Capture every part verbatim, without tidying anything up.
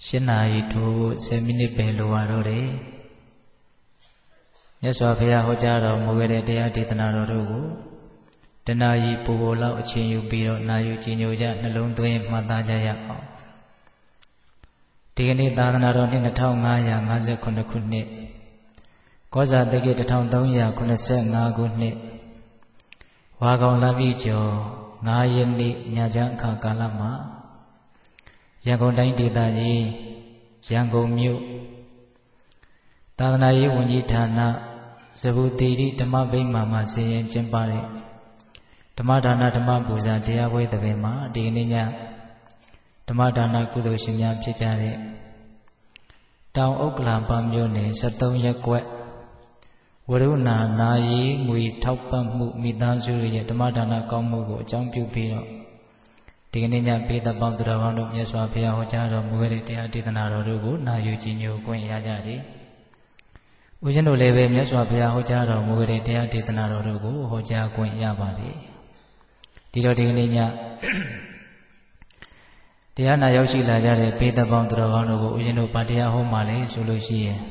Shin nayi to seven minute be lo wa ro deမြတ်စွာဘုရားဟောကြားတော်မူခဲ့တဲ့တရားဒေသနာတော်တို့ကိုတဏှာကြီးပူပေါ်လောက်အချင်းယူပြီးတော့နာယူကြည်ညိုကြနှလုံးသွင်းမှတ်သားကြရအောင်ဒီကနေ့သာသနာတော်နှစ်two thousand five hundred fifty-sevenခုနှစ်ကောဇာတက္ကရာone thousand three hundred seventy-fiveခုနှစ်ဝါကောင်လပြည့်ကျော်fiveရက်နေ့ညချမ်းအခါကာလမှာရန်ကုန်တိုင်းဒေသကြီးရန်ကုန်မြို့သာသနာရေးဝန်ကြီးဌာနဇဗုတိရိဓမ္မဗိမာန်မှာဆင်ရင်ကျင်းပတဲ့ဓမ္မဒါနဓမ္မပူဇာတရားပွဲတစ်ပင်မှာဒီကနေ့ညဓမ္မဒါနကုသိုလ်ရှင်များဖြစ်ကြတဲ့တောင်ဥက္ကလာပမြို့နယ်sevenရပ်ကွက်ဝရုဏာနာယီငွေထောက်ပံ့မှုမိသားစုရဲ့ဓမ္မဒါနကောင်းမှုကိုအကြောင်းပြုပြီးတော့ဒီကနေ့ညပေးသက်ပေါင်းသူတော်ကောင်းတို့မြတ်စွာဘုရားဟောကြားတော်မူခဲ့တဲ့တရားဒေသနာတော်တို့ကိုနာယူကြည်ညိုခွင့်ရကြတယ်ဦးဇင်းတို့လည်းပဲမြတ်စွာဘုရားဟောကြားတော်မူခဲ့တဲ့တရားဒေသနာတော်တို့ကိုဟောကြားခွင့်ရပါတယ်ဒီတော့ဒီကနေ့ညတရားနာရောက်ရှိလာကြတဲ့ပေးသက်ပေါင်းသူတော်ကောင်းတို့ကိုဦးဇင်းတို့ဗာတရားဟောမှလည်းဆိုလို့ရှိရင်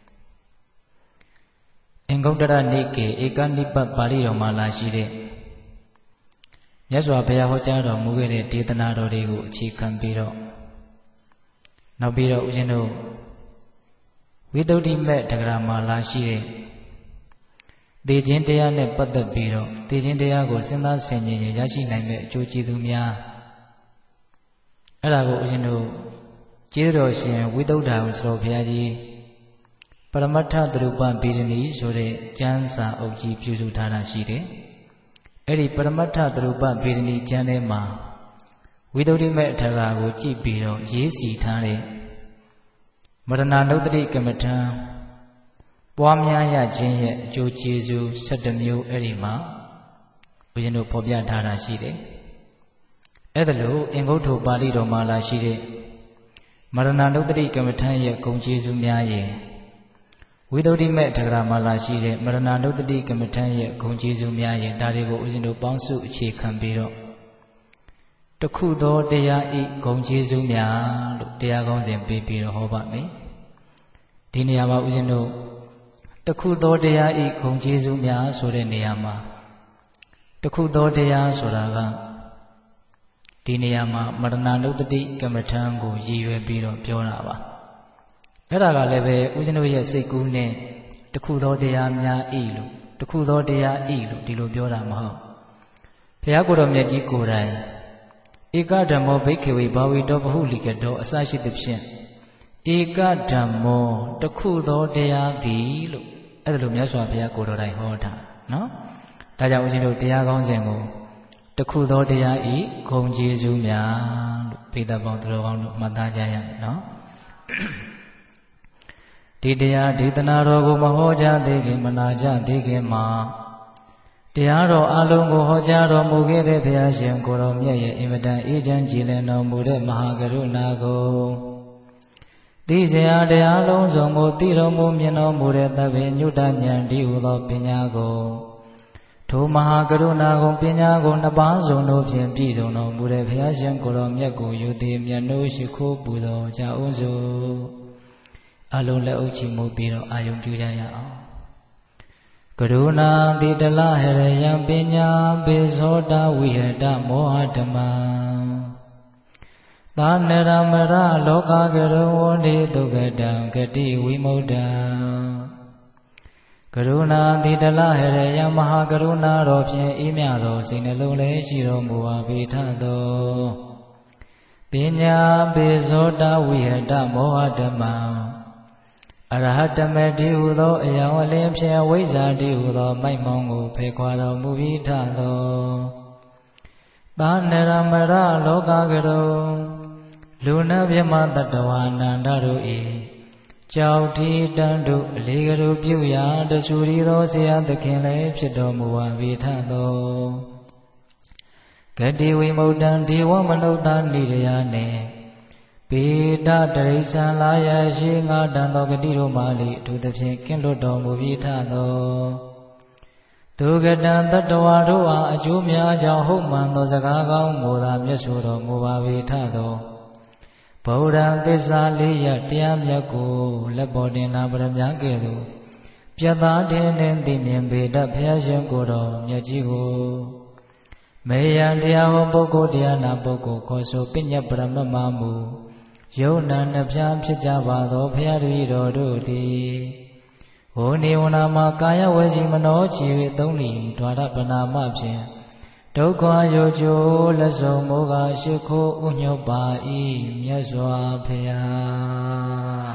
အင်္ဂုတ္တရနိကေဧကနိပတ်ပါဠိတော်မှာလာရှိတဲ့မြတ်စွာဘုရားဟောကြားတော်မူခဲ့တဲ့ဒေသနာတော်တွေကိုအခြေခံပြီးတော့နောက်ပြီးတော့ဦးဇင်းတို့ဝိသုဒ္ဓိမေတ္တဂရမှာလာရှိတဲ့သေခြင်းတရားနဲ့ပတ်သက်ပြီးတော့သေခြင်းတရားကိုစဉ်းစားဆင်ခြင်ရရှိနိုင်မဲ့အကျိုးကျေးဇူးများအဲ့ဒါကိုဦးဇင်းတို့ကျေးဇူးတော်ရှင်ဝိသုဒ္ဓအောင်ဆိုဘုရားကြီးပရမတ္ထသရူပဗေဒနီဆိုတဲ့ကျမ်းစာအုပ်ကြီးပြုစုထားတာရှိတယ်အဲ့ဒီပရမတ္ထသရူပဗေဒနီကျမ်းထဲမှာဝိသုဒ္ဓိမေအထာရာကိုကြည့်ပြီးတော့ရေးစီထားတဲ့မရဏနုတ္တိကမ္မထံပွားများရခြင်းရဲ့အကျိုးကျေးဇူးsevenမျိုးအဲ့ဒီမှာဦးဇင်းတို့ဖော်ပြထားတာရှိတယ်အဲ့ဒါလို့အင်္ဂုတ္တပါဠိတော်မှာလာရှိတဲ့မရဏနုတ္တိကမ္မထံရဲ့ဂုဏ်ကျေးဇူးများရဲ့ဝိသုဒ္ဓိမေတ္တဂရမှာလာရှိတဲ့မရဏနုတ္တိကမ္မထံရဲ့ဂုဏ်ကျေးဇူးများရဲ့ဒါတွေကိုဦးဇင်းတို့ပေါင်းစုအခြေခံပြီးတော့တခုသောတရားဤဂုဏ်ကျေးဇူးများလို့တရားကောင်းစဉ်ပေးပြီးတော့ဟောပါမယ်ဒီနေရာမှာဦးဇင်းတို့တခုသောတရားဤဂုဏ်ကျေးဇူးများဆိုတဲ့နေရာမှာတခုသောတရားဆိုတာကဒီနေရာမှာမရဏနုတ္တိကမ္မထံကိုရည်ရွယ်ပြီးတော့ပြောတာပါအဲ့ဒါကလည်းပဲဦးဇင်းတို့ရဲ့စိတ်ကူးနဲ့တခုသောတရားများဤလို့တခုသောတရားဤလို့ဒီလိုပြောတာမဟုတ်ဘုရားကိုယ်တော်မြတ်ကြီးကိုယ်တိုင်ဧကဓမ္မောဘိက္ခေဝေဘာဝေတောပဟုလိကတောအစရှိသဖြင့်ဧကဓမ္မောတခုသောတရားသည်လို့အဲ့ဒါလိုမြတ်စွာဘုရားကိုယ်တော်တိုင်ဟောတာနော်ဒါကြောင့်ဦးဇင်းတို့တရားကောင်းစဉ်ကိုတခုသောတရားဤဂုဏ်ကျေးဇူးများလို့ပိဋကပေါင်းသူတော်ကောင်းတို့မှတ်သားကြရမယ်နော်ဒီတရားဒေသနာတော်ကိုမဟောကြားသေးခင်မနာကြသေးခင်မှာတရားတော်အလုံးကိုဟောကြားတော်မူခဲ့တဲ့ဘုရားရှင်ကိုယ်တော်မြတ်ရဲ့အင်မတန်အေးချမ်းကြည်လင်တော်မူတဲ့မဟာကရုဏာကိုသိစရာတရားလုံးစုံကိုသိတော်မူမြင်တော်မူတဲ့သဗ္ဗညုတဉာဏ်ဒီဟုသောပညာကိုထိုမဟာကရုဏာကိုပညာကိုနှစ်ပါးစုံတို့ဖြင့်ပြည့်စုံတော်မူတဲ့ဘုရားရှင်ကိုယ်တော်မြတ်ကိုယူသည်မြတ်နိုးရှိခိုးပူဇော်ကြအောင်စို့အလုံးလက်အုပ်ချီမှုပြီးတော့အာယုံပြုကြရအောင်ကရုဏာတိတလဟရယံပညာပေဇောတဝိဟတမောဟဓမ္မသာနရမရလောကကရဝန္တိဒုက္ကတံဂတိဝိမုဒ္ဒံကရုဏာတိတလဟရယံမဟာကရုဏာတော်ဖြင့်အေးမြသောစိတ်နှလုံးလည်းရှိတော်မူပါပေထသောပညာပေဇောတဝိဟတမောဟဓမ္မအရဟတမေတိဟုသောအယံအလင်းဖြင့်ဝိဇ္ဇာတိဟုသောမိုက်မောင်းကိုဖယ်ခွာတော်မူပြီးထသောသာနရမရလောကကရုလူနာမြမတတဝါနန္ဒတို့၏ကြောက်ထီတန်တို့အလေးကရုပြုရာတဆူရီသောဆရာသခင်လည်းဖြစ်တော်မူပါပြီးထသောဂတိဝိမုဒ္ဒံဒေဝမနုဿာနိရယနှင့်ပေတတရိစ္ဆာလာယရှိငါတန်သောဂတိတို့မှလေအထူးသဖြင့်ကင်းလွတ်တော်မူပြီးထသောဒုက္ကတံတတဝါတို့အားအကျိုးများကြောင့်ဟုတ်မှန်သောစကားကောင်းမို့သာမြတ်ဆိုတော်မူပါ၏ထသောဘဗုဒ္ဓသစ္စာလေးရတရားမြတ်ကိုလက်ပေါ်တင်လာပရမကဲ့သို့ပြတ်သားတဲ့နဲ့သိမြင်ပေတတ်ဘုရားရှင်ကိုယ်တော်မြတ်ကြီးကိုမေယံတရားဟောပုဂ္ဂိုလ်တရားနာပုဂ္ဂိုလ်ခေါ်ဆိုပညတ်ပရမမမူယုံနာနှဖျားဖြစ်ကြပါသောဘုရားတပည့်တော်တို့သည်ဝိနေဝနာမှာကာယဝစီမနောချီ၍သုံးလီဒွါရပနာမဖြင့်ဒုက္ခရောကျိုးလက်စုံမိုးကရှိခိုးဥညွတ်ပါ၏မြတ်စွာဘုရား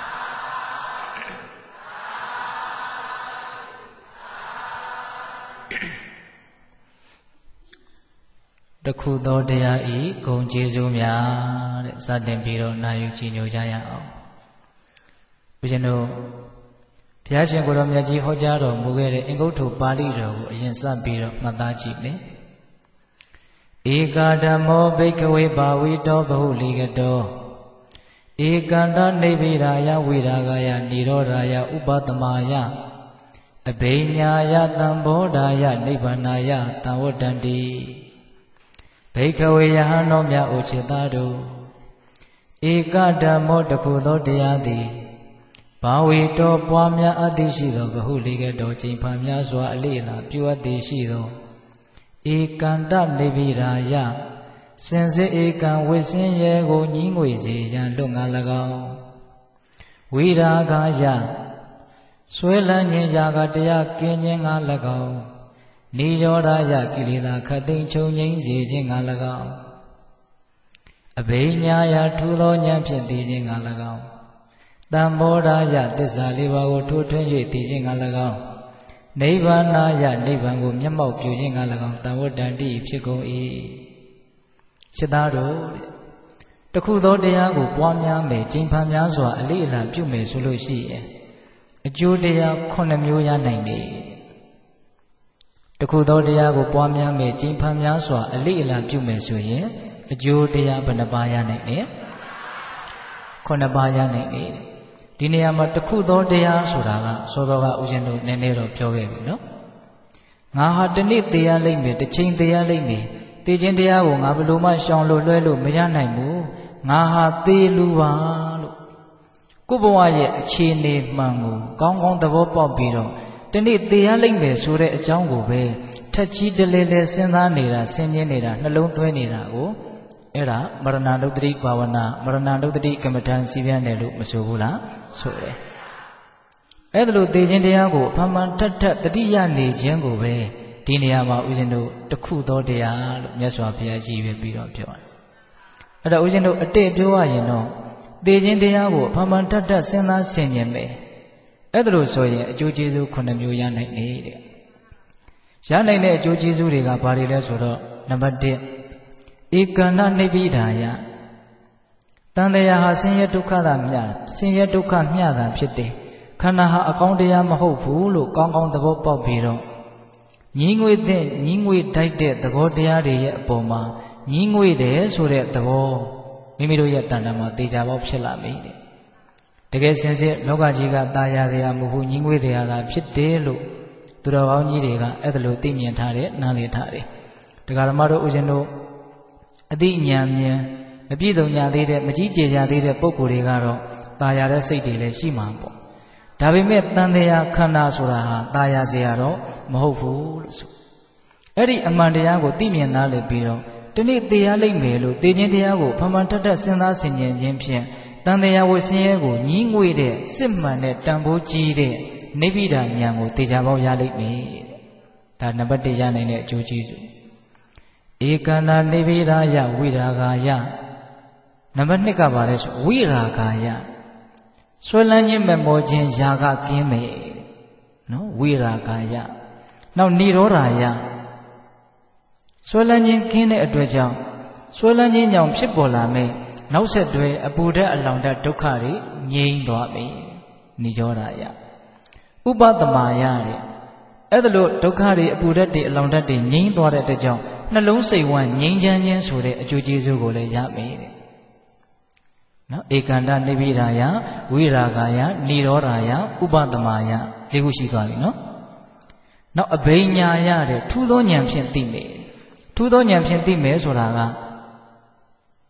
တခုသောတရားဤဂုဏ်ကျေးဇူးများတဲ့စတင်ပြီးတော့နာယူကြည်ညိုကြရအောင်ဦးဇင်းတို့ဘုရားရှင်ကိုယ်တော်မြတ်ကြီးဟောကြားတော်မူခဲ့တဲ့အင်္ဂုတ္တပါဠိတော်ကိုအရင်စပြီးတော့မှတ်သားကြည့်မယ်ဧကာဓမ္မောဘိက္ခဝေဘာဝိတောဘဟုလိကတောဧကန္တနိဗ္ဗိရာယဝိရာဂယနိရောဓာယဥပတမယအဘိညာယတံဘောဓာယနိဗ္ဗာနာယတံဝတ္တန္တိဘိက္ခဝေယဟန်တော်မြတ်အိုချစ်သားတို့ဧကဓမ္မောတခုသောတရားသည်ဘာဝေတောပွားများအပ်သည်ရှိသောဘဟုလိကတောကျင့်ဖန်များစွာအလေးအလာပြုအပ်သည်ရှိသောဧကန္တနိဗ္ဗိရာယစင်စစ်ဧကံဝိစင်းရဲကိုညီးငွေစေရန်လွတ်ငါ၎င်းဝိရာဂယဆွဲလန်းခြင်းရာဂတရားကင်းခြင်းငါ၎င်းနိရောဓယကိလေသာခတ်သိမ်းချုပ်ငြိမ်းစေခြင်းငါ၎င်းအဘိညာယထူသောဉာဏ်ဖြင့်သိခြင်းငါ၎င်းတံဘောဓာယသစ္စာလေးပါးကိုထိုးထွင်း၍သိခြင်းငါ၎င်းနိဗ္ဗာနာယနိဗ္ဗာန်ကိုမျက်မှောက်ပြုခြင်းငါ၎င်းတံဝတ္တန္တိဖြစ်ကုန်၏စိတ်သားတို့တခုသောတရားကိုပွားများမယ်ကျင့်ဖန်များစွာအလေးအလာပြုမယ်ဆိုလို့ရှိရင်အကျိုးတရားခုနှစ်မျိုးရနိုင်တယ်တခုသောတရားကိုပွားများမယ်ကျင့်ဖန်များစွာအလေးအလာပြုမယ်ဆိုရင်အကျိုးတရားဘယ်နှပါးရနိုင်လဲခုနှစ်ပါးရနိုင်တယ်ဒီနေရာမှာတခုသောတရားဆိုတာကစောစောကဦးဇင်းတို့နည်းနည်းတော့ပြောခဲ့ပြီနော်ငါဟာတနေ့တရားလိမ့်မယ်တစ်ချိန်တရားလိမ့်မယ်သိခြင်းတရားကိုငါဘယ်လိုမှရှောင်လို့လွှဲလို့မရနိုင်ဘူးငါဟာသေလူပါလို့ကိုယ့်ဘဝရဲ့အခြေအနေမှန်ကိုကောင်းကောင်းသဘောပေါက်ပြီးတော့တနေ့တရားလိမ့်မယ်ဆိုတဲ့အကြောင်းကိုပဲထက်ကြီးတလဲလဲစဉ်းစားနေတာဆင်ခြင်နေတာနှလုံးသွင်းနေတာကိုအဲ့ဒါမရဏဒုတ္တိဘာဝနာမရဏဒုတ္တိကမ္မထံစီပြန်တယ်လို့မဆိုဘူးလားဆိုတယ်အဲ့ဒါလို့သိခြင်းတရားကိုအမှန်ထက်ထက်တတိယနေခြင်းကိုပဲဒီနေရာမှာဦးဇင်းတို့တခုသောတရားလို့မြတ်စွာဘုရားကြီးပဲပြီးတော့ပြောတယ်အဲ့ဒါဦးဇင်းတို့အတိတ်ပြောရရင်တော့သိခြင်းတရားကိုအမှန်ထက်ထက်စဉ်းစားဆင်ခြင်မယ်အဲ့ဒါလို့ဆိုရင်အကျိုးကျေးဇူးခုနှစ်မျိုးရနိုင်နေတဲ့ရနိုင်တဲ့အကျိုးကျေးဇူးတွေကဘာတွေလဲဆိုတော့နံပါတ်တစ်ဧကန္တနိဗ္ဗိဒာယတန်တရားဟာဆင်းရဲဒုက္ခသာမျှဆင်းရဲဒုက္ခမျှတာဖြစ်တယ်ခန္ဓာဟာအကောင်းတရားမဟုတ်ဘူးလို့ကောင်းကောင်းသဘောပေါက်ပြီးတော့ညီးငွေတဲ့ညီးငွေတိုက်တဲ့သဘောတရားတွေရဲ့အပေါ်မှာညီးငွေတယ်ဆိုတဲ့သဘောမိမိတို့ရဲ့တဏ္ဍာမှာတေချာပေါက်ဖြစ်လာပြီတဲ့တကယ်စင်စစ်လောကကြီးကตายရတရားမဟုတ်ညီးငွေတရားသာဖြစ်တယ်လို့သူတော်ကောင်းကြီးတွေကအဲ့ဒါလိုသိမြင်ထားတဲ့နားလည်ထားတယ်တရားဓမ္မတို့ဦးဇင်းတို့အသိဉာဏ်ဉာဏ်မပြည့်စုံကြသေးတဲ့မကြီးကျယ်ကြသေးတဲ့ပုဂ္ဂိုလ်တွေကတော့ตายရတဲ့စိတ်တွေလည်းရှိမှာပေါ့ဒါပေမဲ့တန်တရားခန္ဓာဆိုတာဟာตายရเสียတော့မဟုတ်ဘူးလို့ဆိုအဲ့ဒီအမှန်တရားကိုသိမြင်နားလည်ပြီးတော့တနေ့တရားလိမ့်မယ်လို့သိခြင်းတရားကိုဖမှန်ထက်ထက်စဉ်းစားဆင်ခြင်ခြင်းဖြင့်တန်တရားဝဆင်းရဲကိုညီးငွေတဲ့စစ်မှန်တဲ့တန်ဖိုးကြီးတဲ့နိဗ္ဗိဒာဉာဏ်ကိုသိကြပေါက်ရလိမ့်မယ်ဒါနံပါတ်တစ်ရနိုင်တဲ့အကျိုးကျေးဇူးဧကန္တနိဗ္ဗိဒာယဝိရာဂာယနံပါတ်နှစ်ကပါလဲဆိုဝိရာဂာယဆွဲလန်းခြင်းမမောခြင်းຢာကကင်းမယ်နော်ဝိရာဂာယနောက်និရောဓာယဆွဲလန်းခြင်းကင်းတဲ့အတွက်ကြောင့်ဆွဲလန်းခြင်းကြောင့်ဖြစ်ပေါ်လာမယ်နောက်ဆက်တွဲအပူဓာတ်အလောင်ဓာတ်ဒုက္ခတွေငြိမ်းသွားပြီនិရောဓာယဥပတမယတဲ့အဲ့ဒါလို့ဒုက္ခတွေအပူဓာတ်တွေအလောင်ဓာတ်တွေငြိမ်းသွားတဲ့အတွက်ကြောင့်နှလုံးစိတ်ဝမ်းငြိမ်းချမ်းခြင်းဆိုတဲ့အကျိုးကျေးဇူးကိုလည်းရမယ်တဲ့နော်ဧကန္တနိဗ္ဗိဒာယဝိရာဂာယនិရောဓာယဥပတမယလေးခုရှိသွားပြီနော်နောက်အဘိညာယတဲ့ထူးသောဉာဏ်ဖြင့်သိမယ်ထူးသောဉာဏ်ဖြင့်သိမယ်ဆိုတာက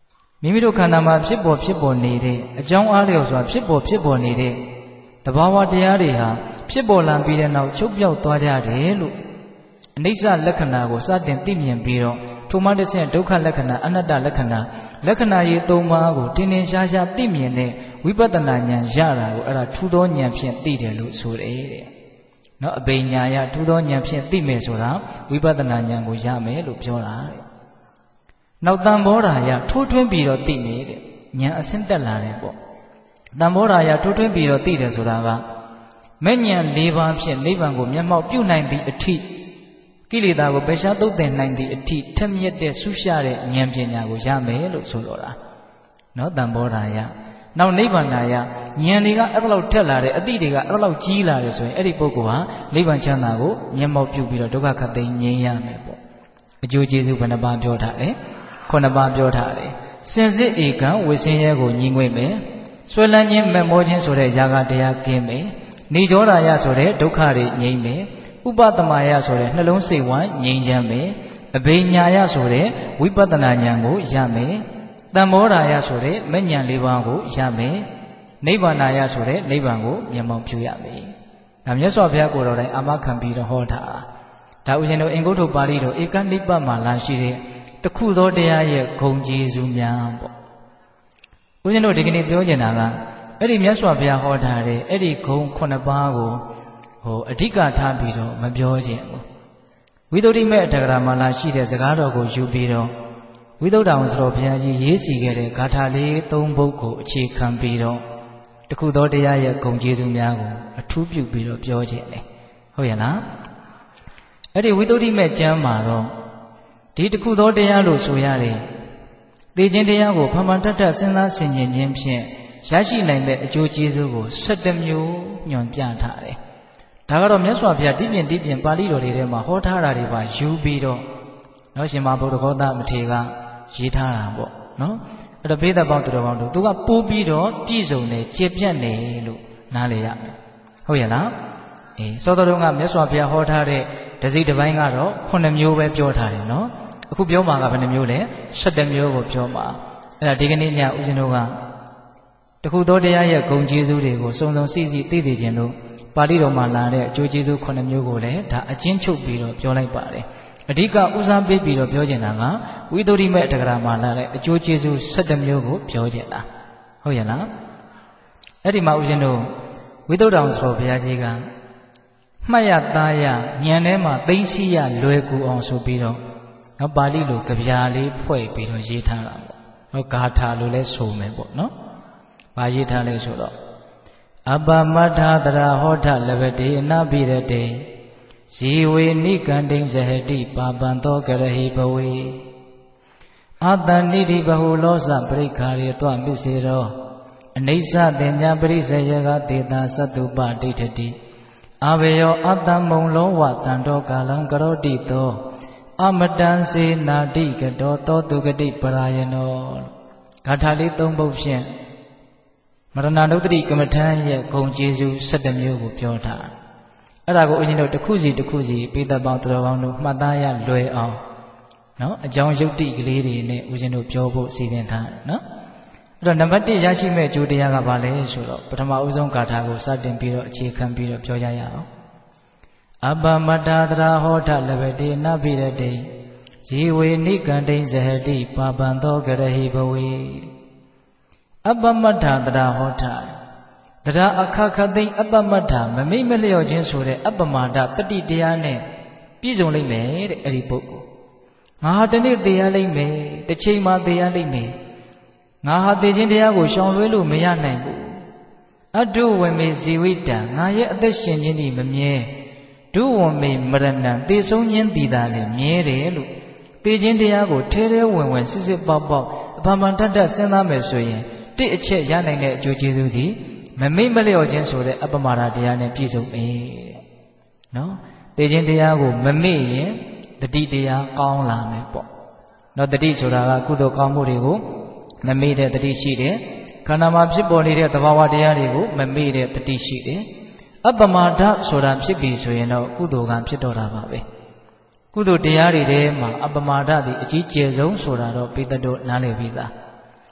မိမိတို့ခန္ဓာမှာဖြစ်ပေါ်ဖြစ်ပေါ်နေတဲ့အကြောင်းအားလျော်စွာဖြစ်ပေါ်ဖြစ်ပေါ်နေတဲ့သဘာဝတရားတွေဟာဖြစ်ပေါ်လာပြီးတဲ့နောက်ချုပ်ပြောက်သွားကြတယ်လို့အနိစ္စလက္ခဏာကိုစတင်သိမြင်ပြီးတော့ထိုမှတစ်ဆင့်ဒုက္ခလက္ခဏာအနတ္တလက္ခဏာလက္ခဏာရေးသုံးပါးကိုတင်းတင်းရှားရှားသိမြင်တဲ့ဝိပဿနာဉာဏ်ရတာကိုအဲ့ဒါထူသောဉာဏ်ဖြင့်သိတယ်လို့ဆိုတယ်တဲ့နော်အဘိညာယထူသောဉာဏ်ဖြင့်သိမယ်ဆိုတာဝိပဿနာဉာဏ်ကိုရမယ်လို့ပြောတာတဲ့နောက်တန်ဘောဓာယထိုးထွင်းပြီးတော့သိနေတဲ့ဉာဏ်အဆင့်တက်လာတယ်ပေါ့တန်ဘောဓာယထိုးထွင်းပြီးတော့သိတယ်ဆိုတာကမဲ့ဉာဏ်၄ပါးဖြင့်နိဗ္ဗာန်ကိုမျက်မှောက်ပြုနိုင်သည့်အထိကိလေသာကိုပယ်ရှားသုတ်သင်နိုင်သည့်အထိထက်မြက်တဲ့ဆုရှတဲ့ဉာဏ်ပညာကိုရမယ်လို့ဆိုလိုတာနော်တန်ဘောဓာယနောက်နိဗ္ဗာန်ယဉာဏ်တွေကအဲ့လောက်ထက်လာတယ်အတိတွေကအဲ့လောက်ကြီးလာတယ်ဆိုရင်အဲ့ဒီပုဂ္ဂိုလ်ဟာနိဗ္ဗာန်ချမ်းသာကိုမျက်မှောက်ပြုပြီးတော့ဒုက္ခခတ်သိမ်းငြိမ်းရမယ်ပေါ့အကျိုးကျေးဇူးဘယ်နှပါးပြောထားလဲခုနှစ်ပါးပြောထားတယ်စင်စစ်ဧကံဝိစင်းရဲကိုညီငွေ့မယ်ဆွဲလန်းခြင်းမက်မောခြင်းဆိုတဲ့ຢာကတရားကင်းမယ်နေကြောဓာယဆိုတဲ့ဒုက္ခတွေငြိမ်းမယ်ဥပသမယဆိုတဲ့နှလုံးစိတ်ဝမ်းငြိမ်းချမ်းမယ်အဘိညာယဆိုတဲ့ဝိပဿနာဉာဏ်ကိုရမယ်တန်ဘောဓာယဆိုတဲ့မဉ္ဇဉ်၄ပါးကိုရမယ်နိဗ္ဗာန်ယဆိုတဲ့နိဗ္ဗာန်ကိုမျက်မှောက်ပြုရမယ်ဒါမြတ်စွာဘုရားကိုယ်တော်တိုင်အာမခံပြီးတော့ဟောတာဒါဥရှင်တို့အင်္ဂုတ္တပါဠိတော်ဧကနိပ္ပမှာလာရှိတဲ့တခုသောတရားရဲ့ဂုဏ်ကျေးဇူးများပေါ့ဥရှင်တို့ဒီကနေ့ပြောချင်တာကအဲ့ဒီမြတ်စွာဘုရားဟောထားတဲ့အဲ့ဒီဂုဏ်ခုနှစ်ပါးကိုဟိုအဓိကထားပြီးတော့မပြောခြင်းဘူးဝိသုဒ္ဓိမေအတ္တဂရမှာလာရှိတဲ့စကားတော်ကိုယူပြီးတော့ဝိသုဒ္ဓအောင်ဆိုတော်ဘုရားကြီးရေးစီခဲ့တဲ့ဂါထာလေးသုံးပုဒ်ကိုအခြေခံပြီးတော့တခုသောတရားရဲ့ဂုဏ်ကျေးဇူးများကိုအထူးပြုပြီးတော့ပြောခြင်းလေဟုတ်ရဲ့လားအဲ့ဒီဝိသုဒ္ဓိမေကျမ်းမှာတော့ဒီတခုသောတရားလို့ဆိုရတယ်သိခြင်းတရားကိုဖန်ဖန်တတ်တတ်စဉ်းစားဆင်ခြင်ခြင်းဖြင့်ရရှိနိုင်တဲ့အကျိုးကျေးဇူးကို၁၇မျိုးညွှန်ပြထားတယ်ဒါကတော့မြတ်စွာဘုရားတိပြင်တိပြင်ပါဠိတော်တွေထဲမှာဟောထားတာတွေပါယူပြီးတော့နော်ရှင်မဗုဒ္ဓဂေါသမထေရကရေးထားတာပေါ့နော်အဲ့တော့ဘိဓပေါင်းသူတော်ကောင်းတို့သူကပိုးပြီးတော့ပြည့်စုံတယ်ကျေပြတ်တယ်လို့နားလည်ရမယ်ဟုတ်ရဲ့လားအေးစောတော်တုန်းကမြတ်စွာဘုရားဟောထားတဲ့တစိတစ်ပိုင်းကတော့ခုနှစ်မျိုးပဲပြောထားတယ်နော်အခုပြောမှာကဘယ်နှမျိုးလဲ၁၇မျိုးကိုပြောမှာအဲ့ဒါဒီကနေ့ညဦးဇင်းတို့ကတခုသောတရားရဲ့ဂုဏ်ကျေးဇူးတွေကိုစုံစုံစိစိသိသိခြင်းလို့ပါဠိတော်မှာလာတဲ့အကျိုးကျေးဇူးခုနှစ်မျိုးကိုလည်းဒါအကျဉ်းချုပ်ပြီးတော့ပြောလိုက်ပါတယ်အဓိကဦးစားပေးပြီးတော့ပြောချင်တာကဝိသုဒ္ဓိမေအတ္တဂရမှာလာတဲ့အကျိုးကျေးဇူး၁၇မျိုးကိုပြောချင်တာဟုတ်ရဲ့လားအဲ့ဒီမှာဦးဇင်းတို့ဝိသုဒ္ဓအောင်ဆိုဘုရားကြီးကမှတ်ရသားရဉာဏ်ထဲမှာသိသိရလွယ်ကူအောင်ဆိုပြီးတော့နော်ပါဠိလိုကြပြာလေးဖွဲ့ပြီးတော့ရေးထားတာပေါ့နော်ဂါထာလိုလဲဆိုမယ်ပေါ့နော်ဘာရေးထားလဲဆိုတော့အပမတ္ထာတရာဟောထလဘတိအနာပိရတေဇီဝေနိကန္တိဇဟတိပါပံသောကရဟိဘဝေအာတဏိတိဘဟုလောစပရိခာရေတွမစ္စေရောအနိစ္စတင်ညာပရိစ္ဆေယကတေတာသတ္တုပဒိဋ္ဌတိအဘေယောအတ္တမုံလောဝတံတောကာလံကရောတိသောအမတံစေနာတိကတောသောတုဂတိပရာယနောဂါထာလေးသုံးပုဒ်ဖြင့်မရဏဒုတိကမ္မထံရဲ့ဂုဏ်ကျေးဇူး၁၇မျိုးကိုပြောထားအဲ့ဒါကိုအရှင်တို့တစ်ခုစီတစ်ခုစီပိဿပေါင်းသူတော်ကောင်းတို့မှတ်သားရလွယ်အောင်နော်အကြောင်းယုတ်တိကလေးတွေနဲ့ဦးရှင်တို့ပြောဖို့စီစဉ်ထားနော်အဲ့တော့နံပါတ်၁ရရှိမဲ့ကျိုးတရားကဘာလဲဆိုတော့ပထမဦးဆုံးဂါထာကိုစတင်ပြီးတော့အခြေခံပြီးတော့ပြောကြရအောင်အပမတ္ထာတရာဟောထလဘတိနပိရတိဇီဝေနိကန္တိဇဟတိပါပံသောကရဟိဘဝေအပမတ္ထာတရာဟောထတရားအခါခသိအပမတ္ထာမမိတ်မလျော့ခြင်းဆိုတဲ့အပမာဒတတိတရားနဲ့ပြည့်စုံလိမ့်မယ်တဲ့အဲ့ဒီပုဂ္ဂိုလ်ငါဟာတနေ့သေရလိမ့်မယ်တစ်ချိန်မှသေရလိမ့်မယ်ငါဟာသေခြင်းတရားကိုရှောင်လွှဲလို့မရနိုင်ဘူးအတုဝေမေဇီဝိတံငါရဲ့အသက်ရှင်ခြင်းဒီမမြဲဒုဝမေမရဏံသေဆုံးခြင်းတည်တာလည်းမြဲတယ်လို့သေခြင်းတရားကိုထဲထဲဝင်ဝင်စစ်စစ်ပေါက်ပေါက်အဖန်ဖန်တတ်တတ်စဉ်းစားမယ်ဆိုရင်တစ်အချက်ရနိုင်တဲ့အကျိုးကျေးဇူးဒီမမိတ်မလျော့ခြင်းဆိုတဲ့အပမာဒတရားနဲ့ပြည့်စုံမယ်တဲ့နော်သေခြင်းတရားကိုမမေ့ရင်တတိတရားကောင်းလာမယ်ပေါ့နော်တတိဆိုတာကကုသိုလ်ကောင်းမှုတွေကိုမမေ့တဲ့တတိရှိတယ်ခန္ဓာမှာဖြစ်ပေါ်နေတဲ့သဘာဝတရားတွေကိုမမေ့တဲ့တတိရှိတယ်အပမာဒဆိုတာဖြစ်ပြီဆိုရင်တော့ကုသိုလ်ကဖြစ်တော့တာပါပဲကုသိုလ်တရားတွေထဲမှာအပမာဒသည်အကြီးကျယ်ဆုံးဆိုတာတော့ပိဿတို့နားလည်ပြီးသား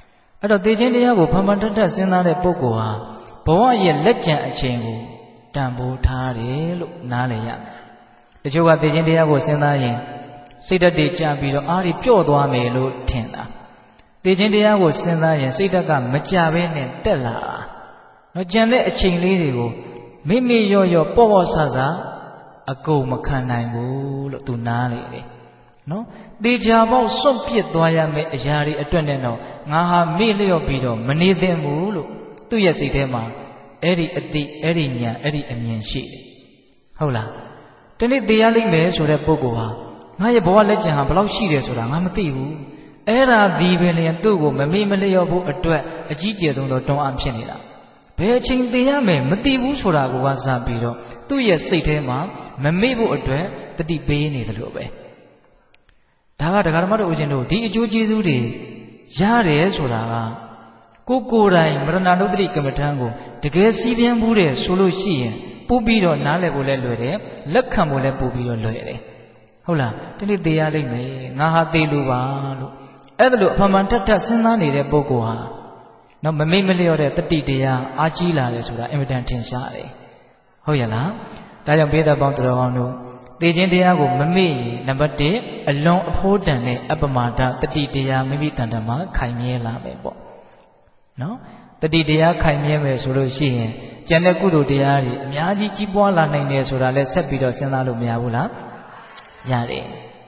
အဲ့တော့သေခြင်းတရားကိုဖန်ဖန်ထက်ထက်စဉ်းစားတဲ့ပုဂ္ဂိုလ်ဟာဘဝရဲ့လက်ကျန်အချိန်ကိုတန်ဖိုးထားတယ်လို့နားလည်ရမယ်တချို့ကသေခြင်းတရားကိုစဉ်းစားရင်စိတ်ဓာတ်တွေကျပြီးတော့အားတွေပျော့သွားမယ်လို့ထင်တာသေခြင်းတရားကိုစဉ်းစားရင်စိတ်ဓာတ်ကမကြဘဲနဲ့တက်လာတာနော်ကြံတဲ့အချိန်လေးတွေကိုမိမိရော့ရော့ပေါ့ပေါ့ဆဆအကုန်မခံနိုင်ဘူးလို့သူနားလေတယ်နော်သေချာပေါက်စွန့်ပစ်သွားရမယ့်အရာတွေအတွက်နဲ့တော့ငါဟာမေ့လျော့ပြီးတော့မနေသင့်ဘူးလို့သူ့ရဲ့စိတ်ထဲမှာအဲ့ဒီအတိအဲ့ဒီညာအဲ့ဒီအမြင်ရှိတယ်ဟုတ်လားတနေ့သေရလိမ့်မယ်ဆိုတဲ့ပုဂ္ဂိုလ်ဟာငါရဲ့ဘဝလက်ကျန်ဟာဘယ်လောက်ရှိတယ်ဆိုတာငါမသိဘူးအဲ့ဒါဒီပင်လျင်သူ့ကိုမမေ့မလျော့ဖို့အတွက်အကြီးကျယ်ဆုံးတော့တွန်းအားဖြစ်နေတာဘယ်အချိန်သေရမယ်မသိဘူးဆိုတာကိုကစပြီးတော့သူ့ရဲ့စိတ်ထဲမှာမမေ့ဖို့အတွက်တတိပေးနေတယ်လို့ပဲဒါကဒကာဓမ္မတို့ဦးဇင်းတို့ဒီအကျိုးကျေးဇူးတွေရတယ်ဆိုတာကကိုကိုယ်တိုင်မရဏနုတ္တိကမ္မထံကိုတကယ်စီးပြင်းမှုတယ်ဆိုလို့ရှိရင်ပို့ပြီးတော့နားလည်ဖို့လည်းလွယ်တယ်လက်ခံဖို့လည်းပို့ပြီးတော့လွယ်တယ်ဟုတ်လားဒီနေ့သေရလိမ့်မယ်ငါဟာသေလို့ပါလို့အဲ့ဒါလို့အဖမှန်ထက်ထက်စဉ်းစားနေတဲ့ပုဂ္ဂိုလ်ဟာနော်မမိတ်မလျော့တဲ့တတိတရားအားကြီးလာတယ်ဆိုတာအင်မတန်ထင်ရှားတယ်ဟုတ်ရလားဒါကြောင့်ဘေးသက်ပေါင်းသူတော်ကောင်းတို့သေခြင်းတရားကိုမမေ့ရင်နံပါတ်တစ်အလွန်အဖိုးတန်တဲ့အပမာဒတတိတရားမိမိတန်တမှာခိုင်မြဲလာမယ်ပေါ့နော်တတိတရားခိုင်မြဲမယ်ဆိုလို့ရှိရင်ကျန်တဲ့ကုသိုလ်တရားတွေအများကြီးကြီးပွားလာနိုင်တယ်ဆိုတာလည်းဆက်ပြီးတော့စဉ်းစားလို့မရဘူးလားရတယ်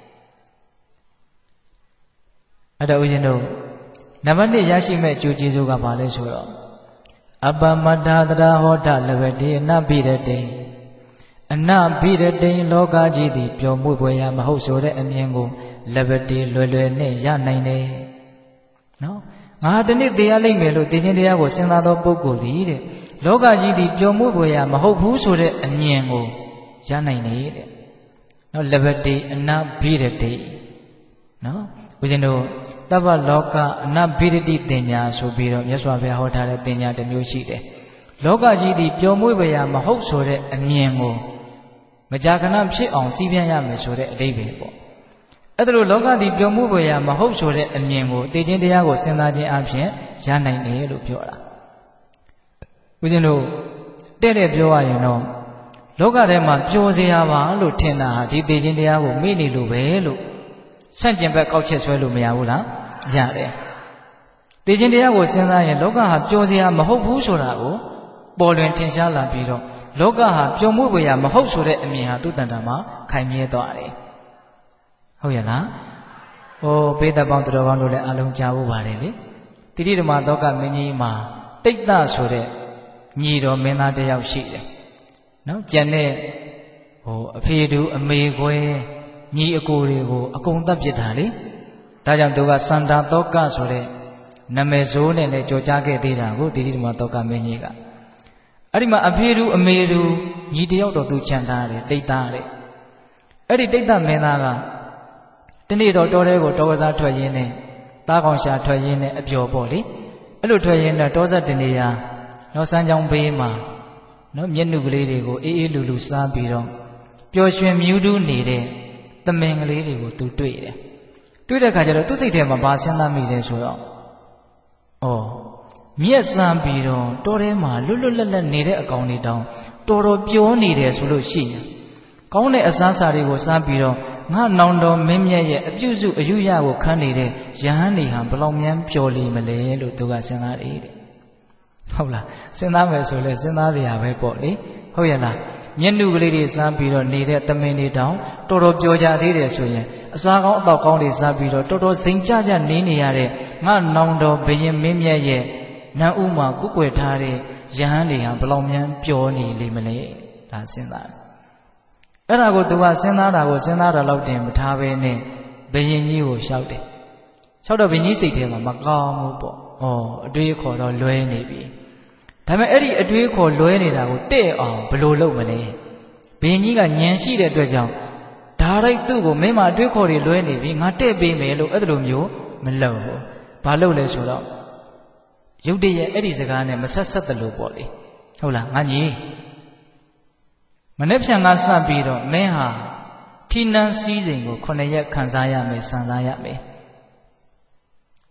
အဲ့တော့ဦးဇင်းတို့နံပါတ်တစ်ရရှိမဲ့အကျိုးကျေးဇူးကဘာလဲဆိုတော့အပမတ္ထသရဟောထလဘတိအနပိရတိအနပိရတိလောကကြီးသည်ပျော်မွေ့ဖွယ်ရာမဟုတ်ဆိုတဲ့အမြင်ကိုလဘတိလွယ်လွယ်နဲ့ရနိုင်တယ်နော်ငါတနေ့သေရလိမ့်မယ်လို့သေခြင်းတရားကိုစဉ်းစားသောပုဂ္ဂိုလ်သည်တဲ့လောကကြီးသည်ပျော်မွေ့ဖွယ်ရာမဟုတ်ဘူးဆိုတဲ့အမြင်ကိုရနိုင်တယ်တဲ့နော်လဘတိအနပိရတိနော်ဦးဇင်းတို့တပ္ပလောကအနပိရတိတင်ညာဆိုပြီးတော့မြတ်စွာဘုရားဟောထားတဲ့တင်ညာတစ်မျိုးရှိတယ်လောကကြီးသည်ပျော်မွေ့ဖွယ်ရာမဟုတ်ဆိုတဲ့အမြင်ကိုမကြာခဏဖြစ်အောင်စီးပြန်ရမယ်ဆိုတဲ့အဓိပ္ပာယ်ပေါ့အဲ့ဒါလိုလောကသည်ပျော်မွေ့ဖွယ်ရာမဟုတ်ဆိုတဲ့အမြင်ကိုသိခြင်းတရားကိုစဉ်းစားခြင်းအပြင်ရနိုင်တယ်လို့ပြောတာဦးဇင်းတို့တဲ့တဲ့ပြောရရင်တော့လောကထဲမှာပျော်စရာပါလို့ထင်တာဟာဒီသိခြင်းတရားကိုမေ့နေလို့ပဲလို့ဆန့်ကျင်ဘက်ကောက်ချက်ဆွဲလို့မရဘူးလားရတယ်သိခြင်းတရားကိုစဉ်းစားရင်လောကဟာပျော်စရာမဟုတ်ဘူးဆိုတာကိုပေါ်လွင်ထင်ရှားလာပြီးတော့လောကဟာပျော်မွေ့ဖွယ်ရာမဟုတ်ဆိုတဲ့အမြင်ဟာသူ့တန်တာမှာခိုင်မြဲသွားတယ်ဟုတ်ရဲ့လားဟိုဘေးသက်ပေါင်းသူတော်ကောင်းတို့လည်းအလုံးကြားဖို့ပါတယ်လေတိတိဓမ္မသောကမင်းကြီးမှာတိတ်တဆိုတဲ့ညီတော်မင်းသားတစ်ယောက်ရှိတယ်နော်ကျန်တဲ့ဟိုအဖေတူအမေခွဲညီအကိုတွေကိုအကုန်သတ်ပစ်တာလေဒါကြောင့်သူကစန္ဒာသောကဆိုတဲ့နာမည်ဆိုးနဲ့လည်းကြော်ကြားခဲ့သေးတာကိုတိတိဓမ္မသောကမင်းကြီးကအဲ့ဒီမှာအဖေတူအမေတူညီတယောက်တော့သူချန်ထားတယ်တိတ်သားတဲ့အဲ့ဒီတိတ်သားမင်းသားကတနေ့တော့တောထဲကိုတောကစားထွက်ရင်းနဲ့သားကောင်ရှာထွက်ရင်းနဲ့အပျော်ပေါ့လေအဲ့လိုထွက်ရင်းနဲ့တောဆက်တနေရာနော်စမ်းချောင်းဘေးမှာနော်မျက်နှုကလေးတွေကိုအေးအေးလူလူစားပြီးတော့ပျော်ရွှင်မြူးတူးနေတဲ့သမင်ကလေးတွေကိုသူတွေ့တယ်တွေ့တဲ့ခါကျတော့သူ့စိတ်ထဲမှာဘာစဉ်းစားမိလဲဆိုတော့ဩမြက်စမ်းပြီးတော့တောထဲမှာလွတ်လွတ်လပ်လပ်နေတဲ့အကောင်တွေတောင်တော်တော်ပျော်နေတယ်ဆိုလို့ရှိရင်ကောင်းတဲ့အစားအစာတွေကိုစားပြီးတော့ငါနောင်တော်မင်းမြတ်ရဲ့အပြုစုအယူရကိုခန်းနေတဲ့ယဟန်နေဟာဘယ်လောက်များပျော်လိမ့်မလဲလို့သူကစဉ်းစားတယ်တဲ့ဟုတ်လားစဉ်းစားမယ်ဆိုလဲစဉ်းစားစရာပဲပေါ့လေဟုတ်ရဲ့လားမျက်နှုကလေးတွေစားပြီးတော့နေတဲ့သမင်တွေတောင်တော်တော်ပျော်ကြသေးတယ်ဆိုရင်အစာကောင်းအသောက်ကောင်းတွေစားပြီးတော့တော်တော်စိန်ကြကြနေနေရတဲ့ငါနောင်တော်ဘုရင်မင်းမြတ်ရဲ့နတ်ဥမှာကုကွယ်ထားတဲ့ယဟန်တွေဟာဘယ်လောက်များပျော်နေလိမ့်မလဲဒါစဉ်းစားတယ်အဲ့ဒါကိုသူကစဉ်းစားတာကိုစဉ်းစားတာလောက်တင်မထားဘဲနဲ့ဘယင်ကြီးကိုလျှောက်တယ်လျှောက်တော့ဘယင်ကြီးစိတ်ထဲမှာမကောင်းဘူးပေါ့ဩအတွေးခေါ်တော့လွဲနေပြီဒါပေမဲ့အဲ့ဒီအတွေးခေါ်လွဲနေတာကိုတဲ့အောင်ဘယ်လိုလုပ်မလဲဘယင်ကြီးကညံရှိတဲ့အတွက်ကြောင့်ဒါရိုက်သူ့ကိုမင်းမအတွေးခေါ်တွေလွဲနေပြီငါတဲ့ပေးမယ်လို့အဲ့လိုမျိုးမလုပ်ဘူးဘာလုပ်လဲဆိုတော့ရုတ်တရက်အဲ့ဒီစကားနဲ့မဆက်ဆက်တယ်လို့ပေါ့လေဟုတ်လားငါကြီးမနေ့ဖြန်ကစပြီးတော့မင်းဟာထီနန်းစည်းစိမ်ကိုခုနှစ်ရက်ခံစားရမယ်ဆန်စားရမယ်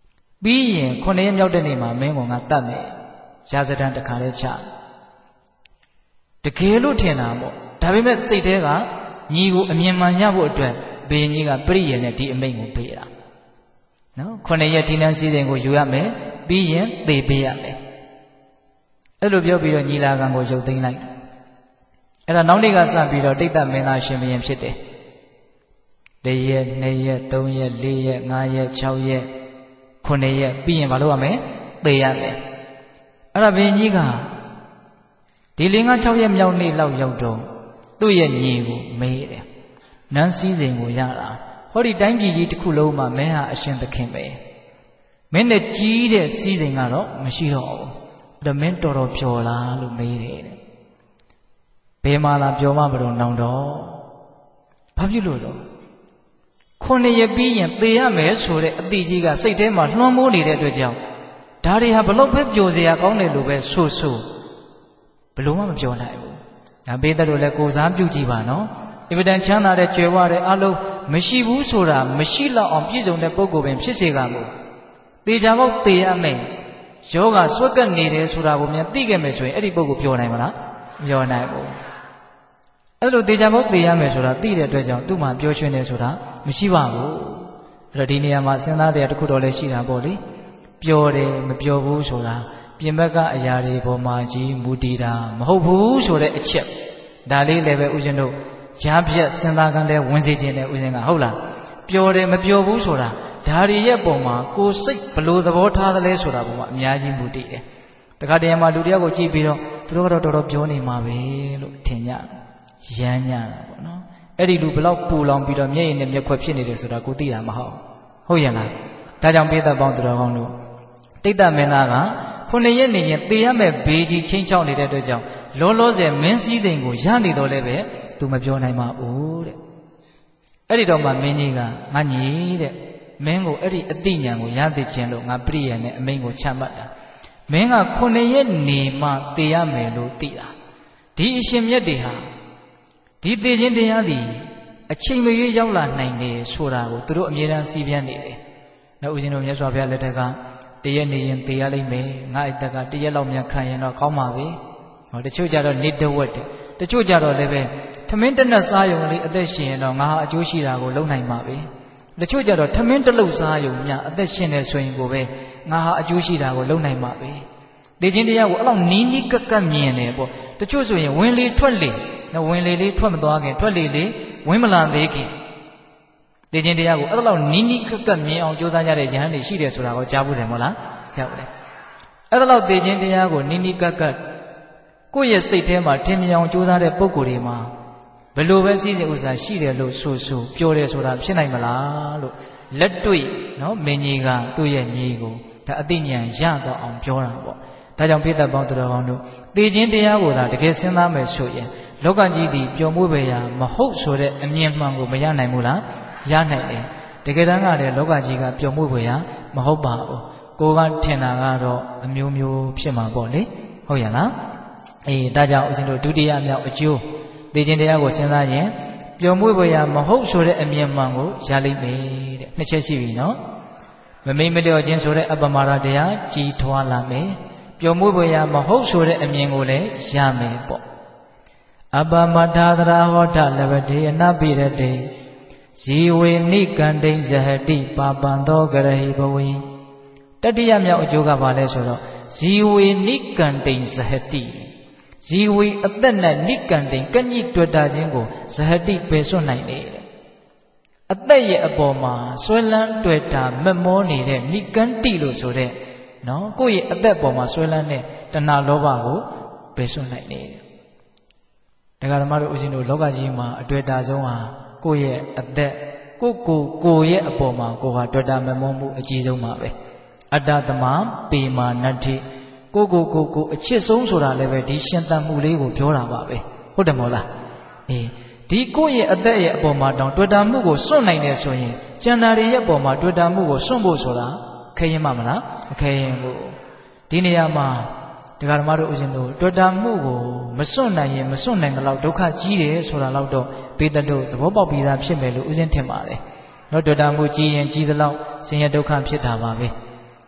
ပြီးရင်ခုနှစ်ရက်မြောက်တဲ့နေ့မှာမင်းကငါတတ်မယ်ရာဇဒံတစ်ခါလဲချတကယ်လို့ထင်တာပေါ့ဒါပေမဲ့စိတ်ထဲကညီကိုအမြင်မှန်ရဖို့အတွက်ဘေးကြီးကပြိယေနဲ့ဒီအမိန့်ကိုပေးတာနော်ခုနှစ်ရက်ဒီလန်းစည်းစိမ်ကိုယူရမယ်ပြီးရင်သေပေးရမယ်အဲ့လိုပြောပြီးတော့ညီလာခံကိုရုပ်သိမ်းလိုက်အဲ့ဒါနောက်နေ့ကစပြီးတော့တိတ်တမင်းသားရှင်ဘုရင်ဖြစ်တယ်တစ်ရက်နှစ်ရက်သုံးရက်လေးရက်ငါးရက်ခြောက်ရက်ခုနှစ်ရက်ပြီးရင်မလုပ်ရမယ်သေရမယ်အဲ့ဒါဘုရင်ကြီးကဒီလေးငါးခြောက်ရက်မြောက်နေ့လောက်ရောက်တော့သူ့ရဲ့ညီကိုမေးတယ်နန်းစည်းစိမ်ကိုရတာဟောဒီတိုင်းပြည်ကြီးတစ်ခုလုံးမှာမင်းဟာအရှင်သခင်ပဲမင်းနဲ့ကြီးတဲ့စည်းစိမ်ကတော့မရှိတော့ဘူးအဲ့တော့မင်းတော်တော်ပျော်လားလို့မေးတယ်တဲ့ဘယ်မှာလာပျော်မှမလို့နောင်တော့ဘာဖြစ်လို့တော့ခုနှစ်ရက်ပြီးရင်သေရမယ်ဆိုတဲ့အတိကြီးကစိတ်ထဲမှာလွှမ်းမိုးနေတဲ့အတွက်ကြောင့်ဒါတွေဟာဘလို့ပဲပျော်စရာကောင်းတယ်လို့ပဲဆိုဆိုဘလို့မှမပြောနိုင်ဘူးဒါပေးတဲ့လို့လည်းကိုစားပြုကြည့်ပါနော်အင်မတန်ချမ်းသာတဲ့ကြွယ်ဝတဲ့အလုံးမရှိဘူးဆိုတာမရှိတော့အောင်ပြည့်စုံတဲ့ပုဂ္ဂိုလ်ပင်ဖြစ်စေကမူသေချာပေါက်သေရမယ်ယောဂဆွက်ကပ်နေတယ်ဆိုတာကိုမြန်သိခဲ့မယ်ဆိုရင်အဲ့ဒီပုဂ္ဂိုလ်ပြောနိုင်မလားမပြောနိုင်ဘူးအဲ့လိုသေချာပေါက်သေရမယ်ဆိုတာသိတဲ့အတွက်ကြောင့်သူ့မှာပြောရွှင်တယ်ဆိုတာမရှိပါဘူးအဲ့တော့ဒီနေရာမှာစဉ်းစားတဲ့အတစ်ခုတော့လည်းရှိတာပေါ့လေပြောတယ်မပြောဘူးဆိုတာပြင်ဘက်ကအရာတွေပေါ်မှာကြီးမူတည်တာမဟုတ်ဘူးဆိုတဲ့အချက်ဒါလေးလည်းပဲဥစဉ်တို့ဂျားပြက်စဉ်းစားကန်းလဲဝင်စေခြင်းနဲ့ဥစဉ်ကဟုတ်လားပြောတယ်မပြောဘူးဆိုတာဒါတွေရဲ့ပုံမှာကိုယ်စိတ်ဘလို့သဘောထားသလဲဆိုတာပုံမှာအများကြီးမူတည်တယ်တခါတည်းမှာလူတယောက်ကိုကြည့်ပြီးတော့သူတို့ကတော့တော်တော်ပြောနေမှာပဲလို့ထင်ကြရမ်းညတာပေါ့နော်အဲ့ဒီလူဘလောက်ပူလောင်ပြီးတော့မျက်ရည်နဲ့မျက်ခွက်ဖြစ်နေတယ်ဆိုတာကိုသိတာမဟုတ်ဟုတ်ရဲ့လားဒါကြောင့်ပိဿပေါင်းသူတော်ကောင်းတို့တိတ်တမင်းသားကခုနှစ်ရက်နေရင်သေရမယ်ဘေးကြီးချင်းချောက်နေတဲ့အတွက်ကြောင့်လောလောဆယ်မင်းစည်းစိမ်ကိုရနေတော့လည်းပဲသူမပြောနိုင်ပါဘူးတဲ့အဲ့ဒီတော့မှမင်းကြီးကငါညီတဲ့မင်းကိုအဲ့ဒီအတိညာကိုရသိခြင်းလို့ငါပြိယံနဲ့အမိန့်ကိုချမှတ်တာမင်းကခုနှစ်ရက်နေမှသေရမယ်လို့သိတာဒီအရှင်မြတ်တွေဟာဒီသေခြင်းတရားသည်အချိန်မရွေးရောက်လာနိုင်တယ်ဆိုတာကိုသူတို့အမြဲတမ်းစီးပြန်းနေတယ်နောက်ဦးဇင်းတို့မြတ်စွာဘုရားလက်ထက်ကတရက်နေရင်သေရလိမ့်မယ်ငါအတက်ကတရက်လောက်များခံရင်တော့ကောင်းပါပဲဟောတချို့ကြတော့နေတဝက်တယ်တချို့ကြတော့လည်းပဲထမင်းတစ်နက်စားရုံလေးအသက်ရှင်ရင်တော့ငါဟာအကျိုးရှိတာကိုလုံနိုင်ပါပဲတချို့ကြတော့ထမင်းတစ်လုံးစားရုံများအသက်ရှင်နေဆိုရင်ကိုပဲငါဟာအကျိုးရှိတာကိုလုံနိုင်ပါပဲသေခြင်းတရားကိုအဲ့လောက်နီးနီးကပ်ကပ်မြင်တယ်ပေါ့တချို့ဆိုရင်ဝင်လေထွက်လေနော်ဝင်လေလေးထွက်မသွားခင်ထွက်လေလေးဝင်မလာသေးခင်သေခြင်းတရားကိုအဲ့လောက်နီးနီးကပ်ကပ်မြင်အောင်ကြိုးစားကြတဲ့ယဟန်တွေရှိတယ်ဆိုတာကိုကြားဘူးတယ်မဟုတ်လားကြားဘူးတယ်အဲ့လောက်သေခြင်းတရားကိုနီးနီးကပ်ကပ်ကိုယ့်ရဲ့စိတ်ထဲမှာထင်မြင်အောင်ကြိုးစားတဲ့ပုံကိုယ်တွေမှာဘယ်လိုပဲစည်းစိမ်ဥစ္စာရှိတယ်လို့ဆိုဆိုပြောတယ်ဆိုတာဖြစ်နိုင်မလားလို့လက်တွေ့နော်မင်းကြီးကသူ့ရဲ့ညီကိုဒါအသိဉာဏ်ရတော့အောင်ပြောတာပေါ့ဒါကြောင့်ပိဿပေါင်းသူတော်ကောင်းတို့သေခြင်းတရားကိုသာတကယ်စဉ်းစားမယ်ဆိုရင်လောကကြီးသည်ပျော်မွေ့ပေရာမဟုတ်ဆိုတဲ့အမြင်မှန်ကိုမရနိုင်ဘူးလားရနိုင်တယ်တကယ်တမ်းကလည်းလောကကြီးကပျော်မွေ့ပေရာမဟုတ်ပါဘူးကိုကထင်တာကတော့အမျိုးမျိုးဖြစ်မှာပေါ့လေဟုတ်ရလားအေးဒါကြောင့်ဦးဇင်းတို့ဒုတိယမြောက်အကျိုးသေခြင်းတရားကိုစဉ်းစားရင်ပျော်မွေ့ပေရာမဟုတ်ဆိုတဲ့အမြင်မှန်ကိုရလိမ့်မယ်တဲ့နှစ်ချက်ရှိပြီနော်မမိတ်မလျော့ခြင်းဆိုတဲ့အပမရာတရားကြီးထွားလာမယ်ပျော်မွေ့ပေရာမဟုတ်ဆိုတဲ့အမြင်ကိုလည်းရမယ်ပေါ့အပမထာသရာဟောထလဘတိအနပိရတိဇီဝေနိကန္တိဇဟတိပါပံသောကရဟိဘဝေတတိယမြောက်အကျိုးကဘာလဲဆိုတော့ဇီဝေနိကန္တိဇဟတိဇီဝေအသက်နဲ့နိကန္တိကညှိတွေ့တာခြင်းကိုဇဟတိပယ်စွန့်နိုင်တယ်အသက်ရဲ့အပေါ်မှာဆွဲလန်းတွေ့တာမမောနေတဲ့နိကန္တိလို့ဆိုတဲ့နော်ကိုယ့်ရဲ့အသက်ပေါ်မှာဆွဲလန်းတဲ့တဏှာလောဘကိုပယ်စွန့်နိုင်တယ်ဒကာဓမ္မတို့ဦးဇင်းတို့လောကကြီးမှာအတွေ့အတာဆုံးဟာကိုယ့်ရဲ့အသက်ကိုကိုကိုရဲ့အပေါ်မှာကိုဟာတွေ့တာမမောမှုအကြီးဆုံးပါပဲအတ္တသမပေမာနတ္ထိကိုကိုကိုကိုအချစ်ဆုံးဆိုတာလည်းပဲဒီရှင်သန်မှုလေးကိုပြောတာပါပဲဟုတ်တယ်မို့လားအေးဒီကိုယ့်ရဲ့အသက်ရဲ့အပေါ်မှာတောင်တွေ့တာမှုကိုစွန့်နိုင်တယ်ဆိုရင်ကျန်တာတွေရဲ့အပေါ်မှာတွေ့တာမှုကိုစွန့်ဖို့ဆိုတာခဲရင်မမလားမခဲရင်ဘူးဒီနေရာမှာဒကာဓမ္မတို့ဦးဇင်းတို့တွေ့တာမှုကိုမစွန့်နိုင်ရင်မစွန့်နိုင်တဲ့လောက်ဒုက္ခကြီးတယ်ဆိုတာလောက်တော့ပေတတို့သဘောပေါက်ပြီးသားဖြစ်မယ်လို့ဦးဇင်းထင်ပါတယ်။နော်တွေ့တာမှုကြီးရင်ကြီးသလောက်ဆင်းရဲဒုက္ခဖြစ်တာပါပဲ။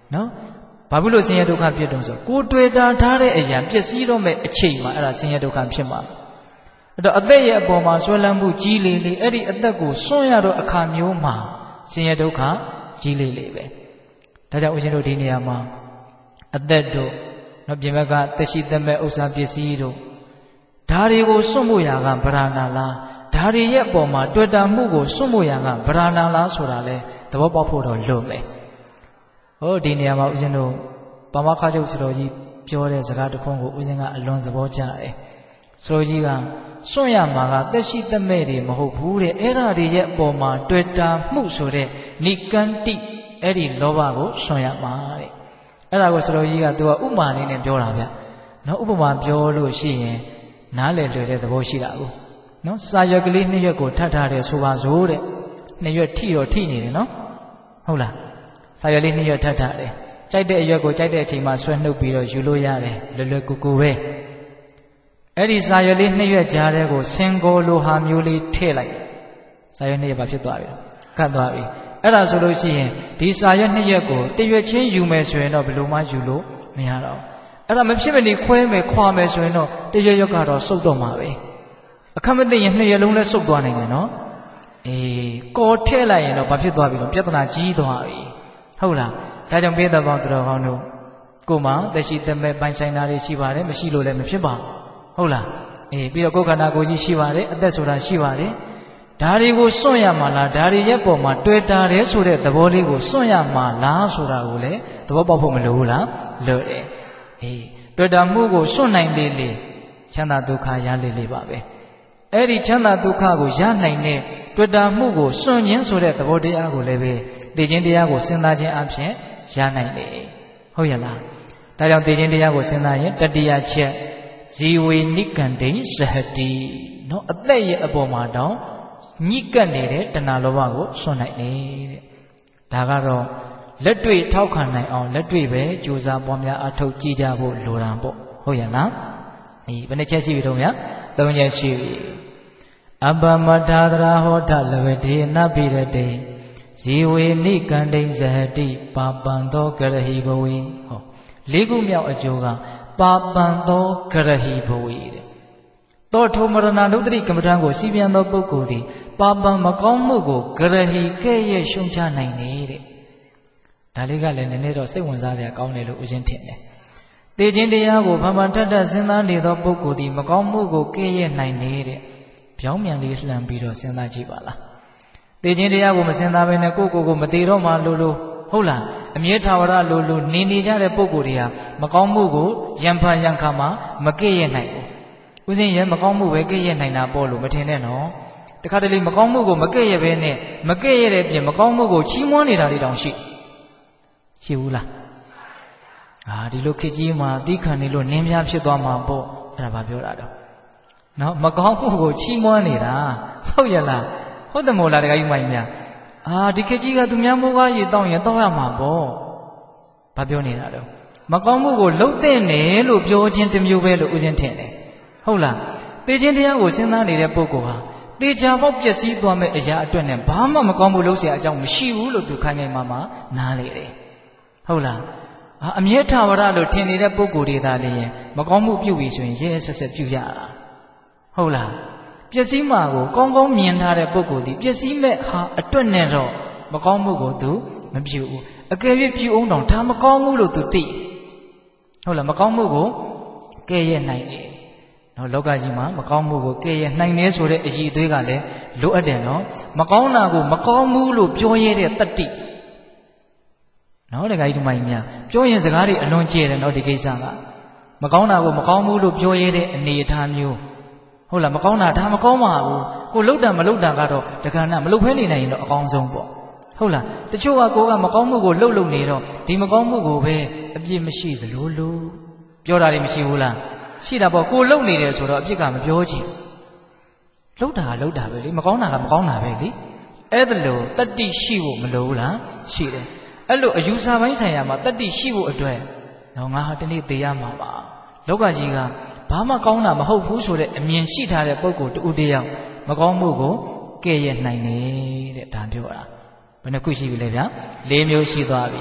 နော်ဘာဖြစ်လို့ဆင်းရဲဒုက္ခဖြစ်တုံးဆိုကိုတွေ့တာထားတဲ့အရာပျက်စီးတော့မဲ့အချိန်မှာအဲ့ဒါဆင်းရဲဒုက္ခဖြစ်မှာအဲ့တော့အသက်ရဲ့အပေါ်မှာဆွဲလန်းမှုကြီးလေလေအဲ့ဒီအသက်ကိုစွန့်ရတော့အခါမျိုးမှာဆင်းရဲဒုက္ခကြီးလေလေပဲဒါကြောင့်ဦးဇင်းတို့ဒီနေရာမှာအသက်တို့နော်ပြင်ဘက်ကသက်ရှိသက်မဲ့ဥစ္စာပစ္စည်းတို့ဒါတွေကိုစွန့်ဖို့ရာကဗราဏလားဒါတွေရဲ့အပေါ်မှာတွေ့တာမှုကိုစွန့်ဖို့ရာကဗราဏလားဆိုတာလဲသဘောပေါက်ဖို့တော့လွတ်မယ်ဟောဒီနေရာမှာဦးဇင်းတို့ပါမခါချုပ်စတော်ကြီးပြောတဲ့စကားတစ်ခုကိုဦးဇင်းကအလွန်သဘောကျတယ်စတော်ကြီးကစွန့်ရမှာကသက်ရှိသက်မဲ့တွေမဟုတ်ဘူးတဲ့အဲ့ဒါတွေရဲ့အပေါ်မှာတွေ့တာမှုဆိုတဲ့နိကန္တိအဲ့ဒီလောဘကိုစွန့်ရမှာတဲ့အဲ့ဒါကိုစတော်ကြီးကသူကဥမာလေးနဲ့ပြောတာဗျနော်ဥပမာပြောလို့ရှိရင်နားလည်လွယ်တဲ့သဘောရှိတာကိုနော်စာရွက်ကလေးနှစ်ရွက်ကိုထပ်ထားတယ်ဆိုပါစို့တဲ့နှစ်ရွက်ထိတော့ထိနေတယ်နော်ဟုတ်လားစာရွက်လေးနှစ်ရွက်ထပ်ထားတယ်ကြိုက်တဲ့အရွက်ကိုကြိုက်တဲ့အချိန်မှာဆွဲနှုတ်ပြီးတော့ယူလို့ရတယ်လွယ်လွယ်ကူကူပဲအဲ့ဒီစာရွက်လေးနှစ်ရွက်ကြားထဲကိုစင်ကိုလိုဟာမျိုးလေးထည့်လိုက်စာရွက်နှစ်ရွက်ပါဖြစ်သွားပြီကတ်သွားပြီအဲ့ဒါဆိုလို့ရှိရင်ဒီစာရွက်နှစ်ရွက်ကိုတရွက်ချင်းယူမယ်ဆိုရင်တော့ဘယ်လိုမှယူလို့မရတော့အဲ့ဒါမဖြစ်မနေခွဲမယ်ခွာမယ်ဆိုရင်တော့တရွက်ရွက်ကတော့စုပ်တော့မှာပဲအခက်မသိရင်နှစ်ရွက်လုံးလည်းစုပ်သွားနိုင်တယ်နော်အေးကော်ထည့်လိုက်ရင်တော့ဘာဖြစ်သွားပြီလဲပြဿနာကြီးသွားပြီဟုတ်လားဒါကြောင့်ပေးတဲ့ပေါင်းတော်ကောင်းတို့ကိုယ်မှာသက်ရှိသက်မဲ့ပိုင်ဆိုင်တာတွေရှိပါတယ်မရှိလို့လည်းမဖြစ်ပါဘူးဟုတ်လားအေးပြီးတော့ကိုယ်ခန္ဓာကိုယ်ကြီးရှိပါတယ်အသက်ဆိုတာရှိပါတယ်ဒါတွေကိုစွန့်ရမှာလားဒါတွေရဲ့ပုံမှာတွေ့တာတယ်ဆိုတဲ့သဘောလေးကိုစွန့်ရမှာလားဆိုတာကိုလည်းသဘောပေါက်ဖို့မလိုဘူးလားလွယ်တယ်အေးတွေ့တာမှုကိုစွန့်နိုင်လေလေချမ်းသာဒုက္ခရလေလေပါပဲအဲ့ဒီချမ်းသာဒုက္ခကိုရနိုင်တဲ့တွေ့တာမှုကိုစွန့်ခြင်းဆိုတဲ့သဘောတရားကိုလည်းပဲသိခြင်းတရားကိုစဉ်းစားခြင်းအပြင်ရနိုင်လေဟုတ်ရဲ့လားဒါကြောင့်သိခြင်းတရားကိုစဉ်းစားရင်တတိယချက်ဇီဝေနိကန္တိဇဟတိနော်အသက်ရဲ့အပေါ်မှာတောင်ညှိကပ်နေတဲ့တဏှာလောဘကိုစွန့်နိုင်တယ်တဲ့ဒါကတော့လက်တွေ့ထောက်ခံနိုင်အောင်လက်တွေ့ပဲကြိုးစားပွားများအထောက်ကြည့်ကြဖို့လိုတာပေါ့ဟုတ်ရဲ့လားအေးဘယ်နှချက်ရှိပြီတော့ဗျာသုံးချက်ရှိပြီအပမထာသရာဟောထလဝတေနပိရတေဇီဝေနိကန္တိဇဟတိပါပံသောကရဟိဘဝေဟောလေးခုမြောက်အကျိုးကပါပံသောကရဟိဘဝေတဲ့သောထိုမရဏနုတ္တိကမ္မထံကိုစီပြန်သောပုဂ္ဂိုလ်သည်ပါပံမကောင်းမှုကိုကရဟိကဲ့ရဲ့ရှုံချနိုင်တယ်တဲ့ဒါလေးကလည်းနည်းနည်းတော့စိတ်ဝင်စားစရာကောင်းတယ်လို့ဦးဇင်းထင်တယ်သေခြင်းတရားကိုဖန်ဖန်ထက်ထက်စဉ်းစားနေသောပုဂ္ဂိုလ်သည်မကောင်းမှုကိုကဲ့ရဲ့နိုင်နေတဲ့ပြောင်းပြန်လေးလှမ်းပြီးတော့စဉ်းစားကြည့်ပါလားသေခြင်းတရားကိုမစဉ်းစားဘဲနဲ့ကိုယ့်ကိုယ်ကိုမသေးတော့မှလို့လို့ဟုတ်လားအမြဲထာဝရလို့လို့နေနေကြတဲ့ပုဂ္ဂိုလ်တွေဟာမကောင်းမှုကိုရံဖန်ရံခါမှမကဲ့ရဲ့နိုင်ဘူးဦးဇင်းရဲ့မကောင်းမှုပဲကဲ့ရဲ့နိုင်တာပေါ့လို့မထင်နဲ့နော်တခါတလေမကောင်းမှုကိုမကဲ့ရဲ့ဘဲနဲ့မကဲ့ရဲ့တဲ့ပြင်မကောင်းမှုကိုချီးမွမ်းနေတာတွေတောင်ရှိရှိဘူးလားအာဒီလိုခေတ်ကြီးမှာသီးခံနေလို့နင်းပြဖြစ်သွားမှာပေါ့အဲ့ဒါဘာပြောတာတော့နော်မကောင်းမှုကိုချီးမွမ်းနေတာဟုတ်ရလားဟုတ်တယ်မို့လားတခါကြီးမိုင်းများအာဒီခေတ်ကြီးကသူများမိုးကားရေတောင်းရင်တောင်းရမှာပေါ့ဘာပြောနေတာတော့မကောင်းမှုကိုလှုပ်တဲ့နယ်လို့ပြောခြင်းတစ်မျိုးပဲလို့ဦးဇင်းထင်တယ်ဟုတ်လားသိခြင်းတရားကိုစဉ်းစားနေတဲ့ပုဂ္ဂိုလ်ဟာတေချာပေါက်ပျက်စီးသွားမဲ့အရာအတွက်နဲ့ဘာမှမကောင်းမှုလုပ်เสียအကြောင်းမရှိဘူးလို့သူခိုင်းခိုင်းမှမှနားလေတယ်ဟုတ်လားအမြဲထာဝရလို့ထင်နေတဲ့ပုဂ္ဂိုလ်တွေသာလေရင်မကောင်းမှုပြုပြီဆိုရင်ရဲရဲဆက်ဆက်ပြုရတာဟုတ်လားပျက်စီးမှာကိုကောင်းကောင်းမြင်ထားတဲ့ပုဂ္ဂိုလ်ဒီပျက်စီးမဲ့ဟာအတွက်နဲ့တော့မကောင်းမှုကိုသူမပြုဘူးအကယ်၍ပြုအောင်တောင်ဒါမကောင်းမှုလို့သူသိဟုတ်လားမကောင်းမှုကိုကဲ့ရဲ့နိုင်တယ်နော်လောကကြီးမှာမကောင်းမှုကိုကဲ့ရဲ့နိုင်နေဆိုတဲ့အည်အသွေးကလည်းလိုအပ်တယ်နော်မကောင်းတာကိုမကောင်းဘူးလို့ပြောရတဲ့တတ္တိနော်တခါကြီးဒီမိုင်းများပြောရင်စကားတွေအလွန်ကျယ်တယ်နော်ဒီကိစ္စကမကောင်းတာကိုမကောင်းဘူးလို့ပြောရတဲ့အနေအထားမျိုးဟုတ်လားမကောင်းတာဒါမကောင်းပါဘူးကိုလှုပ်တာမလှုပ်တာကတော့တခါနဲ့မလှုပ်ဖဲနေနိုင်ရင်တော့အကောင်းဆုံးပေါ့ဟုတ်လားတချို့ကကိုကမကောင်းမှုကိုလှုပ်လှုပ်နေတော့ဒီမကောင်းမှုကိုပဲအပြစ်မရှိသလိုလိုပြောတာတွေမရှိဘူးလားရှိတာပေါ့ကိုလှုပ်နေတယ်ဆိုတော့အပြစ်ကမပြောချင်လှုပ်တာကလှုပ်တာပဲလေမကောင်းတာကမကောင်းတာပဲလေအဲ့ဒါလို့တတ္တိရှိဖို့မလိုဘူးလားရှိတယ်အဲ့လိုအယူဆပိုင်းဆိုင်ရာမှာတတ္တိရှိဖို့အတွက်တော့ငါဟာတနေ့သေရမှာပါလောကကြီးကဘာမှကောင်းတာမဟုတ်ဘူးဆိုတဲ့အမြင်ရှိထားတဲ့ပုဂ္ဂိုလ်တူတယောက်မကောင်းမှုကိုကဲ့ရဲ့နိုင်တယ်တဲ့ဒါပြောတာဘယ်နှခုရှိပြီလဲဗျာ၄မျိုးရှိသွားပြီ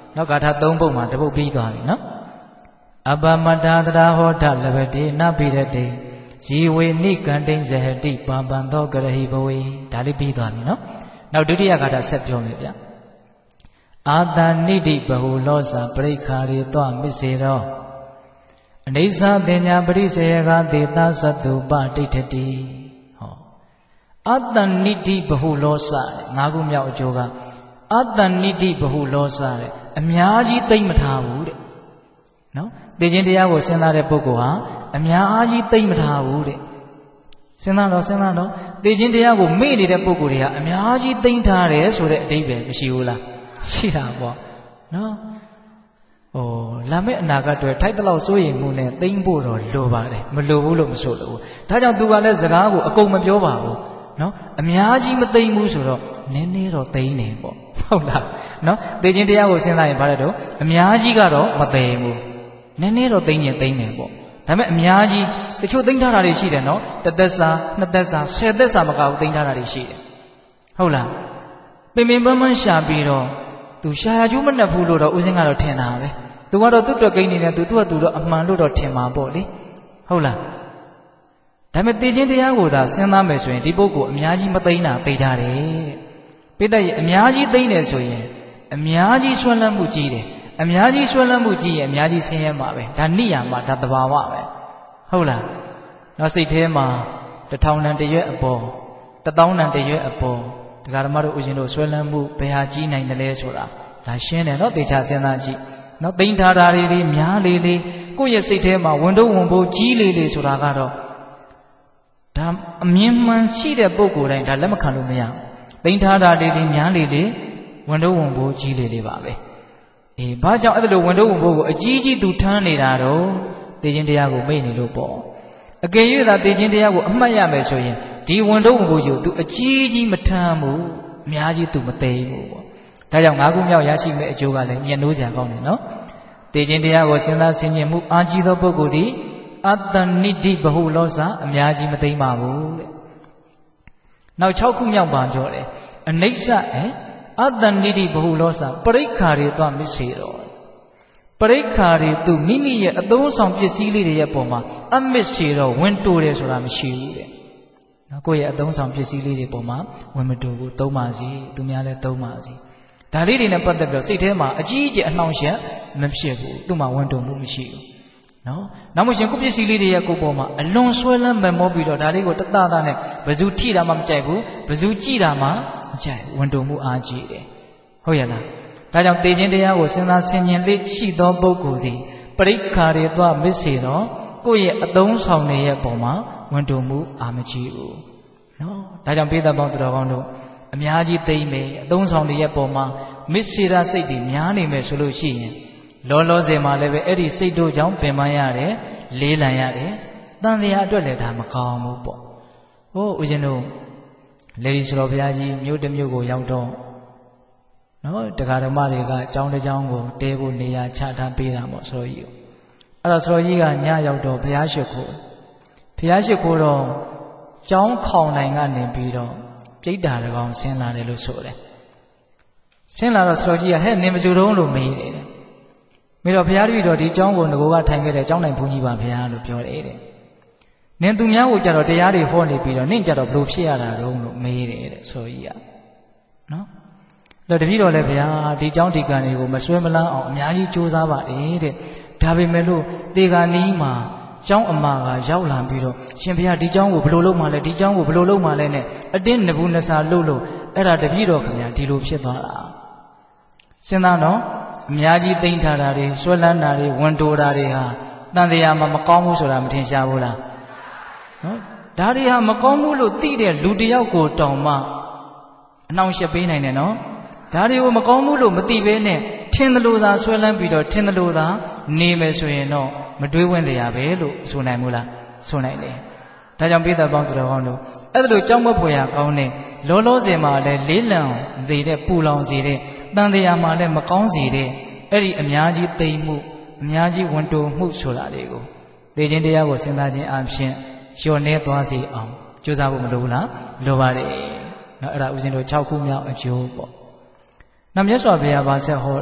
နောက်ဂါထာသုံးပုဒ်မှာတပုတ်ပြီးသွားပြီနော်အပမတ္တသရာဟောထလဘတိနပိရတိဇီဝေနိကန္တိဇဟတိပါပန္သောကရဟိဘဝေဒါလေးပြီးသွားပြီနော်နောက်ဒုတိယဂါထာဆက်ပြောမယ်ဗျအာတနိတိဘဟုလောစာပရိခာရေတောမစ္စေရောအနေစာတင်ညာပရိစေယကသေသသတ္တုပတိဋ္ဌတိဟောအာတနိတိဘဟုလောစာငါးခုမြောက်အကျိုးကအာတနိတိဘဟုလောစာတဲ့အများကြီးသိမ့်မထားဘူးတဲ့နော်သိခြင်းတရားကိုစဉ်းစားတဲ့ပုဂ္ဂိုလ်ဟာအများကြီးသိမ့်မထားဘူးတဲ့စဉ်းစားတော့စဉ်းစားတော့သိခြင်းတရားကိုမေ့နေတဲ့ပုဂ္ဂိုလ်တွေဟာအများကြီးသိမ့်ထားတယ်ဆိုတဲ့အဓိပ္ပာယ်မရှိဘူးလားရှိတာပေါ့နော်ဟိုလာမယ့်အနာဂတ်တွေထိုက်တလောက်စိုးရိမ်မှုနဲ့သိမ့်ဖို့တော့လိုပါတယ်မလိုဘူးလို့မဆိုလို့ဒါကြောင့်သူကလည်းစကားကိုအကုန်မပြောပါဘူးနော်အများကြီးမသိမ့်ဘူးဆိုတော့နည်းနည်းတော့သိမ့်နေပေါ့ဟုတ်လားနော်သိခြင်းတရားကိုစဉ်းစားရင်ဘာလဲတော့အများကြီးကတော့မသိမ့်ဘူးနည်းနည်းတော့သိမ့်ရင်သိမ့်မယ်ပေါ့ဒါပေမဲ့အများကြီးတချို့သိမ့်ထားတာတွေရှိတယ်နော်တစ်သက်စာနှစ်သက်စာဆယ်သက်စာမကဘူးသိမ့်ထားတာတွေရှိတယ်ဟုတ်လားပင်ပင်ပန်းပန်းရှာပြီးတော့သူရှာရကျိုးမနှက်ဘူးလို့တော့ဦးစင်းကတော့ထင်တာပဲသူကတော့သူ့အတွက်ကိန်းနေတယ်သူသူ့ကသူတော့အမှန်လို့တော့ထင်မှာပေါ့လေဟုတ်လားဒါပေမဲ့သိခြင်းတရားကိုသာစဉ်းစားမယ်ဆိုရင်ဒီပုဂ္ဂိုလ်အများကြီးမသိမ်းတာသိကြတယ်ပိဋကရဲ့အများကြီးသိမ်းတယ်ဆိုရင်အများကြီးဆွဲလန်းမှုကြီးတယ်အများကြီးဆွဲလန်းမှုကြီးရင်အများကြီးဆင်းရဲမှာပဲဒါနိယာမဒါသဘာဝပဲဟုတ်လားတော့စိတ်ထဲမှာတထောင်တန်တရွက်အပေါ်တသောင်းတန်တရွက်အပေါ်ဒကာဓမ္မတို့ဦးဇင်းတို့ဆွဲလန်းမှုဘယ်ဟာကြီးနိုင်တယ်လဲဆိုတာဒါရှင်းတယ်နော်သေချာစဉ်းစားကြည့်နော်သိမ့်ထားတာတွေများလေလေကိုယ့်ရဲ့စိတ်ထဲမှာဝန်တော့ဝန်ဖို့ကြီးလေလေဆိုတာကတော့ဒါအမြင်မှန်ရှိတဲ့ပုဂ္ဂိုလ်တိုင်းဒါလက်မခံလို့မရသိမ့်ထားတာတွေများလေလေဝန်တော့ဝန်ဖို့ကြီးလေလေပါပဲအေးဘာကြောင့်အဲ့ဒါလိုဝန်တော့ဝန်ဖို့ကိုအကြီးကြီးသူထမ်းနေတာတော့သိခြင်းတရားကိုမိတ်နေလို့ပေါ့အကယ်၍သာသိခြင်းတရားကိုအမှတ်ရမယ်ဆိုရင်ဒီဝန်တော့ဝန်ဖို့ကိုသူအကြီးကြီးမထမ်းဘူးအများကြီးသူမသိဘူးပေါ့ဒါကြောင့်ငါးခုမြောက်ရရှိမဲ့အကျိုးကလည်းမျက်နှိုးစရာကောင်းတယ်နော်သိခြင်းတရားကိုစဉ်းစားဆင်ခြင်မှုအာကြီးသောပုဂ္ဂိုလ်သည်အတ္တနိတိဘဟုလောစာအများကြီးမသိမ့်ပါဘူးတဲ့နောက်၆ခုမြောက်ပါပြောတယ်အနိစ္စဟဲ့အတ္တနိတိဘဟုလောစာပရိက္ခာတွေသွားမစ္စေတော့ပရိက္ခာတွေသူမိမိရဲ့အသုံးဆောင်ပစ္စည်းလေးတွေရဲ့ပုံမှာအမစ္စေတော့ဝင်တိုးတယ်ဆိုတာမရှိဘူးတဲ့နော်ကိုယ့်ရဲ့အသုံးဆောင်ပစ္စည်းလေးတွေပုံမှာဝင်မတိုးဘူးသုံးပါစီသူများလည်းသုံးပါစီဒါလေးတွေနဲ့ပတ်သက်ပြီးစိတ်ထဲမှာအကြီးအကျယ်အနှောင့်အယှက်မဖြစ်ဘူးသူ့မှာဝန်တုံမှုမရှိဘူးနော်နောက်မှရှင်ကိုပစ္စည်းလေးတွေရဲ့ကိုယ်ပေါ်မှာအလွန်ဆွဲလန်းမမောပြီးတော့ဒါလေးကိုတသသနဲ့ဘယ်သူထိတာမှမကြိုက်ဘူးဘယ်သူကြည့်တာမှမကြိုက်ဘူးဝန်တုံမှုအားကြီးတယ်ဟုတ်ရဲ့လားဒါကြောင့်သိခြင်းတရားကိုစဉ်းစားဆင်ခြင်လေးရှိသောပုဂ္ဂိုလ်သည်ပရိက္ခာတွေသွားမစ္စေတော့ကိုယ့်ရဲ့အသုံးဆောင်တွေရဲ့ပုံမှာဝန်တုံမှုအားမကြီးဘူးနော်ဒါကြောင့်ပိဿပေါင်းတော်ကောင်းတို့အများကြီးသိမ့်မယ်အသုံးဆောင်တွေရဲ့ပုံမှာမစ္စေရာစိတ်တွေများနေမယ်ဆိုလို့ရှိရင်လောလောဆယ်မှာလည်းပဲအဲ့ဒီစိတ်တို့ကြောင့်ပင်ပန်းရတယ်လေးလံရတယ်တန်တရားအတွက်လည်းဒါမကောင်းဘူးပေါ့ဟိုဦးဇင်းတို့လေဒီဆိုတော်ဘုရားကြီးမြို့တစ်မြို့ကိုရောက်တော့နော်တရားဓမ္မတွေကအကြောင်းတစ်ကြောင်းကိုတဲဖို့နေရာချထားပေးတာပေါ့ဆိုတော့ကြီးအဲ့တော့ဆိုတော်ကြီးကညရောက်တော့ဘုရားရှိခိုးဘုရားရှိခိုးတော့ကျောင်းခေါင်နိုင်ကနေပြီးတော့ပြိတ္တာတကောင်ဆင်းလာတယ်လို့ဆိုတယ်ဆင်းလာတော့ဆိုတော်ကြီးကဟဲ့နင်မကြိုတော့လို့မေးတယ်မေးတော့ဘုရားတပည့်တော်ဒီကျောင်းကိုငကိုကထိုင်ခဲ့တဲ့ကျောင်းနိုင်ဘုန်းကြီးပါဘုရားလို့ပြောတယ်တဲ့နင်သူများကိုကြတော့တရားတွေဟောနေပြီးတော့နင့်ကြတော့ဘလို့ဖြစ်ရတာတုံးလို့မေးတယ်တဲ့ဆိုကြီးကနော်အဲ့တပည့်တော်လည်းဘုရားဒီကျောင်းဒီကံတွေကိုမဆွဲမလန်းအောင်အများကြီးကြိုးစားပါတယ်တဲ့ဒါပေမဲ့လို့တေဂာနီးမှာကျောင်းအမကရောက်လာပြီးတော့ရှင်ဘုရားဒီကျောင်းကိုဘလို့လုပ်မှလဲဒီကျောင်းကိုဘလို့လုပ်မှလဲနဲ့အတင်းနဘူးနစာလုပ်လို့အဲ့ဒါတပည့်တော်ခင်ဗျာဒီလိုဖြစ်သွားတာစဉ်းစားနော်အများကြီးသိမ့်ထားတာတွေဆွဲလန်းတာတွေဝန်တိုတာတွေဟာတန်တရားမှာမကောင်းဘူးဆိုတာမထင်ရှားဘူးလားနော်ဒါတွေဟာမကောင်းဘူးလို့သိတဲ့လူတယောက်ကိုတောင်မှအနှောင့်အယှက်ပေးနိုင်တယ်နော်ဒါတွေကိုမကောင်းဘူးလို့မသိဘဲနဲ့ထင်သလိုသာဆွဲလန်းပြီးတော့ထင်သလိုသာနေမယ်ဆိုရင်တော့မတွေးဝင့်တရားပဲလို့ဆိုနိုင်မို့လားဆိုနိုင်တယ်ဒါကြောင့်ပိဿပေါင်းသူတော်ကောင်းတို့အဲ့ဒါလိုကြောက်မက်ဖွယ်ရာကောင်းတဲ့လောလောဆယ်မှာလည်းလေးလံစေတဲ့ပူလောင်စေတဲ့တန်တရားမှာလည်းမကောင်းစေတဲ့အဲ့ဒီအများကြီးသိမ့်မှုအများကြီးဝန်တိုမှုဆိုတာတွေကိုသိခြင်းတရားကိုစဉ်းစားခြင်းအပြင်လျှော့နေသွားစေအောင်ကြိုးစားဖို့မလိုဘူးလားလိုပါတယ်နော်အဲ့ဒါဦးဇင်းတို့၆ခုမြောက်အကျိုးပေါ့နောက်မြတ်စွာဘုရားဗာဆက်ဟောတော့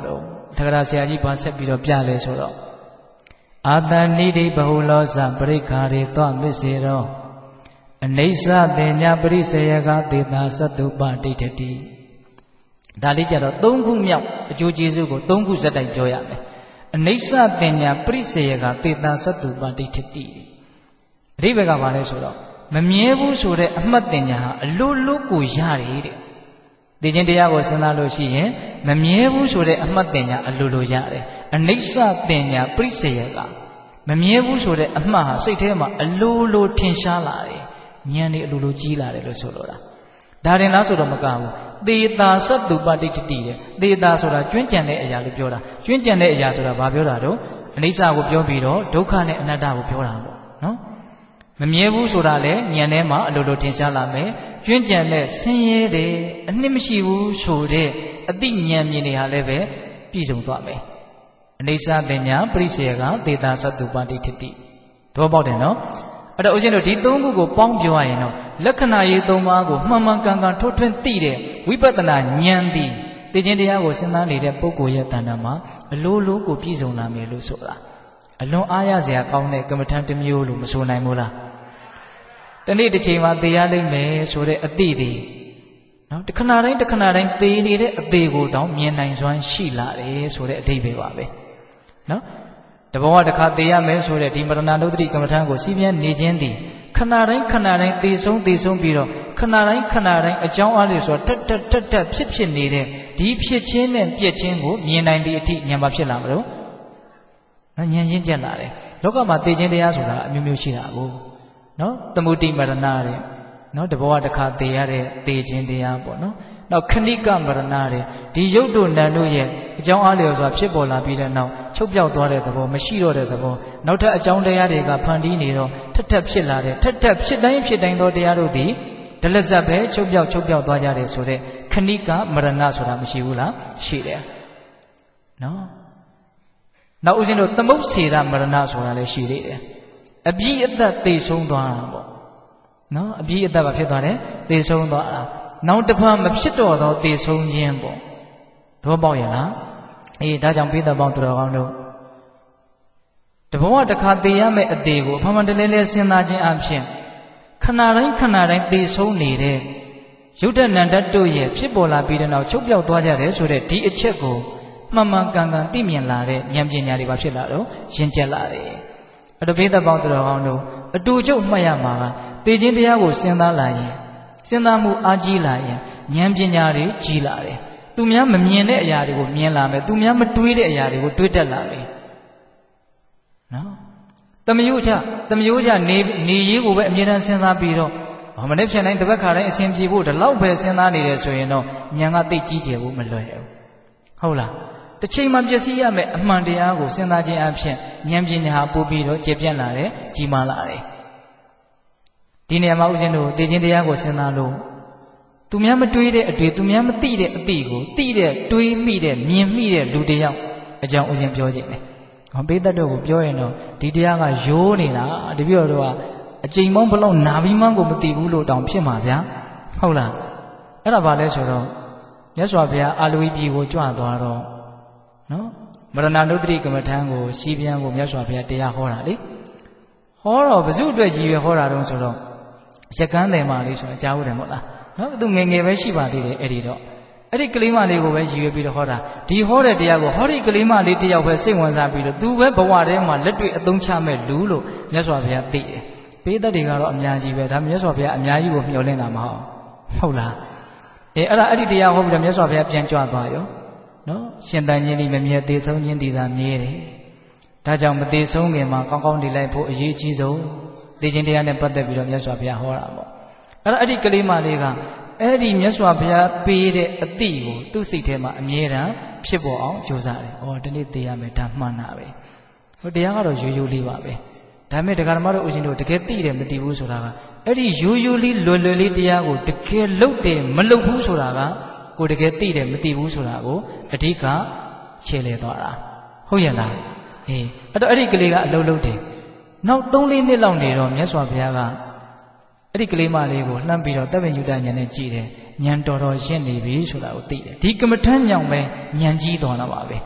ထကရာဆရာကြီးဘာဆက်ပြီးတော့ပြလဲဆိုတော့အာတဏိတိဘဟုလောစပရိခာရေသောမစ္စေရောအနိစ္စတေညာပရိစေယကသေတာသတ္တုပတိဋ္ဌတိဒါလေးကြတော့သုံးခုမြောက်အကျိုးကျေးဇူးကိုသုံးခုဇက်တိုက်ပြောရမယ်အနိစ္စတေညာပရိစေယကသေတာသတ္တုပတိဋ္ဌတိအဓိပ္ပာယ်ကဘာလဲဆိုတော့မမြဲဘူးဆိုတဲ့အမှတ်တင်ညာဟာအလိုလိုကိုရတယ်တဲ့သိခြင်းတရားကိုစဉ်းစားလို့ရှိရင်မမြဲဘူးဆိုတဲ့အမှတ်တင်ညာအလိုလိုရတယ်အနိစ္စတင်ညာပရိစေယကမမြဲဘူးဆိုတဲ့အမှတ်ဟာစိတ်ထဲမှာအလိုလိုထင်ရှားလာတယ်ဉာဏ်นี่အလိုလိုကြီးလာတယ်လို့ဆိုလိုတာဒါရင်လားဆိုတော့မကဘူးသေတာသတ္တုပတိဋ္ဌတိတဲ့သေတာဆိုတာကျွင်းကြံတဲ့အရာလို့ပြောတာကျွင်းကြံတဲ့အရာဆိုတာဘာပြောတာတော့အနိစ္စကိုပြောပြီးတော့ဒုက္ခနဲ့အနတ္တကိုပြောတာပေါ့နော်မမြဲဘူးဆိုတာလေဉာဏ်ထဲမှာအလိုလိုထင်ရှားလာမယ်ကျွင်းကြံတဲ့ဆင်းရဲတယ်အနှစ်မရှိဘူးဆိုတဲ့အတိဉာဏ်မြင်တွေဟာလည်းပဲပြည့်စုံသွားမယ်အနိစ္စတင်ညာပရိစေယကသေတာသတ္တုပတိဋ္ဌတိသဘောပေါက်တယ်နော်အဲ့တော့ဦးဇင်းတို့ဒီသုံးခုကိုပေါင်းပြောရရင်တော့လက္ခဏာရေးသုံးပါးကိုမှန်မှန်ကန်ကန်ထုတ်ထွင်းသိတဲ့ဝိပဿနာဉာဏ်သည်သိခြင်းတရားကိုစဉ်းစားနေတဲ့ပုဂ္ဂိုလ်ရဲ့တဏ္ဍာမှာအလိုလိုကိုပြည့်စုံလာမယ်လို့ဆိုတာအလွန်အားရစရာကောင်းတဲ့ကမ္မထံတစ်မျိုးလို့မဆိုနိုင်ဘူးလားတနေ့တစ်ချိန်မှာသိရလိမ့်မယ်ဆိုတဲ့အတိတွေနော်တခဏတိုင်းတခဏတိုင်းသိနေတဲ့အသေးကိုတောင်မြင်နိုင်စွမ်းရှိလာတယ်ဆိုတဲ့အဓိပ္ပာယ်ပါပဲနော်တဘောကတစ်ခါသိရမယ်ဆိုတဲ့ဒီမရဏနုဒ္ဓတိကမ္မထံကိုစီးပြန်နေခြင်းသည်ခဏတိုင်းခဏတိုင်းသိဆုံးသိဆုံးပြီးတော့ခဏတိုင်းခဏတိုင်းအကြောင်းအားဖြင့်ဆိုတော့တက်တက်တက်တက်ဖြစ်ဖြစ်နေတဲ့ဒီဖြစ်ချင်းနဲ့ပြည့်ချင်းကိုမြင်နိုင်တဲ့အထိဉာဏ်ပါဖြစ်လာမလို့နော်ဉာဏ်ရင်းကျက်လာတယ်လောကမှာသိခြင်းတရားဆိုတာအမျိုးမျိုးရှိတာကိုနော်သမုဒိမရဏတဲ့နော်တဘောကတစ်ခါသိရတဲ့သိခြင်းတရားပေါ့နော်နောက်ခဏိကမရဏတဲ့ဒီရုပ်တို့နာမ်တို့ရဲ့အကြောင်းအားလျော်စွာဖြစ်ပေါ်လာပြီးတဲ့နောက်ချုပ်ပြောက်သွားတဲ့သဘောမရှိတော့တဲ့သဘောနောက်ထပ်အကြောင်းတရားတွေကဖန်တီးနေတော့ထက်ထက်ဖြစ်လာတဲ့ထက်ထက်ဖြစ်တိုင်းဖြစ်တိုင်းသောတရားတို့သည်ဒလဇတ်ပဲချုပ်ပြောက်ချုပ်ပြောက်သွားကြတယ်ဆိုတဲ့ခဏိကမရဏဆိုတာမရှိဘူးလားရှိတယ်နော်နောက်ဦးဇင်းတို့သမုတ်စေရမရဏဆိုတာလည်းရှိသေးတယ်အပြည့်အသက်သိဆုံးသွားတာပေါ့နော်အပြည့်အသက်ပဲဖြစ်သွားတယ်သိဆုံးသွားတာနောက်တစ်ဖက်မဖြစ်တော့သောသိဆုံးခြင်းပေါ့သဘောပေါက်ရဲ့လားအေးဒါကြောင့်ပိဿပေါင်းသူတော်ကောင်းတို့တဘဝတစ်ခါသိရမယ့်အသေးကိုအဖမှန်တလဲလဲစဉ်းစားခြင်းအပြင်ခဏတိုင်းခဏတိုင်းသိဆုံးနေတဲ့ရုပ်တဏ္ဍတ်တို့ရဲ့ဖြစ်ပေါ်လာပြီးတဲ့နောက်ချုပ်ပြောက်သွားကြတယ်ဆိုတဲ့ဒီအချက်ကိုမှန်မှန်ကန်ကန်သိမြင်လာတဲ့ဉာဏ်ပညာတွေပါဖြစ်လာတော့ရှင်းကျက်လာတယ်အတပိဿပေါင်းသူတော်ကောင်းတို့အတူချုပ်မှတ်ရမှာကသိခြင်းတရားကိုစဉ်းစားလာရင်စဉ်းစားမှုအားကြီးလာရင်ဉာဏ်ပညာတွေကြီးလာတယ်သူများမမြင်တဲ့အရာတွေကိုမြင်လာမယ်သူများမတွေးတဲ့အရာတွေကိုတွေးတတ်လာမယ်နော်တမယိုးချတမယိုးချနေနေရေးကိုပဲအမြဲတမ်းစဉ်းစားပြီးတော့မနေ့ဖြန်တိုင်းတစ်ပတ်ခါတိုင်းအစဉ်ပြေဖို့ဒီလောက်ပဲစဉ်းစားနေတယ်ဆိုရင်တော့ဉာဏ်ကသိကြီးကျယ်ဖို့မလွယ်ဘူးဟုတ်လားတစ်ချိန်မှပျက်စီးရမယ်အမှန်တရားကိုစဉ်းစားခြင်းအပြင်ဉာဏ်ပညာဟာပို့ပြီးတော့ကျေပြန့်လာတယ်ကြီးမားလာတယ်ဒီနေရာမှာဦးဇင်းတို့သိခြင်းတရားကိုစဉ်းစားလို့သူများမတွေးတဲ့အတွေ့သူများမသိတဲ့အသိကိုသိတဲ့တွေးမိတဲ့မြင်မိတဲ့လူတယောက်အကြောင်းဦးဇင်းပြောခြင်းလေဟောပိဿတ်တို့ကိုပြောရင်တော့ဒီတရားကရိုးနေတာတပြည့်တော့ကအချိန်ပေါင်းဘလောက်နာပြီးမှကိုမသိဘူးလို့တောင်ဖြစ်မှာဗျာဟုတ်လားအဲ့ဒါဘာလဲဆိုတော့မြတ်စွာဘုရားအာလူဝီပြည်ကိုကြွသွားတော့နော်မရဏနုဒ္ဓတိကမ္မထံကိုစီးပြန်ကိုမြတ်စွာဘုရားတရားဟောတာလေဟောတော့ဘု து အတွက်ကြီးပဲဟောတာတုံးဆိုတော့ရကန်းတယ်မလေးဆိုတော့ကြားဦးတယ်မဟုတ်လားနော်သူငယ်ငယ်ပဲရှိပါသေးတယ်အဲ့ဒီတော့အဲ့ဒီကလေးမလေးကိုပဲရည်ရွယ်ပြီးတော့ဟောတာဒီဟောတဲ့တရားကိုဟောဒီကလေးမလေးတယောက်ပဲစိတ်ဝင်စားပြီးတော့သူပဲဘဝထဲမှာလက်တွေ့အသုံးချမဲ့လူလို့မြတ်စွာဘုရားသိတယ်ပိဿတ်တွေကတော့အများကြီးပဲဒါမြတ်စွာဘုရားအများကြီးကိုမျှော်လင့်တာမဟုတ်ဟုတ်လားအေးအဲ့ဒါအဲ့ဒီတရားဟောပြီးတော့မြတ်စွာဘုရားပြန်ကြွသွားရောနော်ရှင်တန်ခြင်းဒီမမြဲသေးဆုံးခြင်းဒီသာမြဲတယ်ဒါကြောင့်မသေးဆုံးခင်မှာကောင်းကောင်းနေလိုက်ဖို့အရေးကြီးဆုံးသိခြင်းတရားနဲ့ပတ်သက်ပြီးတော့မြတ်စွာဘုရားဟောတာပေါ့အဲ့ဒါအဲ့ဒီကလေးမလေးကအဲ့ဒီမြတ်စွာဘုရားပေးတဲ့အတိကိုသူ့စိတ်ထဲမှာအမြဲတမ်းဖြစ်ပေါ်အောင်ကြိုးစားတယ်။ဩဒီနေ့သိရမယ်ဒါမှန်တာပဲ။ဟိုတရားကတော့ရိုးရိုးလေးပါပဲ။ဒါပေမဲ့ဒကာဓမ္မတို့ဦးရှင်တို့တကယ်သိတယ်မသိဘူးဆိုတာကအဲ့ဒီရိုးရိုးလေးလွယ်လွယ်လေးတရားကိုတကယ်လုပ်တယ်မလုပ်ဘူးဆိုတာကကိုတကယ်သိတယ်မသိဘူးဆိုတာကိုအဓိကခြေလှယ်သွားတာ။ဟုတ်ရဲ့လား။အေးအဲ့တော့အဲ့ဒီကလေးကအလုပ်လုပ်တယ်။နောက်သုံးလေးနှစ်လောက်နေတော့မြတ်စွာဘုရားကအဲ့ဒီကလေးမလေးကိုလှမ်းပြီးတော့တပ်ပင်ယူတဉာဏ်နဲ့ကြည့်တယ်ဉာဏ်တော်တော်ရှင်းနေပြီဆိုတာကိုသိတယ်ဒီကမ္မထမ်းညောင်ပဲဉာဏ်ကြီးသွားတာပါပဲ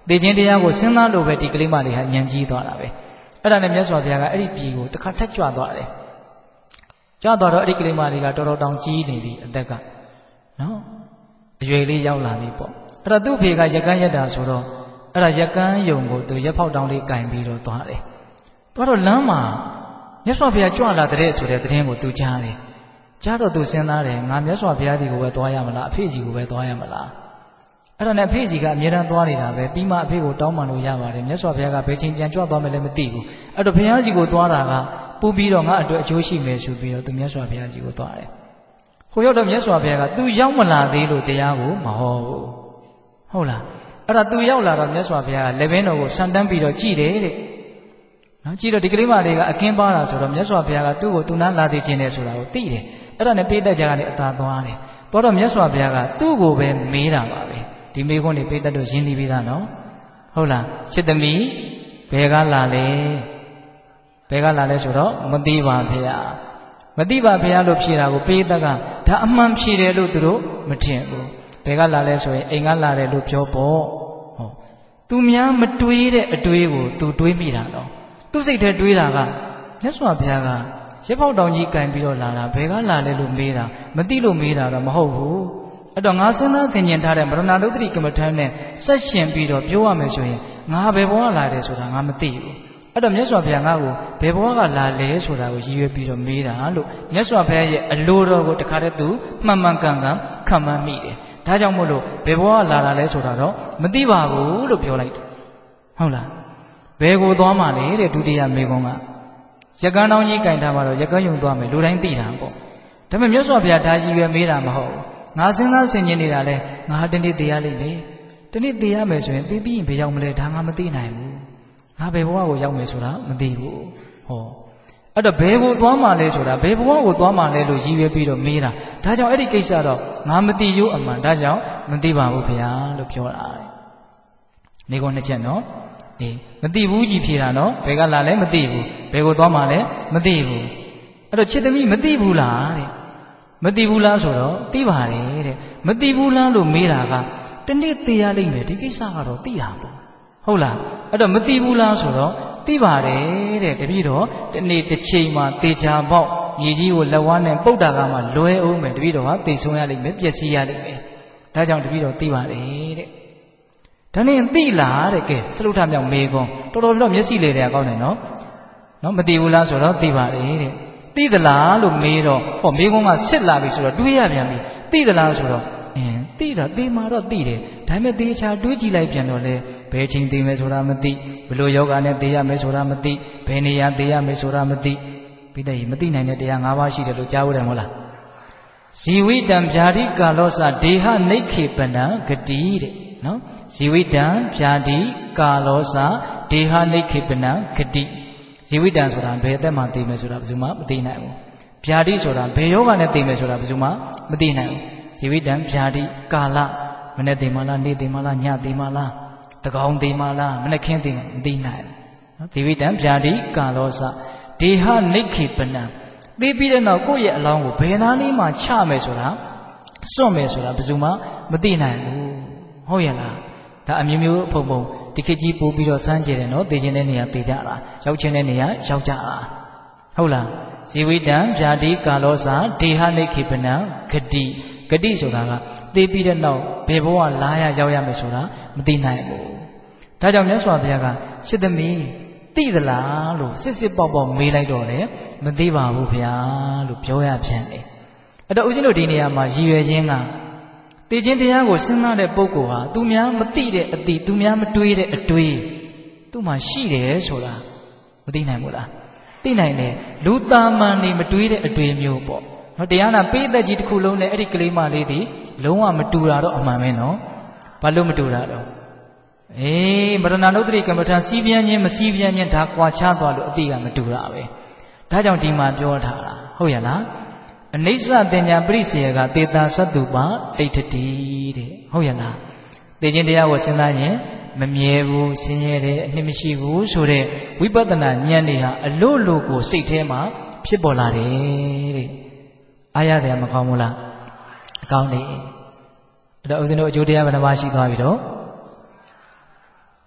သေခြင်းတရားကိုစဉ်းစားလို့ပဲဒီကလေးမလေးဟာဉာဏ်ကြီးသွားတာပဲအဲ့ဒါနဲ့မြတ်စွာဘုရားကအဲ့ဒီပြည်ကိုတစ်ခါထက်ကြွသွားတယ်ကြွသွားတော့အဲ့ဒီကလေးမလေးကတော်တော်တောင်ကြီးနေပြီအသက်ကနော်အရွယ်လေးရောက်လာပြီပေါ့အဲ့တော့သူ့ဖေကရက်ကန်းရက်တာဆိုတော့အဲ့ဒါရက်ကန်းယုံကိုသူရက်ဖောက်တောင်းလေးကင်ပြီးတော့သွားတယ်သွားတော့လမ်းမှာမြတ်စွာဘုရားကြွလာတဲ့ဆိုတဲ့သတင်းကိုသူကြားတယ်ကြားတော့သူစဉ်းစားတယ်ငါမြတ်စွာဘုရားဒီကိုပဲသွားရမလားအဖေကြီးကိုပဲသွားရမလားအဲ့ဒါနဲ့အဖေကြီးကအမြဲတမ်းသွားနေတာပဲပြီးမှအဖေကိုတောင်းပန်လို့ရပါတယ်မြတ်စွာဘုရားကဘယ်ချိန်ပြန်ကြွသွားမယ်လဲမသိဘူးအဲ့တော့ဘုရားကြီးကိုသွားတာကပူပြီးတော့ငါအတွက်အကျိုးရှိမယ်ဆိုပြီးတော့သူမြတ်စွာဘုရားကြီးကိုသွားတယ်ဟိုရောက်တော့မြတ်စွာဘုရားက तू ရောက်မလာသေးလို့တရားကိုမဟောဘူးဟုတ်လားအဲ့ဒါ तू ရောက်လာတော့မြတ်စွာဘုရားကလက်ဘင်းတော်ကိုဆန်တန်းပြီးတော့ကြည်တယ်တဲ့နော်ကြည်တော့ဒီကလေးမလေးကအကင်းပါတာဆိုတော့မြတ်စွာဘုရားကသူ့ကိုသူနာလာသိခြင်းနဲ့ဆိုတာကိုသိတယ်အဲ့ဒါနဲ့ပိဋကကြကနေအသာသွားတယ်သွားတော့မြတ်စွာဘုရားကသူ့ကိုပဲမေးတာပါပဲဒီမေးခွန်းတွေပိဋကတို့ရင်းနှီးပြီးသားနော်ဟုတ်လားချစ်သမီးဘယ်ကလာလဲဘယ်ကလာလဲဆိုတော့မသိပါဘုရားမသိပါဘုရားလို့ဖြေတာကိုပိဋကကဒါအမှန်ဖြေတယ်လို့သူတို့မထင်ဘူးဘယ်ကလာလဲဆိုရင်အိမ်ကလာတယ်လို့ပြောပေါ့ဟုတ်သူများမတွေးတဲ့အတွေးကိုသူတွေးမိတာတော့သူစိတ်ထဲတွေးတာကမြတ်စွာဘုရားကရက်ဖောက်တောင်ကြီးကင်ပြီးတော့လာတာဘယ်ကလာလဲလို့မေးတာမသိလို့မေးတာတော့မဟုတ်ဘူးအဲ့တော့ငါစဉ်းစားဆင်ခြင်ထားတဲ့မရဏလုတ္တိကမ္မထမ်းနဲ့ဆက်ရှင်ပြီးတော့ပြောရမယ်ဆိုရင်ငါဘယ်ဘဝလာတယ်ဆိုတာငါမသိဘူးအဲ့တော့မြတ်စွာဘုရားငါ့ကိုဘယ်ဘဝကလာလဲဆိုတာကိုရည်ရွယ်ပြီးတော့မေးတာလို့မြတ်စွာဘုရားရဲ့အလိုတော်ကိုတခါတည်းသူမှန်မှန်ကန်ကန်ခံမှန်းမိတယ်ဒါကြောင့်မို့လို့ဘယ်ဘဝကလာတာလဲဆိုတာတော့မသိပါဘူးလို့ပြောလိုက်တယ်ဟုတ်လားဘယ်ကိုသွားမှလဲတဲ့ဒုတိယမေကွန်းကရက်ကန်းတောင်းကြီးကင်ထားမှတော့ရက်ကန်းယုံသွားမယ်လူတိုင်းသိတာပေါ့ဒါပေမဲ့မြတ်စွာဘုရားဒါကြီးပဲမေးတာမဟုတ်ဘူးငါစဉ်းစားဆင်ခြင်နေတာလဲငါတနေ့သိရလိမ့်မယ်တနေ့သိရမယ်ဆိုရင်သိပြီးရင်ဘယ်ရောက်မလဲဒါငါမသိနိုင်ဘူးငါဘယ်ဘဝကိုရောက်မယ်ဆိုတာမသိဘူးဟောအဲ့တော့ဘယ်ကိုသွားမှလဲဆိုတာဘယ်ဘဝကိုသွားမှလဲလို့ရည်ရွယ်ပြီးတော့မေးတာဒါကြောင့်အဲ့ဒီကိစ္စတော့ငါမသိရိုးအမှန်ဒါကြောင့်မသိပါဘူးဗျာလို့ပြောတာနေကုန်နှစ်ချက်နော်အေးမသိဘူးကြီးဖြေတာနော်ဘယ်ကလာလဲမသိဘူးဘယ်ကိုသွားမှလဲမသိဘူးအဲ့တော့ချစ်သမီးမသိဘူးလားတဲ့မသိဘူးလားဆိုတော့သိပါတယ်တဲ့မသိဘူးလားလို့မေးတာကတနေ့သိရလိမ့်မယ်ဒီကိစ္စကတော့သိတာပေါ့ဟုတ်လားအဲ့တော့မသိဘူးလားဆိုတော့သိပါတယ်တဲ့တပည့်တော်တနေ့တစ်ချိန်မှာသေချာပေါက်မြေကြီးကိုလက်ဝါးနဲ့ပုတ်တာကမှလွဲအောင်မယ်တပည့်တော်ဟာသိဆုံးရလိမ့်မယ်ပျက်စီးရလိမ့်မယ်ဒါကြောင့်တပည့်တော်သိပါတယ်တဲ့ဒါနဲ့သိလားတဲ့ကဲစလုထမြောက်မေကွန်တော်တော်တော့မျက်စိလေတွေကကောင်းတယ်နော်နော်မသိဘူးလားဆိုတော့သိပါတယ်တဲ့သိသလားလို့မေးတော့ဟောမေကွန်ကစစ်လာပြီဆိုတော့တွေးရပြန်ပြီသိသလားဆိုတော့အင်းသိတာသိမှာတော့သိတယ်ဒါပေမဲ့သေချာတွေးကြည့်လိုက်ပြန်တော့လေဘယ်ချိန်သိမယ်ဆိုတာမသိဘယ်လိုယောဂနဲ့သိရမယ်ဆိုတာမသိဘယ်နေရာသိရမယ်ဆိုတာမသိပြီးတဲ့မသိနိုင်တဲ့တရား၅ပါးရှိတယ်လို့ကြားဟုတ်တယ်မဟုတ်လားဇီဝိတံဗျာတိကာလောစဒေဟနိခေပနံဂတိတဲ့နော်ဇီဝိတံဗျာတိကာလောစဒေဟနိခေပနံဂတိဇီဝိတံဆိုတာဘယ်အသက်မှသိမယ်ဆိုတာဘယ်သူမှမသိနိုင်ဘူးဗျာတိဆိုတာဘယ်ယောဂနဲ့သိမယ်ဆိုတာဘယ်သူမှမသိနိုင်ဘူးဇီဝိတံဗျာတိကာလမနေ့သိမလားနေ့သိမလားညသိမလားတကောင်သိမလားမနေ့ခင်းသိမသိနိုင်နော်ဇီဝိတံဗျာတိကာလောစဒေဟနိခေပနံသိပြီးတဲ့နောက်ကိုယ့်ရဲ့အလောင်းကိုဘယ်နားလေးမှချမယ်ဆိုတာစွန့်မယ်ဆိုတာဘယ်သူမှမသိနိုင်ဘူးဟုတ်ရဲ့လားဒါအမျိုးမျိုးအဖုံဖုံဒီခေတ်ကြီးပို့ပြီးတော့စမ်းကြတယ်နော်သိခြင်းတဲ့နေရာသိကြတာရောက်ခြင်းတဲ့နေရာရောက်ကြတာဟုတ်လားဇီဝိတံဗျာတိကာလောစဒေဟနိခေပနံဂတိဂတိဆိုတာကသိပြီးတဲ့နောက်ဘယ်ဘဝလာရရောက်ရမယ်ဆိုတာမသိနိုင်ဘူးဒါကြောင့်မြတ်စွာဘုရားကရှစ်သမီးသိသလားလို့စစ်စစ်ပေါက်ပေါက်မေးလိုက်တော့လေမသိပါဘူးဗျာလို့ပြောရပြန်တယ်အဲ့တော့ဦးဇင်းတို့ဒီနေရာမှာရည်ရွယ်ခြင်းကသိခြင်းတရားကိုစဉ်းစားတဲ့ပုဂ္ဂိုလ်ဟာသူများမသိတဲ့အသိသူများမတွေးတဲ့အတွေးသူ့မှာရှိတယ်ဆိုတာမသိနိုင်ဘူးလားသိနိုင်တယ်လူသားမှန်နေမတွေးတဲ့အတွေးမျိုးပေါ့နော်တရားနာပိဋကကြီးတစ်ခုလုံးနဲ့အဲ့ဒီကလေးမလေးဒီလုံးဝမတူတာတော့အမှန်ပဲနော်ဘာလို့မတူတာတော့အေးမရဏနုဒ္ဓရိကမ္မထံစီးပြန်ခြင်းမစီးပြန်ခြင်းဒါကွာခြားသွားလို့အတိကမတူတာပဲဒါကြောင့်ဒီမှာပြောထားတာဟုတ်ရလားအနိစ္စတင်ညာပရိစေယကတေတာသတ္တုပဒိဋ္ဌတိတဲ့ဟုတ်ရလားသိခြင်းတရားကိုစဉ်းစားရင်မမြဲဘူးဆင်းရဲတယ်အနှစ်မရှိဘူးဆိုတဲ့ဝိပဿနာဉာဏ်တွေဟာအလို့လို့ကိုစိတ်ထဲမှာဖြစ်ပေါ်လာတယ်တဲ့အားရတယ်မကောင်းဘူးလားအကောင်းတယ်အဲ့တော့ဦးဇင်းတို့အကျိုးတရားဘယ်နှပါးရှိသွားပြီတော့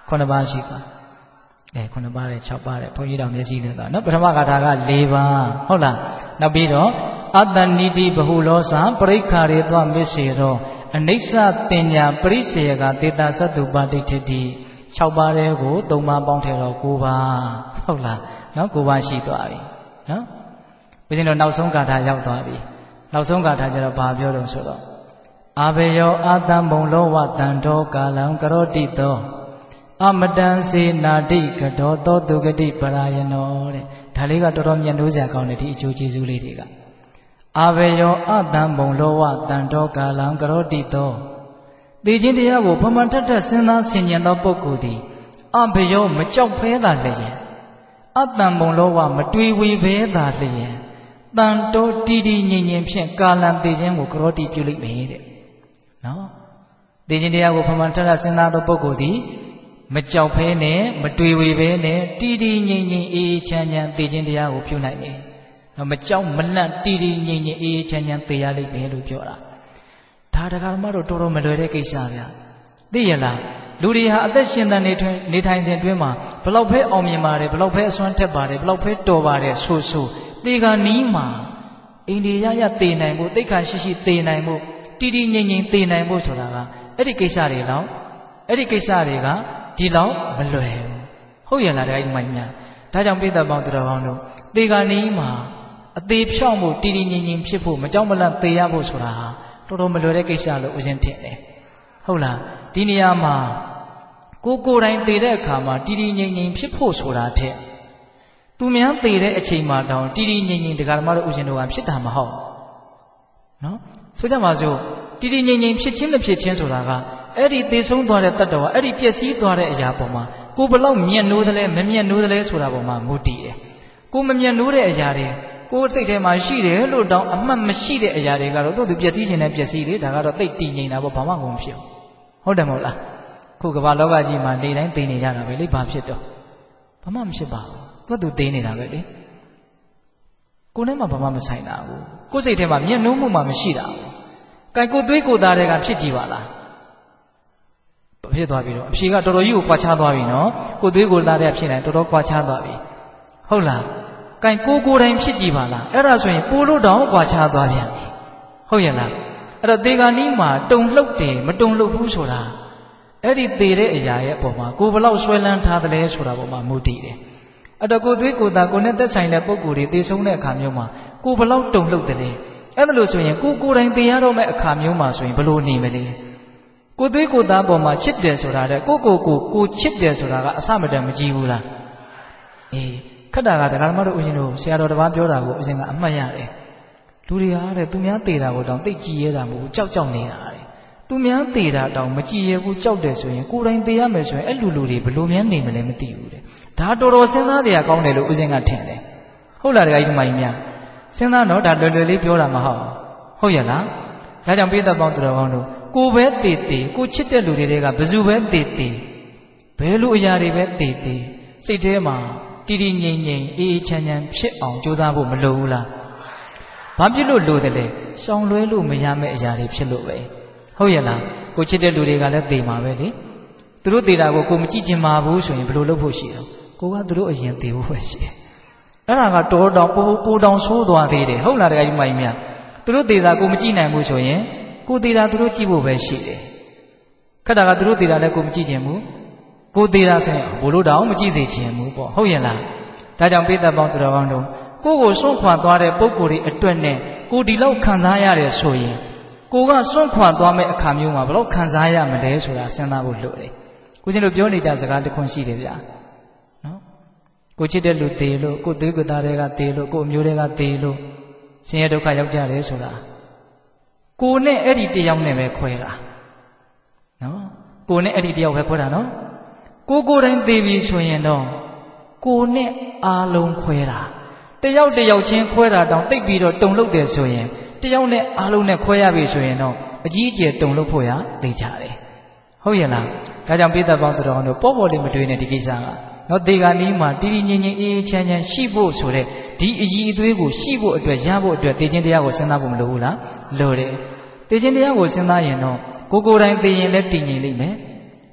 ခုနှစ်ပါးရှိသွားအဲခုနှစ်ပါးနဲ့၆ပါးနဲ့ဘုန်းကြီးတော်မျက်စိနဲ့သွားနော်ပထမဂါထာက၄ပါးဟုတ်လားနောက်ပြီးတော့အတ္တနိတိဘဟုလောစပရိက္ခရေသွားမစ္စေရောအနိစ္စတင်ညာပရိစေယကတေတာသတ္တုပါဋိဋ္ဌိ၆ပါးတဲ့ကို၃ပါးပေါင်းထည့်တော့၉ပါးဟုတ်လားနော်၉ပါးရှိသွားပြီနော်ဘုရင်တို့နောက်ဆုံးဂါထာရောက်သွားပြီနောက်ဆုံးဂါထာကျတော့ဘာပြောတော့ဆိုတော့အာဘေယောအာတံဘုံလောဝတံတောကာလံကရောတိတောအမတံစေနာတိကတောသောတုဂတိပရာယနောတဲ့ဒါလေးကတော်တော်မြတ်နိုးစရာကောင်းတယ်ဒီအကျိုးကျေးဇူးလေးတွေကအာဘေယောအတံဘုံလောဝတံတောကာလံကရောတိတောသိခြင်းတရားကိုဖမှန်ထက်ထက်စဉ်းစားဆင်ခြင်သောပုဂ္ဂိုလ်သည်အဘေယောမကြောက်ဖဲသာလျင်အတံဘုံလောဝမတွေးဝေဖဲသာလျင်တန်တောတီတီငြိမ်ငြိမ်ဖြင့်ကာလံသိခြင်းကိုကရောတိပြုလိုက်မယ်တဲ့နော်သိခြင်းတရားကိုဖမှန်ထက်ထက်စဉ်းစားသောပုဂ္ဂိုလ်သည်မကြောက်ဖဲနဲ့မတွေးဝေဖဲနဲ့တီတီငြိမ်ငြိမ်အေးအေးချမ်းချမ်းသိခြင်းတရားကိုပြုနိုင်တယ်မကြောက်မလန့်တီတီငြိမ်ငြိမ်အေးအေးချမ်းချမ်းသိရလိမ့်မယ်လို့ပြောတာဒါတရားဓမ္မတို့တော်တော်မလွယ်တဲ့ကိစ္စဗျာသိရလားလူတွေဟာအသက်ရှင်သန်နေထွန်းနေထိုင်စဉ်အတွင်းမှာဘလောက်ပဲအောင်မြင်ပါတယ်ဘလောက်ပဲအစွမ်းထက်ပါတယ်ဘလောက်ပဲတော်ပါတယ်ဆိုဆိုတေကနီးမှာအိန္ဒိယရသေနိုင်ဖို့တိတ်ခါရှိရှိသေနိုင်ဖို့တီတီငြိမ်ငြိမ်သေနိုင်ဖို့ဆိုတာကအဲ့ဒီကိစ္စတွေတော့အဲ့ဒီကိစ္စတွေကဒီလောက်မလွယ်ဘူးဟုတ်ရလားတဲ့အဲ့ဒီမိုင်းများဒါကြောင့်ပိဿပေါင်းသူတော်ကောင်းတို့သေကနီးမှာအသေးဖြောင့်ဖို့တီတီငြိမ်ငြိမ်ဖြစ်ဖို့မကြောက်မလန့်သေရဖို့ဆိုတာဟာတော်တော်မလွယ်တဲ့ကိစ္စလို့ဦးဇင်းထင်တယ်ဟုတ်လားဒီနေရာမှာကိုကိုယ်တိုင်သေတဲ့အခါမှာတီတီငြိမ်ငြိမ်ဖြစ်ဖို့ဆိုတာထက်သူများသေတဲ့အချိန်မှာတောင်တီတီငြိမ်ငြိမ်တရားဓမ္မတို့ဦးဇင်းတို့ကဖြစ်တာမဟုတ်နော်ဆိုကြပါစို့တီတီငြိမ်ငြိမ်ဖြစ်ချင်းမဖြစ်ချင်းဆိုတာကအဲ့ဒီသေဆုံးသွားတဲ့တတ္တဝါအဲ့ဒီပျက်စီးသွားတဲ့အရာပေါ်မှာကိုဘလောက်မျက်နှိုးသလဲမမျက်နှိုးသလဲဆိုတာပေါ်မှာမူတည်တယ်ကိုမမျက်နှိုးတဲ့အရာတွေကိုယ်စိတ်ထဲမှာရှိတယ်လို့တောင်အမှတ်မရှိတဲ့အရာတွေကတော့သူ့သူပျက်စီးခြင်းနဲ့ပျက်စီးတယ်ဒါကတော့သိတည်ငြိမ်တာပေါ့ဘာမှမဖြစ်ဘူးဟုတ်တယ်မဟုတ်လားခုကမ္ဘာလောကကြီးမှာနေတိုင်းသိနေကြတာပဲလေဘာဖြစ်တော့ဘာမှမဖြစ်ပါဘူးသူ့သူသိနေတာပဲလေကိုယ်နဲ့မှဘာမှမဆိုင်တာဘူးကိုယ်စိတ်ထဲမှာမျက်နှိုးမှုမှမရှိတာဘူးကဲကိုသွေးကိုသားတွေကဖြစ်ကြည့်ပါလားဖြစ်သွားပြီတော့အဖြေကတော်တော်ကြီးကိုကွာခြားသွားပြီနော်ကိုသွေးကိုသားတွေကဖြစ်နေတော်တော်ကွာခြားသွားပြီဟုတ်လားကဲကိုကိုယ်တိုင်ဖြစ်ကြည့်ပါလားအဲ့ဒါဆိုရင်ပိုလို့တောင်ကွာခြားသွားပြန်ပြီဟုတ်ရဲ့လားအဲ့တော့သေဂာနီးမှာတုံလှုပ်တယ်မတုံလှုပ်ဘူးဆိုတာအဲ့ဒီသေတဲ့အရာရဲ့အပေါ်မှာကိုဘလောက်ဆွဲလန်းထားတယ်လဲဆိုတာပေါ်မှာမူတည်တယ်အဲ့တော့ကိုသွေးကိုသားကိုနဲ့သက်ဆိုင်တဲ့ပုံကိုယ်တွေသေဆုံးတဲ့အခါမျိုးမှာကိုဘလောက်တုံလှုပ်တယ်လဲအဲ့ဒါလို့ဆိုရင်ကိုကိုယ်တိုင်သေရတော့မယ့်အခါမျိုးမှာဆိုရင်ဘလို့နေမလဲကိုသွေးကိုသားပေါ်မှာချစ်တယ်ဆိုတာတဲ့ကိုကိုကိုကိုချစ်တယ်ဆိုတာကအစမတန်မကြည့်ဘူးလားအေးခက်တာကတရားဓမ္မတို့ဦးဇင်းတို့ဆရာတော်တစ်ပါးပြောတာကိုဦးဇင်းကအမှတ်ရတယ်လူတွေဟာတဲ့သူများသေတာကိုတောင်သိကြည်ရတာမဟုတ်ဘူးကြောက်ကြောက်နေတာတဲ့သူများသေတာတောင်မကြည်ရဘူးကြောက်တယ်ဆိုရင်ကိုယ်တိုင်သေရမယ်ဆိုရင်အဲ့လူလူတွေဘယ်လိုများနေမလဲမသိဘူးတဲ့ဒါတော်တော်စဉ်းစားတရားကောင်းတယ်လို့ဦးဇင်းကထင်တယ်ဟုတ်လားတရားကြီးမကြီးများစဉ်းစားတော့ဒါလွယ်လွယ်လေးပြောတာမဟုတ်ဟုတ်ရဲ့လားဒါကြောင့်ပိဿပေါင်းသူတော်ကောင်းတို့ကိုပဲသေသေးကိုချစ်တဲ့လူတွေကဘယ်သူပဲသေသေးဘယ်လိုအရာတွေပဲသေသေးစိတ်ထဲမှာတီတီငြိမ်ငြိမ်အေးအေးချမ်းချမ်းဖြစ်အောင်ကြိုးစားဖို့မလိုဘူးလားဘာဖြစ်လို့လိုတယ်လဲရှောင်လွဲလို့မရမယ့်အရာတွေဖြစ်လို့ပဲဟုတ်ရဲ့လားကိုချစ်တဲ့လူတွေကလည်းသေမှာပဲလေသူတို့သေတာကိုကိုမကြည့်ချင်ပါဘူးဆိုရင်ဘယ်လိုလုပ်ဖို့ရှိတော့ကိုကသူတို့အရင်သေဖို့ပဲရှိတယ်အဲ့ဒါကတော်တော်ပိုပိုတောင်ဆိုးသွားသေးတယ်ဟုတ်လားတကယ်ကြီးမကြီးများသူတို့သေတာကိုမကြည့်နိုင်ဘူးဆိုရင်ကိုသေတာသူတို့ကြည့်ဖို့ပဲရှိတယ်ခက်တာကသူတို့သေတာလည်းကိုမကြည့်ချင်ဘူးကိုသေးတာဆိုရင်ဘလို့တောင်မကြည့်စေချင်ဘူးပေါ့ဟုတ်ရဲ့လားဒါကြောင့်ပိဿပေါင်းသူတော်ကောင်းတို့ကိုကိုစွန့်ခွာသွားတဲ့ပုံကိုယ်တွေအတွက်နဲ့ကိုဒီလောက်ခံစားရတယ်ဆိုရင်ကိုကစွန့်ခွာသွားမဲ့အခါမျိုးမှာဘလို့ခံစားရမလဲဆိုတာစဉ်းစားဖို့လိုတယ်ကိုချင်းတို့ပြောနေကြစကားတစ်ခွန်းရှိတယ်ဗျာနော်ကိုချစ်တဲ့လူသေလို့ကိုသွေးကိုသားတွေကသေလို့ကိုအမျိုးတွေကသေလို့ဆင်းရဲဒုက္ခရောက်ကြတယ်ဆိုတာကိုနဲ့အဲ့ဒီတယောက်နဲ့ပဲခွဲတာနော်ကိုနဲ့အဲ့ဒီတယောက်ပဲခွဲတာနော်ကိုကိုယ်တိုင်သေပြီဆိုရင်တော့ကိုနဲ့အားလုံးခွဲတာတယောက်တယောက်ချင်းခွဲတာတောင်တိတ်ပြီးတော့တုံလှုပ်တယ်ဆိုရင်တယောက်နဲ့အားလုံးနဲ့ခွဲရပြီဆိုရင်တော့အကြီးအကျယ်တုံလှုပ်ဖို့ရသိကြတယ်ဟုတ်ရဲ့လားဒါကြောင့်ပိဿပေါင်းသူတော်တို့ပေါ်ပေါ်လေးမတွေးနဲ့ဒီကိစ္စကနော်သေဂာနီးမှာတီတီငြိမ်ငြိမ်အေးအေးချမ်းချမ်းရှိဖို့ဆိုတဲ့ဒီအည်အသွေးကိုရှိဖို့အတွက်ရဖို့အတွက်သေခြင်းတရားကိုစဉ်းစားဖို့မလိုဘူးလားလိုတယ်သေခြင်းတရားကိုစဉ်းစားရင်တော့ကိုကိုယ်တိုင်သေရင်လည်းတည်ငြိမ်လိမ့်မယ်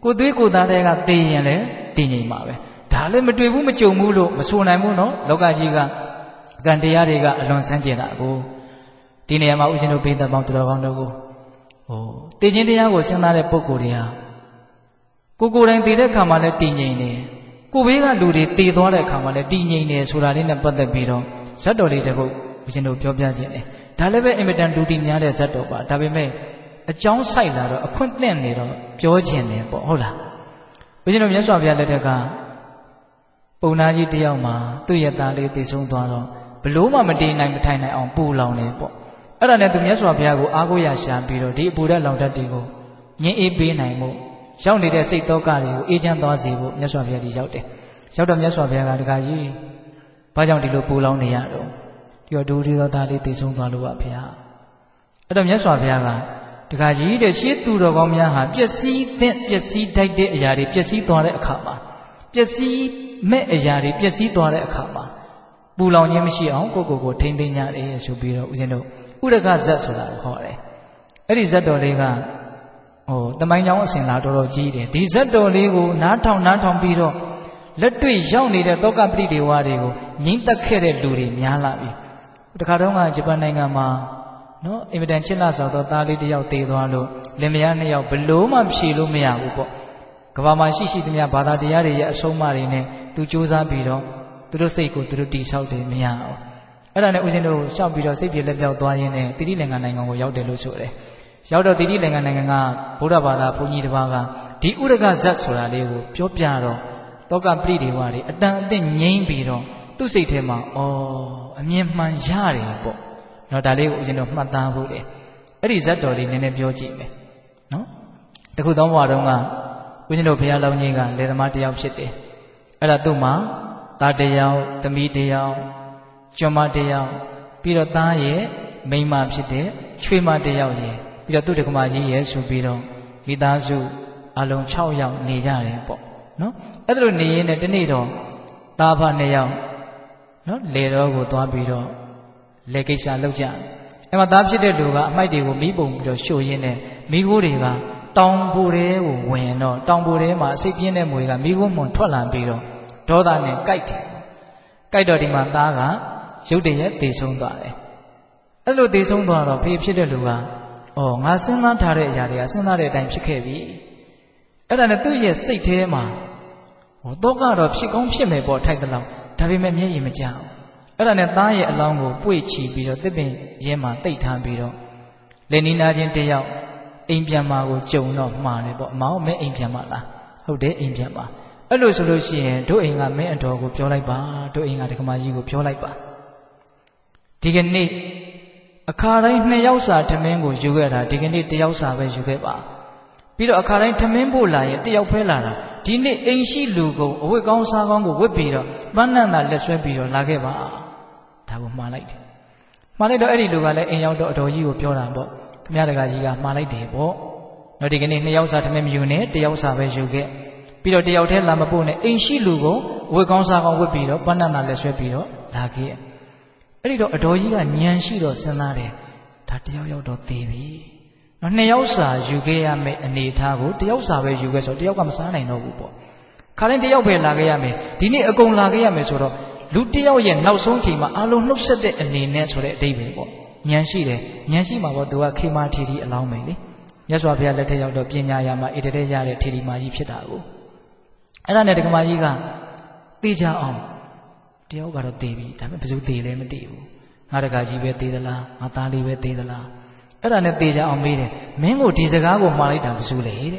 ကိုသွေးကိုသားတွေကသေရင်လည်းတည်ငြိမ်ပါပဲဒါလည်းမတွေ့ဘူးမကြုံဘူးလို့မဆိုနိုင်ဘူးနော်လောကကြီးကကံတရားတွေကအလွန်ဆန်းကျင်တာကိုဒီနေရာမှာဦးဇင်းတို့ဘိသက်ပေါင်းသူတော်ကောင်းတို့ကိုဟိုတည်ခြင်းတရားကိုစဉ်းစားတဲ့ပုဂ္ဂိုလ်တွေဟာကိုကိုယ်တိုင်တည်တဲ့အခါမှာလည်းတည်ငြိမ်တယ်ကိုဘေးကလူတွေတည်သွားတဲ့အခါမှာလည်းတည်ငြိမ်တယ်ဆိုတာလေးနဲ့ပတ်သက်ပြီးတော့ဇတ်တော်လေးတစ်ခုဦးဇင်းတို့ပြောပြခြင်းတယ်ဒါလည်းပဲအင်မတန်လူတီများတဲ့ဇတ်တော်ပါဒါပေမဲ့အကြောင်းဆိုင်လာတော့အခွင့်သင့်နေတော့ပြောခြင်းတယ်ပေါ့ဟုတ်လားဦးဇင်းတို့မြတ်စွာဘုရားလက်ထက်ကပုံနာကြီးတယောက်မှာသူ့ရဲ့သားလေးတည်ဆုံးသွားတော့ဘလို့မှမတည်နိုင်မထိုင်နိုင်အောင်ပူလောင်နေပေါ့အဲ့ဒါနဲ့သူမြတ်စွာဘုရားကိုအားကိုးရရှာပြီးတော့ဒီအပူဓာတ်လောင်ဓာတ်တွေကိုငြင်းအေးပေးနိုင်မှုရောက်နေတဲ့စိတ်တောကတွေကိုအေးချမ်းသွားစေဖို့မြတ်စွာဘုရားဒီရောက်တယ်ရောက်တော့မြတ်စွာဘုရားကတခါကြီးဘာကြောင့်ဒီလိုပူလောင်နေရတော့ဒီတော့ဒုတိယသားလေးတည်ဆုံးသွားလို့ပါဘုရားအဲ့တော့မြတ်စွာဘုရားကတခါကြီးတဲ့ရှေးသူတော်ကောင်းများဟာပျက်စီးသင့်ပျက်စီးတိုက်တဲ့အရာတွေပျက်စီးသွားတဲ့အခါမှာပျက်စီးမဲ့အရာတွေပျက်စီးသွားတဲ့အခါမှာပူလောင်ခြင်းမရှိအောင်ကိုယ့်ကိုယ်ကိုထိမ့်သိမ်းကြတယ်ဆိုပြီးတော့ဦးဇင်းတို့ဥဒကဇတ်ဆိုတာကိုဟောတယ်အဲ့ဒီဇတ်တော်လေးကဟိုတမိုင်းကြောင်းအစဉ်လာတော်တော်ကြီးတယ်ဒီဇတ်တော်လေးကိုနားထောင်နားထောင်ပြီးတော့လက်တွေ့ရောက်နေတဲ့သောကပရိဒေဝတွေကိုငြိမ့်သက်ခဲ့တဲ့လူတွေများလာပြီတခါတုန်းကဂျပန်နိုင်ငံမှာနော်အင်မတန်ချစ်လှဆောင်သောသားလေးတစ်ယောက်တည်သွားလို့လင်မယားနှစ်ယောက်ဘလို့မှဖြေလို့မရဘူးပေါ့ကမ္ဘာမှာရှိရှိသမျှဘာသာတရားတွေရဲ့အဆုံးအမတွေနဲ့သူစူးစမ်းပြီးတော့သူတို့စိတ်ကိုသူတို့တိဆောက်တယ်မရအောင်အဲ့ဒါနဲ့ဦးဇင်းတို့ရှောက်ပြီးတော့စိတ်ပြေလက်ပြောက်သွားရင်းနဲ့တိတိလင်္ကာနိုင်ငံကိုရောက်တယ်လို့ဆိုတယ်ရောက်တော့တိတိလင်္ကာနိုင်ငံကဗုဒ္ဓဘာသာဘုန်းကြီးတစ်ပါးကဒီဥဒကဇတ်ဆိုတာလေးကိုပြောပြတော့တောကပရိဒေဝတွေအတန်အသင့်ငြိမ့်ပြီးတော့သူ့စိတ်ထဲမှာဩအမြင်မှန်ရတယ်ပေါ့နော်ဒါလေးကိုဦးဇင်းတို့မှတ်သားဖို့လေအဲ့ဒီဇတ်တော်လေးနည်းနည်းပြောကြည့်မယ်နော်တခုသောဘဝတုန်းကဦးဇင်းတို့ဘုရားလောင်းကြီးကလယ်သမားတစ်ယောက်ဖြစ်တယ်အဲ့ဒါသူ့မှာသားတစ်ယောက်သမီးတစ်ယောက်ကျွမ်းမတစ်ယောက်ပြီးတော့သားရဲ့မိန်းမဖြစ်တဲ့ချွေးမတစ်ယောက်ရဲ့ပြီးတော့သူ့တက္ကမကြီးရဲ့ဆိုပြီးတော့မိသားစုအလုံး၆ယောက်နေကြတယ်ပေါ့နော်အဲ့ဒါလိုနေရင်းနဲ့တနေ့တော့သားဖနှစ်ယောက်နော်လေတော်ကိုသွားပြီးတော့လေကိစ္စလုပ်ကြအဲ့မှာသားဖြစ်တဲ့လူကအမိုက်တွေကိုမိပုံပြီးတော့ရှို့ရင်းနဲ့မိခိုးတွေကတောင်ပူတဲကိုဝင်တော့တောင်ပူတဲမှာအစိတ်ပြင်းတဲ့မွေကမိခိုးမွန်ထွက်လာပြီးတော့ဒေါသနဲ့ကြိုက်တယ်ကြိုက်တော့ဒီမှာသားကရုတ်တရက်သေဆုံးသွားတယ်အဲ့လိုသေဆုံးသွားတော့ဖေဖြစ်တဲ့လူကအော်ငါစဉ်းစားထားတဲ့အရာတွေကစဉ်းစားတဲ့အတိုင်းဖြစ်ခဲ့ပြီအဲ့ဒါနဲ့သူ့ရဲ့စိတ်ထဲမှာဟိုတော့ကတော့ဖြစ်ကောင်းဖြစ်မယ်ပေါ့ထိုက်တဲ့လောက်ဒါပေမဲ့မျက်ရည်မကျဘူးအဲ့ဒါနဲ့သားရဲ့အလောင်းကိုပွေ့ချီပြီးတော့တစ်ပင်ရင်းမှာတိတ်ထားပြီးတော့လေနီနာချင်းတယောက်အိမ်ပြန်มาကိုကြုံတော့မှားတယ်ပေါ့အမောင်မင်းအိမ်ပြန်มาလားဟုတ်တယ်အိမ်ပြန်มาအဲ့လိုဆိုလို့ရှိရင်တို့အိမ်ကမင်းအတော်ကိုပြောလိုက်ပါတို့အိမ်ကဒကမာကြီးကိုပြောလိုက်ပါဒီကနေ့အခါတိုင်းနှစ်ယောက်စာထမင်းကိုယူခဲ့တာဒီကနေ့တစ်ယောက်စာပဲယူခဲ့ပါပြီးတော့အခါတိုင်းထမင်းဖို့လာရင်တစ်ယောက်ဖဲလာတာဒီနေ့အိမ်ရှိလူကုန်အဝတ်ကောင်းစားကောင်းကိုဝတ်ပြီးတော့ပန်းနန္တာလက်ဆွဲပြီးတော့လာခဲ့ပါဒါကိုမှားလိုက်တယ်မှားလိုက်တော့အဲ့ဒီလူကလည်းအိမ်ရောက်တော့အတော်ကြီးကိုပြောတာပေါ့ခမရတကကြီးကမှားလိုက်တယ်ပေါ့တော့ဒီကနေ့နှစ်ယောက်စာထမင်းမယူနဲ့တစ်ယောက်စာပဲယူခဲ့ပြီးတော့တယောက်တည်းလာမပို့နဲ့အိမ်ရှိလူကိုဝတ်ကောင်းစားကောင်းဝတ်ပြီးတော့ပန်းနန္တာလက်ဆွဲပြီးတော့လာခဲ့အဲ့ဒီတော့အတော်ကြီးကညံရှိတော့စဉ်းစားတယ်ဒါတယောက်ယောက်တော့သေပြီနော်နှစ်ယောက်စာယူခဲ့ရမယ်အနေထားကိုတယောက်စာပဲယူခဲ့ဆိုတယောက်ကမစားနိုင်တော့ဘူးပေါ့ခါတိုင်းတယောက်ပဲလာခဲ့ရမယ်ဒီနေ့အကုန်လာခဲ့ရမယ်ဆိုတော့လူတယောက်ရဲ့နောက်ဆုံးချိန်မှာအလုံးနှုတ်ဆက်တဲ့အနေနဲ့ဆိုတဲ့အဓိပ္ပာယ်ပေါ့ညံရှိတယ်ညံရှိမှာပေါ့သူကခေမာထီထီအလောင်းပဲလေမြတ်စွာဘုရားလက်ထက်ရောက်တော့ပညာရာမှာဣတတဲ့ရတဲ့ထီထီမာကြီးဖြစ်တာကိုအဲ့ဒါနဲ့ဒကမာကြီးကသိကြအောင်တယောက်ကတော့သေပြီဒါပေမဲ့ဘယ်သူသေလဲမသိဘူးငါဒကာကြီးပဲသေသလားငါသားလေးပဲသေသလားအဲ့ဒါနဲ့သေကြအောင်မေးတယ်မင်းကိုဒီစကားကိုမှားလိုက်တာဘယ်သူလဲတဲ့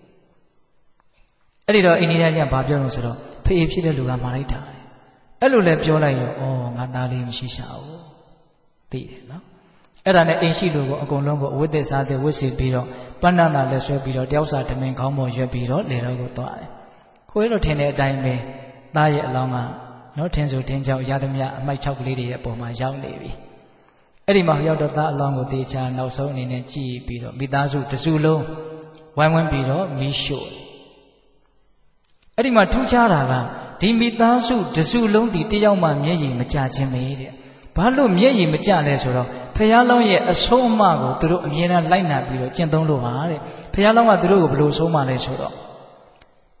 အဲ့ဒီတော့အိန္ဒိယကျန်ဘာပြောလို့ဆိုတော့ဖေးဖြစ်တဲ့လူကမှားလိုက်တာအဲ့လိုလဲပြောလိုက်ရောဩငါသားလေးမရှိရှာဘူးသိတယ်နော်အဲ့ဒါနဲ့အိမ်ရှိလူကိုအကုန်လုံးကိုအဝတ်သစ်စားသစ်ဝတ်စီပြီးတော့ပဏ္ဏနာလက်ဆွဲပြီးတော့တယောက်စာတမင်ခေါင်းပေါ်ရွက်ပြီးတော့လေတော့ကိုသွားတယ်ခွေးတို့ထင်တဲ့အတိုင်းပဲသားရဲ့အလောင်းကနော်ထင်းဆိုထင်းချောက်ရသမျှအမိုက်၆ကလေးတွေရဲ့အပေါ်မှာရောက်နေပြီအဲ့ဒီမှာရောက်တော့သားအလောင်းကိုတေချာနောက်ဆုံးအနေနဲ့ကြည့်ပြီးတော့မိသားစုတစုလုံးဝိုင်းဝန်းပြီးတော့မီးရှို့အဲ့ဒီမှာထူးခြားတာကဒီမိသားစုတစုလုံးဒီတယောက်မှမျက်ရည်မကျခြင်းပဲတဲ့ဘာလို့မျက်ရည်မကျလဲဆိုတော့ဖယားလောင်းရဲ့အဆုံးအမကိုသူတို့အမြဲတမ်းလိုက်နာပြီးတော့ကျင့်သုံးလို့ပါတဲ့ဖယားလောင်းကသူတို့ကိုဘယ်လိုဆုံးမလဲဆိုတော့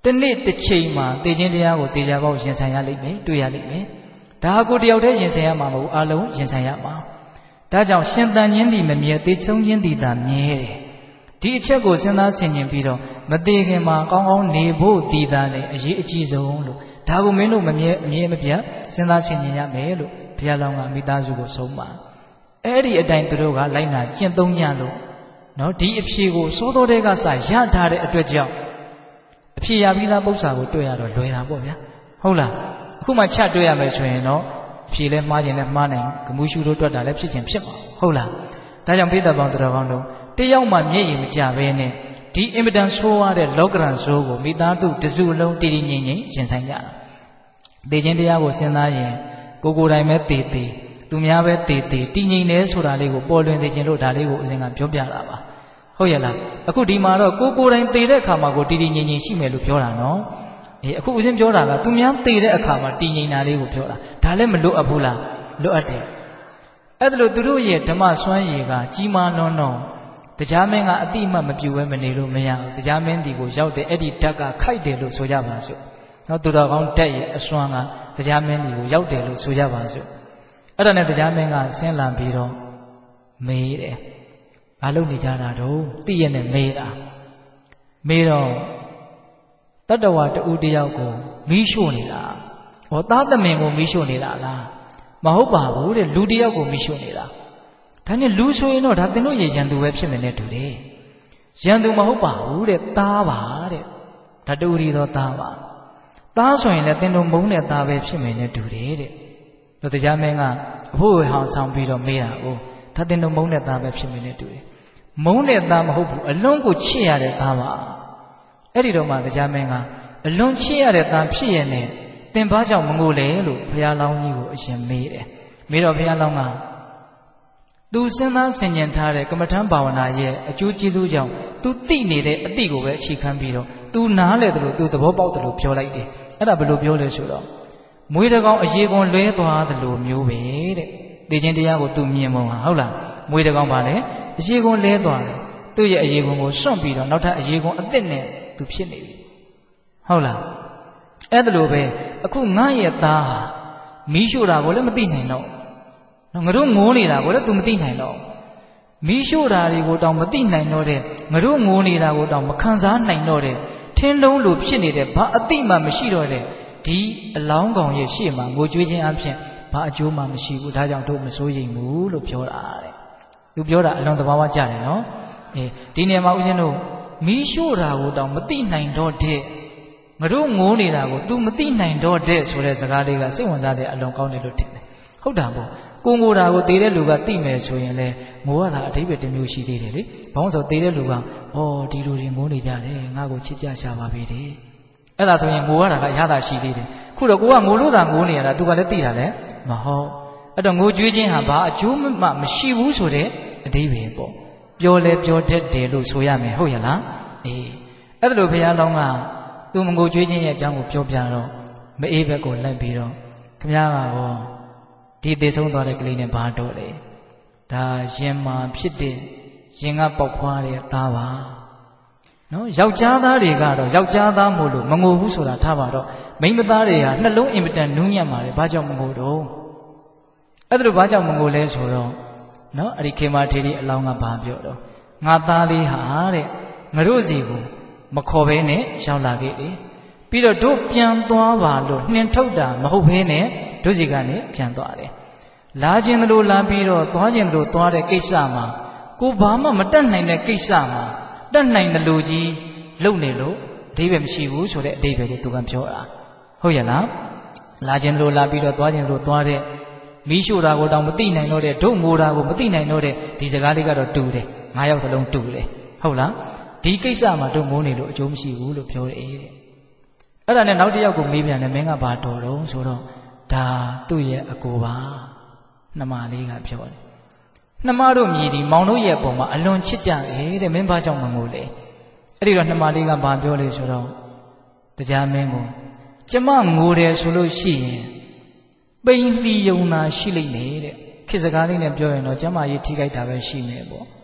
တနေ့တစ်ချိန်မှာတေခြင်းတရားကိုတေချာပေါက်ရင်ဆိုင်ရလိမ့်မယ်တွေ့ရလိမ့်မယ်ဒါကိုတယောက်တည်းရင်ဆိုင်ရမှာမဟုတ်အလုံးရင်ဆိုင်ရမှာဒါကြောင့်ရှင်သန်ခြင်းသည်မမြဲတေဆုံးခြင်းသည်သာမြဲတယ်ဒီအချက်ကိုစဉ်းစားဆင်ခြင်ပြီးတော့မသေးခင်မှာကောင်းကောင်းနေဖို့တည်တာလေအရေးအကြီးဆုံးလို့ဒါကိုမင်းတို့မမြဲအမြဲမပြတ်စဉ်းစားဆင်ခြင်ရမယ်လို့ဘုရားလောင်းကမိသားစုကိုဆုံးပါအဲ့ဒီအတိုင်းသူတို့ကလိုက်နာကျင့်သုံးကြလို့နော်ဒီအဖြေကိုစိုးသောတဲ့ကစရထားတဲ့အတွက်ကြောင့်အဖြေရပြီးသားပု္ပ္ပာကိုတွေ့ရတော့လွယ်တာပေါ့ဗျာဟုတ်လားအခုမှချတွေ့ရမယ်ဆိုရင်တော့အဖြေလဲမှားခြင်းလဲမှားနိုင်ဂမှုရှုတို့တွက်တာလဲဖြစ်ခြင်းဖြစ်မှာဟုတ်လားဒါကြောင့်ပိဿပေါင်းတော်ကောင်းတို့တယောက်မှမျက်ရည်မကျဘဲနဲ့ဒီအင်မတန်ဆိုးရတဲ့လောကရန်ဆိုးကိုမိသားစုတစုလုံးတည်တည်ငြိမ်ငြိမ်ရင်ဆိုင်ကြတာသိခြင်းတရားကိုစဉ်းစားရင်ကိုကိုယ်တိုင်ပဲတည်တည်သူများပဲတည်တည်တည်ငြိမ်နေဆိုတာလေးကိုပေါ်လွင်သိခြင်းလို့ဒါလေးကိုအစဉ်ကပြောပြတာပါဟုတ်ရဲ့လားအခုဒီမှာတော့ကိုကိုယ်တိုင်တည်တဲ့အခါမှာကိုတည်တည်ငြိမ်ငြိမ်ရှိမယ်လို့ပြောတာနော်အေးအခုအစဉ်ပြောတာကသူများတည်တဲ့အခါမှာတည်ငြိမ်တာလေးကိုပြောတာဒါလည်းမလွတ်အပ်ဘူးလားလွတ်အပ်တယ်အဲ့ဒါလို့သူတို့ရဲ့ဓမ္မစွမ်းရည်ကကြီးမားလွန်းတော့တရားမင်းကအတိအမှတ်မပြုဘဲမနေလို့မရဘူးတရားမင်းဒီကိုရောက်တဲ့အဲ့ဒီဓာတ်ကခိုက်တယ်လို့ဆိုကြပါစို့နော်သူတော်ကောင်းဓာတ်ရဲ့အစွမ်းကတရားမင်းဒီကိုရောက်တယ်လို့ဆိုကြပါစို့အဲ့ဒါနဲ့တရားမင်းကဆင်းလာပြီးတော့မေးတယ်ဘာလုပ်နေကြတာတော့သိရနဲ့မေးတာမေးတော့တတ္တဝါတူတယောက်ကိုမီးရှို့နေတာဟောသားသမင်ကိုမီးရှို့နေတာလားမဟုတ်ပါဘူးတဲ့လူတယောက်ကိုမီးရှို့နေတာဒါနဲ့လူဆိုရင်တော့ဒါသင်တို့ရေရန်သူပဲဖြစ်မယ်နဲ့တူတယ်ရန်သူမဟုတ်ပါဘူးတဲ့သားပါတဲ့ဒါတူရီသောသားပါသားဆိုရင်လည်းသင်တို့မုန်းတဲ့သားပဲဖြစ်မယ်နဲ့တူတယ်တဲ့လို့တရားမင်းကအဖို့ဟောင်းဆောင်ပြီးတော့မေးတာ哦ဒါသင်တို့မုန်းတဲ့သားပဲဖြစ်မယ်နဲ့တူတယ်မုန်းတဲ့သားမဟုတ်ဘူးအလွန်ကိုချစ်ရတဲ့သားပါအဲ့ဒီတော့မှတရားမင်းကအလွန်ချစ်ရတဲ့သားဖြစ်ရတဲ့သင်ဘာကြောင့်မငိုလဲလို့ဘုရားလောင်းကြီးကိုအရှင်မေးတယ်မေးတော့ဘုရားလောင်းကသူစဉ်းစားဆင်ခြင်ထားတဲ့ကမ္မထမ်းဘာဝနာရဲ့အကျိုးကျေးဇူးကြောင့်သူသိနေတဲ့အတိကိုပဲအခြေခံပြီးတော့သူနားလဲတယ်လို့သူသဘောပေါက်တယ်လို့ပြောလိုက်တယ်အဲ့ဒါဘယ်လိုပြောလဲဆိုတော့မွေးတကောင်အရေကုန်လွဲသွားတယ်လို့မျိုးပဲတဲ့သိခြင်းတရားကိုသူမြင်ပုံဟာဟုတ်လားမွေးတကောင်ပါလေအရေကုန်လဲသွားတယ်သူ့ရဲ့အရေကုန်ကိုစွန့်ပြီးတော့နောက်ထပ်အရေကုန်အသစ်နဲ့သူဖြစ်နေပြီဟုတ်လားအဲ့ဒါလိုပဲအခုငါရဲ့သားဟာမီးရှို့တာကိုလည်းမသိနိုင်တော့ငါတို့ငိုးနေတာကိုလည်း तू မသိနိုင်တော့မီးရှို့တာတွေကိုတောင်မသိနိုင်တော့တဲ့ငါတို့ငိုးနေတာကိုတောင်မခံစားနိုင်တော့တဲ့ထင်းလုံးလိုဖြစ်နေတဲ့ဘာအတိမှမရှိတော့တဲ့ဒီအလောင်းကောင်ရဲ့ရှေ့မှာငိုကြွေးခြင်းအဖြစ်ဘာအကျိုးမှမရှိဘူးဒါကြောင့်တို့မစိုးရိမ်ဘူးလို့ပြောတာတဲ့ तू ပြောတာအလွန်သဘာဝကျတယ်နော်အေးဒီနေရာမှာဦးဇင်းတို့မီးရှို့တာကိုတောင်မသိနိုင်တော့တဲ့ငါတို့ငိုးနေတာကို तू မသိနိုင်တော့တဲ့ဆိုတဲ့စကားလေးကစိတ်ဝင်စားတဲ့အလွန်ကောင်းတယ်လို့ထင်တယ်ဟုတ်တာပေါ့ကိုငိုတာကိုတည်တဲ့လူကသိမယ်ဆိုရင်လေငိုရတာအဓိပ္ပာယ်တစ်မျိုးရှိသေးတယ်လေဘာလို့ဆိုတည်တဲ့လူကဩဒီလူတွေငိုနေကြတယ်ငါ့ကိုချစ်ကြရှာပါပြီတဲ့အဲ့ဒါဆိုရင်ငိုရတာကရတာရှိသေးတယ်ခုတော့ကိုကငိုလို့သာငိုနေရတာသူကလည်းသိတာလေမဟုတ်အဲ့တော့ငိုကြွေးခြင်းဟာဘာအကျိုးမှမရှိဘူးဆိုတဲ့အဓိပ္ပာယ်ပေါ့ပြောလဲပြောတတ်တယ်လို့ဆိုရမယ်ဟုတ်ရဲ့လားအေးအဲ့ဒါလိုဘုရားလောင်းကသူမငိုကြွေးခြင်းရဲ့အကြောင်းကိုပြောပြတော့မအေးဘက်ကိုလိုက်ပြီးတော့ခမည်းကတော့ဒီသေဆုံးသွားတဲ့ကလေးနဲ့ဘာတော့လဲဒါရင်မာဖြစ်တဲ့ရင်ကပေါက်ဖွားတဲ့သားပါနော်ယောက်ျားသားတွေကတော့ယောက်ျားသားမို့လို့မငိုဘူးဆိုတာထားပါတော့မိန်းမသားတွေဟာနှလုံးအင်မတန်နူးညံ့ပါတယ်ဘာကြောင့်မငိုတော့အဲ့ဒါလိုဘာကြောင့်မငိုလဲဆိုတော့နော်အဲ့ဒီခေမာထေရီအလောင်းကဘာပြောတော့ငါသားလေးဟာတဲ့ငါတို့စီကိုမခေါ်ဘဲနဲ့ရောက်လာခဲ့တယ်ပြီးတော့တို့ပြန်သွားပါလို့နှင်ထုတ်တာမဟုတ်ဘဲနဲ့တို့စီကနေပြန်သွားတယ်လာခြင်းသလိုလာပြီးတော့သွားခြင်းသလိုသွားတဲ့ကိစ္စမှာကိုဘာမှမတတ်နိုင်တဲ့ကိစ္စမှာတတ်နိုင်တယ်လို့ကြီးလုပ်နေလို့အဓိပ္ပာယ်မရှိဘူးဆိုတဲ့အဓိပ္ပာယ်ကိုသူကပြောတာဟုတ်ရဲ့လားလာခြင်းသလိုလာပြီးတော့သွားခြင်းသလိုသွားတဲ့မီးရှို့တာကိုတောင်မသိနိုင်တော့တဲ့တို့ငိုတာကိုမသိနိုင်တော့တဲ့ဒီစကားလေးကတော့တူတယ်ငါးယောက်သလုံးတူတယ်ဟုတ်လားဒီကိစ္စမှာတို့ငိုနေလို့အကျိုးမရှိဘူးလို့ပြောတယ်တဲ့အဲ့ဒါနဲ့နောက်တစ်ယောက်ကိုမေးပြန်တယ်မင်းကဘာတော်တော့ဆိုတော့ဒါသူ့ရဲ့အကိုပါနှမလေးကပြောတယ်နှမတို့မြည်ဒီမောင်တို့ရဲ့ပုံမှာအလွန်ချစ်ကြတယ်တဲ့မင်းဘာကြောင့်မငိုလဲအဲ့ဒီတော့နှမလေးကဘာပြောလဲဆိုတော့တရားမင်းကိုကျမငိုတယ်ဆိုလို့ရှိရင်ပိန်လီယုံနာရှိလိမ့်မယ်တဲ့ခေတ်စကားလေးနဲ့ပြောရင်တော့ကျမရေးထိခိုက်တာပဲရှိမယ်ပေါ့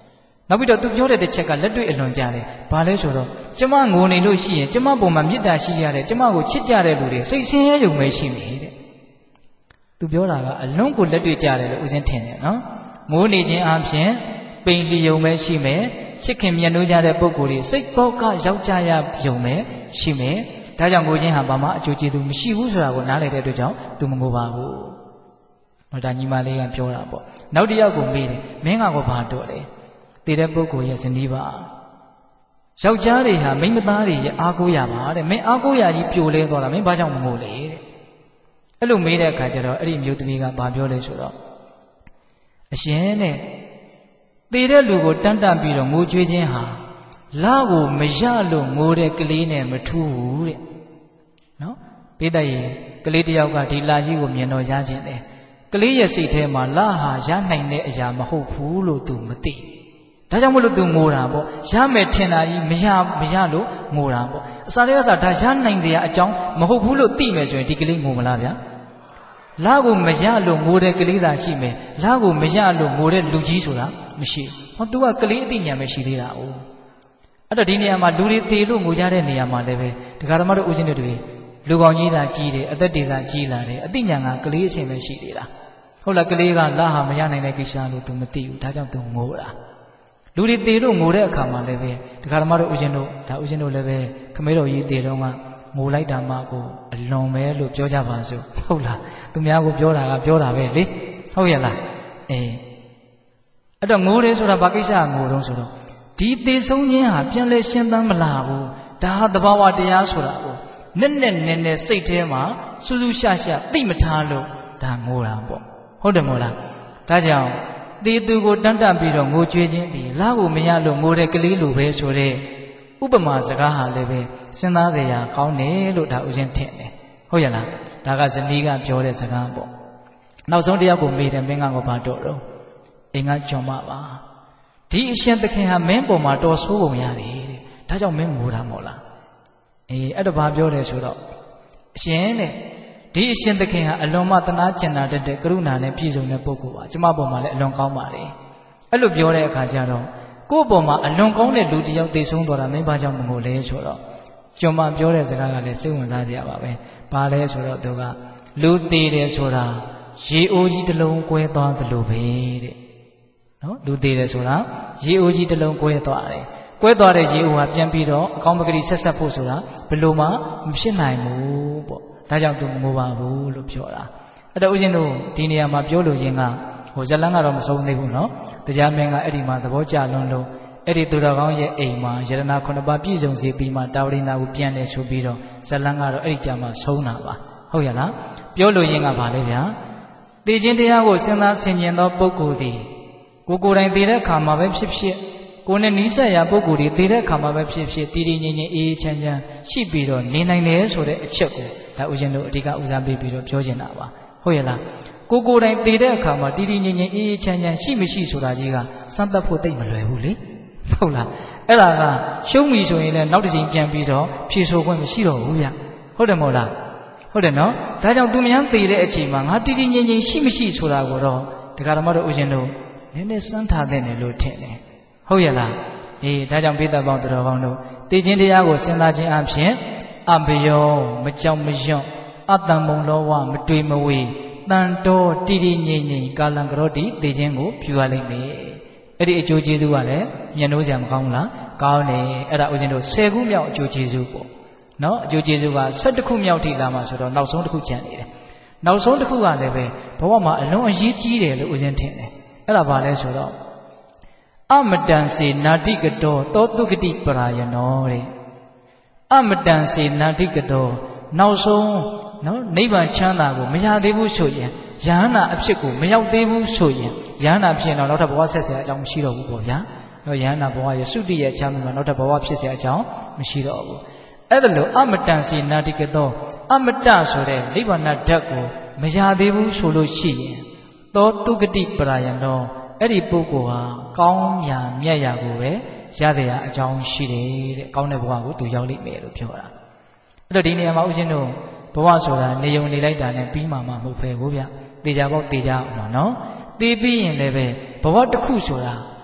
နောက်ပြီးတော့သူပြောတဲ့တစ်ချက်ကလက်တွေ့အလွန်ကြတယ်ဘာလဲဆိုတော့ကျမငိုနေလို့ရှိရင်ကျမပုံမှာမေတ္တာရှိရတယ်ကျမကိုချစ်ကြတဲ့လူတွေစိတ်ဆင်းရဲရုံပဲရှိမယ်တဲ့သူပြောတာကအလွန်ကိုလက်တွေ့ကြတယ်လို့ဦးဇင်းထင်တယ်နော်ငိုနေခြင်းအပြင်ပိန်လျုံပဲရှိမယ်ချစ်ခင်မြတ်နိုးကြတဲ့ပုဂ္ဂိုလ်တွေစိတ်ပေါက်ကရောက်ကြရရုံပဲရှိမယ်ဒါကြောင့်ငိုခြင်းဟာဘာမှအကျိုးကျေးဇူးမရှိဘူးဆိုတာကိုနားလည်တဲ့အတွက်ကြောင့်သူမငိုပါဘူးတော့ဒါညီမလေးကပြောတာပေါ့နောက်တစ်ယောက်ကိုမေးတယ်မင်းကတော့ဘာတော့လဲတည်တဲ့ပုဂ္ဂိုလ်ရဲ့ဇနီးပါယောက်ျားတွေဟာမိန်းမသားတွေရဲ့အားကိုးရပါတဲ့မင်းအားကိုးရကြီးပြိုလဲသွားတာမင်းဘာကြောင့်မငိုလဲတဲ့အဲ့လိုမေးတဲ့အခါကျတော့အဲ့ဒီမျိုးသမီးကဘာပြောလဲဆိုတော့အရှင်နဲ့တည်တဲ့လူကိုတန်းတန်းပြီးတော့ငိုကြွေးခြင်းဟာလာကိုမရလို့ငိုတဲ့ကလေးနဲ့မထူးဘူးတဲ့နော်ပိတရေကလေးတယောက်ကဒီလာကြီးကိုမြင်တော့ရခြင်းတယ်ကလေးရဲ့စိတ်ထဲမှာလာဟာရနိုင်တဲ့အရာမဟုတ်ဘူးလို့သူမသိဒါကြောင့်မလို့သူငိုတာပေါ့ရမယ်ထင်တာကြီးမရမရလို့ငိုတာပေါ့အစာလေးကစားဒါရနိုင်တဲ့အကြောင်းမဟုတ်ဘူးလို့သိမယ်ဆိုရင်ဒီကလေးငိုမလားဗျာလာကိုမရလို့ငိုတဲ့ကလေးသာရှိမယ်လာကိုမရလို့ငိုတဲ့လူကြီးဆိုတာမရှိဟော तू ကကလေးအသိဉာဏ်ပဲရှိသေးတာ哦အဲ့တော့ဒီနေရာမှာလူတွေသေလို့ငိုကြတဲ့နေရာမှာလည်းပဲဒကာသမားတို့ဦးဇင်းတွေလူကောင်းကြီးသာကြီးတယ်အသက်တွေသာကြီးလာတယ်အသိဉာဏ်ကကလေးအချင်းပဲရှိသေးတာဟုတ်လားကလေးကလာဟာမရနိုင်တဲ့ကိစ္စလို့ तू မသိဘူးဒါကြောင့် तू ငိုတာလူတွေသေလို့ငိုတဲ့အခါမှာလည်းပဲဒကာသမားတို့ဦးဇင်းတို့ဒါဦးဇင်းတို့လည်းပဲခမေးတော်ကြီးသေတော့ကငိုလိုက်တာမှကိုအလွန်ပဲလို့ပြောကြပါစို့ဟုတ်လားသူများကိုပြောတာကပြောတာပဲလေဟုတ်ရဲ့လားအေးအဲ့တော့ငိုတယ်ဆိုတာဘာကိစ္စငိုတော့ဆိုတော့ဒီသေဆုံးခြင်းဟာပြန်လဲရှင်းသမ်းမလာဘူးဒါဟာသဘာဝတရားဆိုတာကိုနက်နက်နဲနဲစိတ်ထဲမှာစူးစူးရှာရှာသိမထားလို့ဒါငိုတာပေါ့ဟုတ်တယ်မို့လားဒါကြောင့်သေသူကိုတန်းတန်းပြီးတော့ငိုကြွေးခြင်းဒီလာကိုမရလို့ငိုတဲ့ကလေးလိုပဲဆိုတဲ့ဥပမာစကားဟာလည်းပဲစဉ်းစားစရာကောင်းတယ်လို့ဒါဥစဉ်ထင်တယ်ဟုတ်ရဲ့လားဒါကဇနီးကပြောတဲ့စကားပေါ့နောက်ဆုံးတစ်ယောက်ကိုမေးတယ်မင်းကတော့ဘာတော့တော့အိမ်ကကြုံမပါဒီအရှင်သခင်ဟာမင်းပေါ်မှာတော်ဆိုးပုံရတယ်တဲ့ဒါကြောင့်မင်းငိုတာမဟုတ်လားအေးအဲ့တော့ဘာပြောတယ်ဆိုတော့အရှင်တဲ့ဒီအရှင်သခင်ဟာအလွန်မှသနာကျင်နာတတ်တဲ့ကရုဏာနဲ့ပြည့်စုံတဲ့ပုဂ္ဂိုလ်ပါကျမပေါ်မှာလည်းအလွန်ကောင်းပါတယ်အဲ့လိုပြောတဲ့အခါကျတော့ကိုယ့်ပေါ်မှာအလွန်ကောင်းတဲ့လူတစ်ယောက်သိဆုံးသွားတာမင်းဘာကြောင့်မငိုလဲဆိုတော့ကျွန်မပြောတဲ့စကားကလည်းစိတ်ဝင်စားစရာပါပဲဘာလဲဆိုတော့သူကလူသေးတယ်ဆိုတာရေအိုးကြီးတစ်လုံးကွဲသွားသလိုပဲတဲ့နော်လူသေးတယ်ဆိုတာရေအိုးကြီးတစ်လုံးကွဲသွားတယ်ကွဲသွားတဲ့ရေအိုးဟာပြန်ပြီးတော့အကောင်းပကတိဆက်ဆက်ဖို့ဆိုတာဘယ်လိုမှမဖြစ်နိုင်ဘူးပေါ့ဒါကြောင့်သူမငိုပါဘူးလို့ပြောတာအဲ့တော့ဦးဇင်းတို့ဒီနေရာမှာပြောလို့ရင်ကဟိုဇလန်းကတော့မဆုံးသေးဘူးနော်တရားမင်းကအဲ့ဒီမှာသဘောကျလွန်းလို့အဲ့ဒီသူတော်ကောင်းရဲ့အိမ်မှာယရနာခုနှစ်ပါးပြည့်စုံစေပြီးမှတာဝရိန္ဒာကိုပြန်တယ်ဆိုပြီးတော့ဇလန်းကတော့အဲ့ဒီကြမှာဆုံးတာပါဟုတ်ရလားပြောလို့ရင်ကဘာလဲဗျာသိခြင်းတရားကိုစဉ်းစားဆင်ခြင်သောပုဂ္ဂိုလ်သည်ကိုကိုယ်တိုင်သိတဲ့အခါမှာပဲဖြစ်ဖြစ်ကိုယ်နဲ့နီးစပ်ရာပုဂ္ဂိုလ်တွေသိတဲ့အခါမှာပဲဖြစ်ဖြစ်တည်တည်ငြိမ်ငြိမ်အေးအေးချမ်းချမ်းရှိပြီးတော့နေနိုင်တယ်ဆိုတဲ့အချက်ကိုဒါဦးဇင်းတို့အဓိကဦးစားပေးပြီးတော့ပြောချင်တာပါဟုတ်ရလားကိုကိုယ်တိုင်တည်တဲ့အခါမှာတည်တည်ငြိမ်ငြိမ်အေးအေးချမ်းချမ်းရှိမရှိဆိုတာကြီးကစမ်းသပ်ဖို့သိမလွယ်ဘူးလေဟုတ်လားအဲ့ဒါကရှုံးပြီဆိုရင်လည်းနောက်တစ်ချိန်ပြန်ပြီးတော့ဖြေဆိုခွင့်မရှိတော့ဘူးဗျဟုတ်တယ်မဟုတ်လားဟုတ်တယ်နော်ဒါကြောင့်သူများသိတဲ့အချိန်မှာငါတည်တည်ငြိမ်ငြိမ်ရှိမရှိဆိုတာကိုတော့ဒကာဓမ္မတို့ဦးဇင်းတို့နည်းနည်းစမ်းထားတဲ့နယ်လို့ထင်တယ်ဟုတ်ရလားအေးဒါကြောင့်ပိဿပေါင်းသူတော်ကောင်းတို့သိခြင်းတရားကိုစဉ်းစားခြင်းအပြင်အဘယောမကြောက်မရွံ့အတ္တမုံလောဝမတွေ့မဝေတန်တော်တည်တည်ငြိမ်ငြိမ်ကာလံကရောတိသိခြင်းကိုပြုရလိမ့်မယ်အဲ့ဒီအကျိုးကျေးဇူးကလည်းမျက်နှိုးစရာမကောင်းဘူးလားကောင်းတယ်အဲ့ဒါဦးဇင်းတို့ဆယ်ခုမြောက်အကျိုးကျေးဇူးပေါ့နော်အကျိုးကျေးဇူးကဆယ့်တစ်ခုမြောက်ထိလာမှဆိုတော့နောက်ဆုံးတစ်ခုကျန်နေတယ်နောက်ဆုံးတစ်ခုကလည်းပဲဘဝမှာအလွန်အရေးကြီးတယ်လို့ဦးဇင်းထင်တယ်အဲ့ဒါဘာလဲဆိုတော့အမတန်စေနာတိကတောသောတုဂတိပရာယနောတဲ့အမတန်စေနာတိကတောနောက်ဆုံးနော်နိဗ္ဗာန်ချမ်းသာကိုမရသေးဘူးဆိုရင်ယဟန္တာအဖြစ်ကိုမရောက်သေးဘူးဆိုရင်ယဟန္တာဖြစ်ရင်တော့နောက်ထပ်ဘဝဆက်เสียအကြောင်းမရှိတော့ဘူးပေါ့ဗျာနော်ယဟန္တာဘဝရဲ့သုတိရဲ့ချမ်းသာမှာနောက်ထပ်ဘဝဖြစ်เสียအကြောင်းမရှိတော့ဘူးအဲ့ဒါလို့အမတန်စေနာတိကတောအမတဆိုတဲ့နိဗ္ဗာန်ဓာတ်ကိုမရသေးဘူးဆိုလို့ရှိရင်သောတုဂတိပရာယနောအဲ့ဒီပုဂ္ဂိုလ်ဟာကောင်းရာမြတ်ရာကိုပဲရတဲ့ရာအကြောင်းရှိတယ်တဲ့ကောင်းတဲ့ဘဝကိုသူရောက်လိမ့်မယ်လို့ပြောတာအဲ့တော့ဒီနေရာမှာဦးဇင်းတို့ဘဝဆိုတာနေုံနေလိုက်တာနဲ့ပြီးမှမှမဟုတ်ပဲဘူးဗျတေချာပေါက်တေချာအောင်ပါနော်တေးပြီးရင်လည်းပဲဘဝတစ်ခုဆိုတာ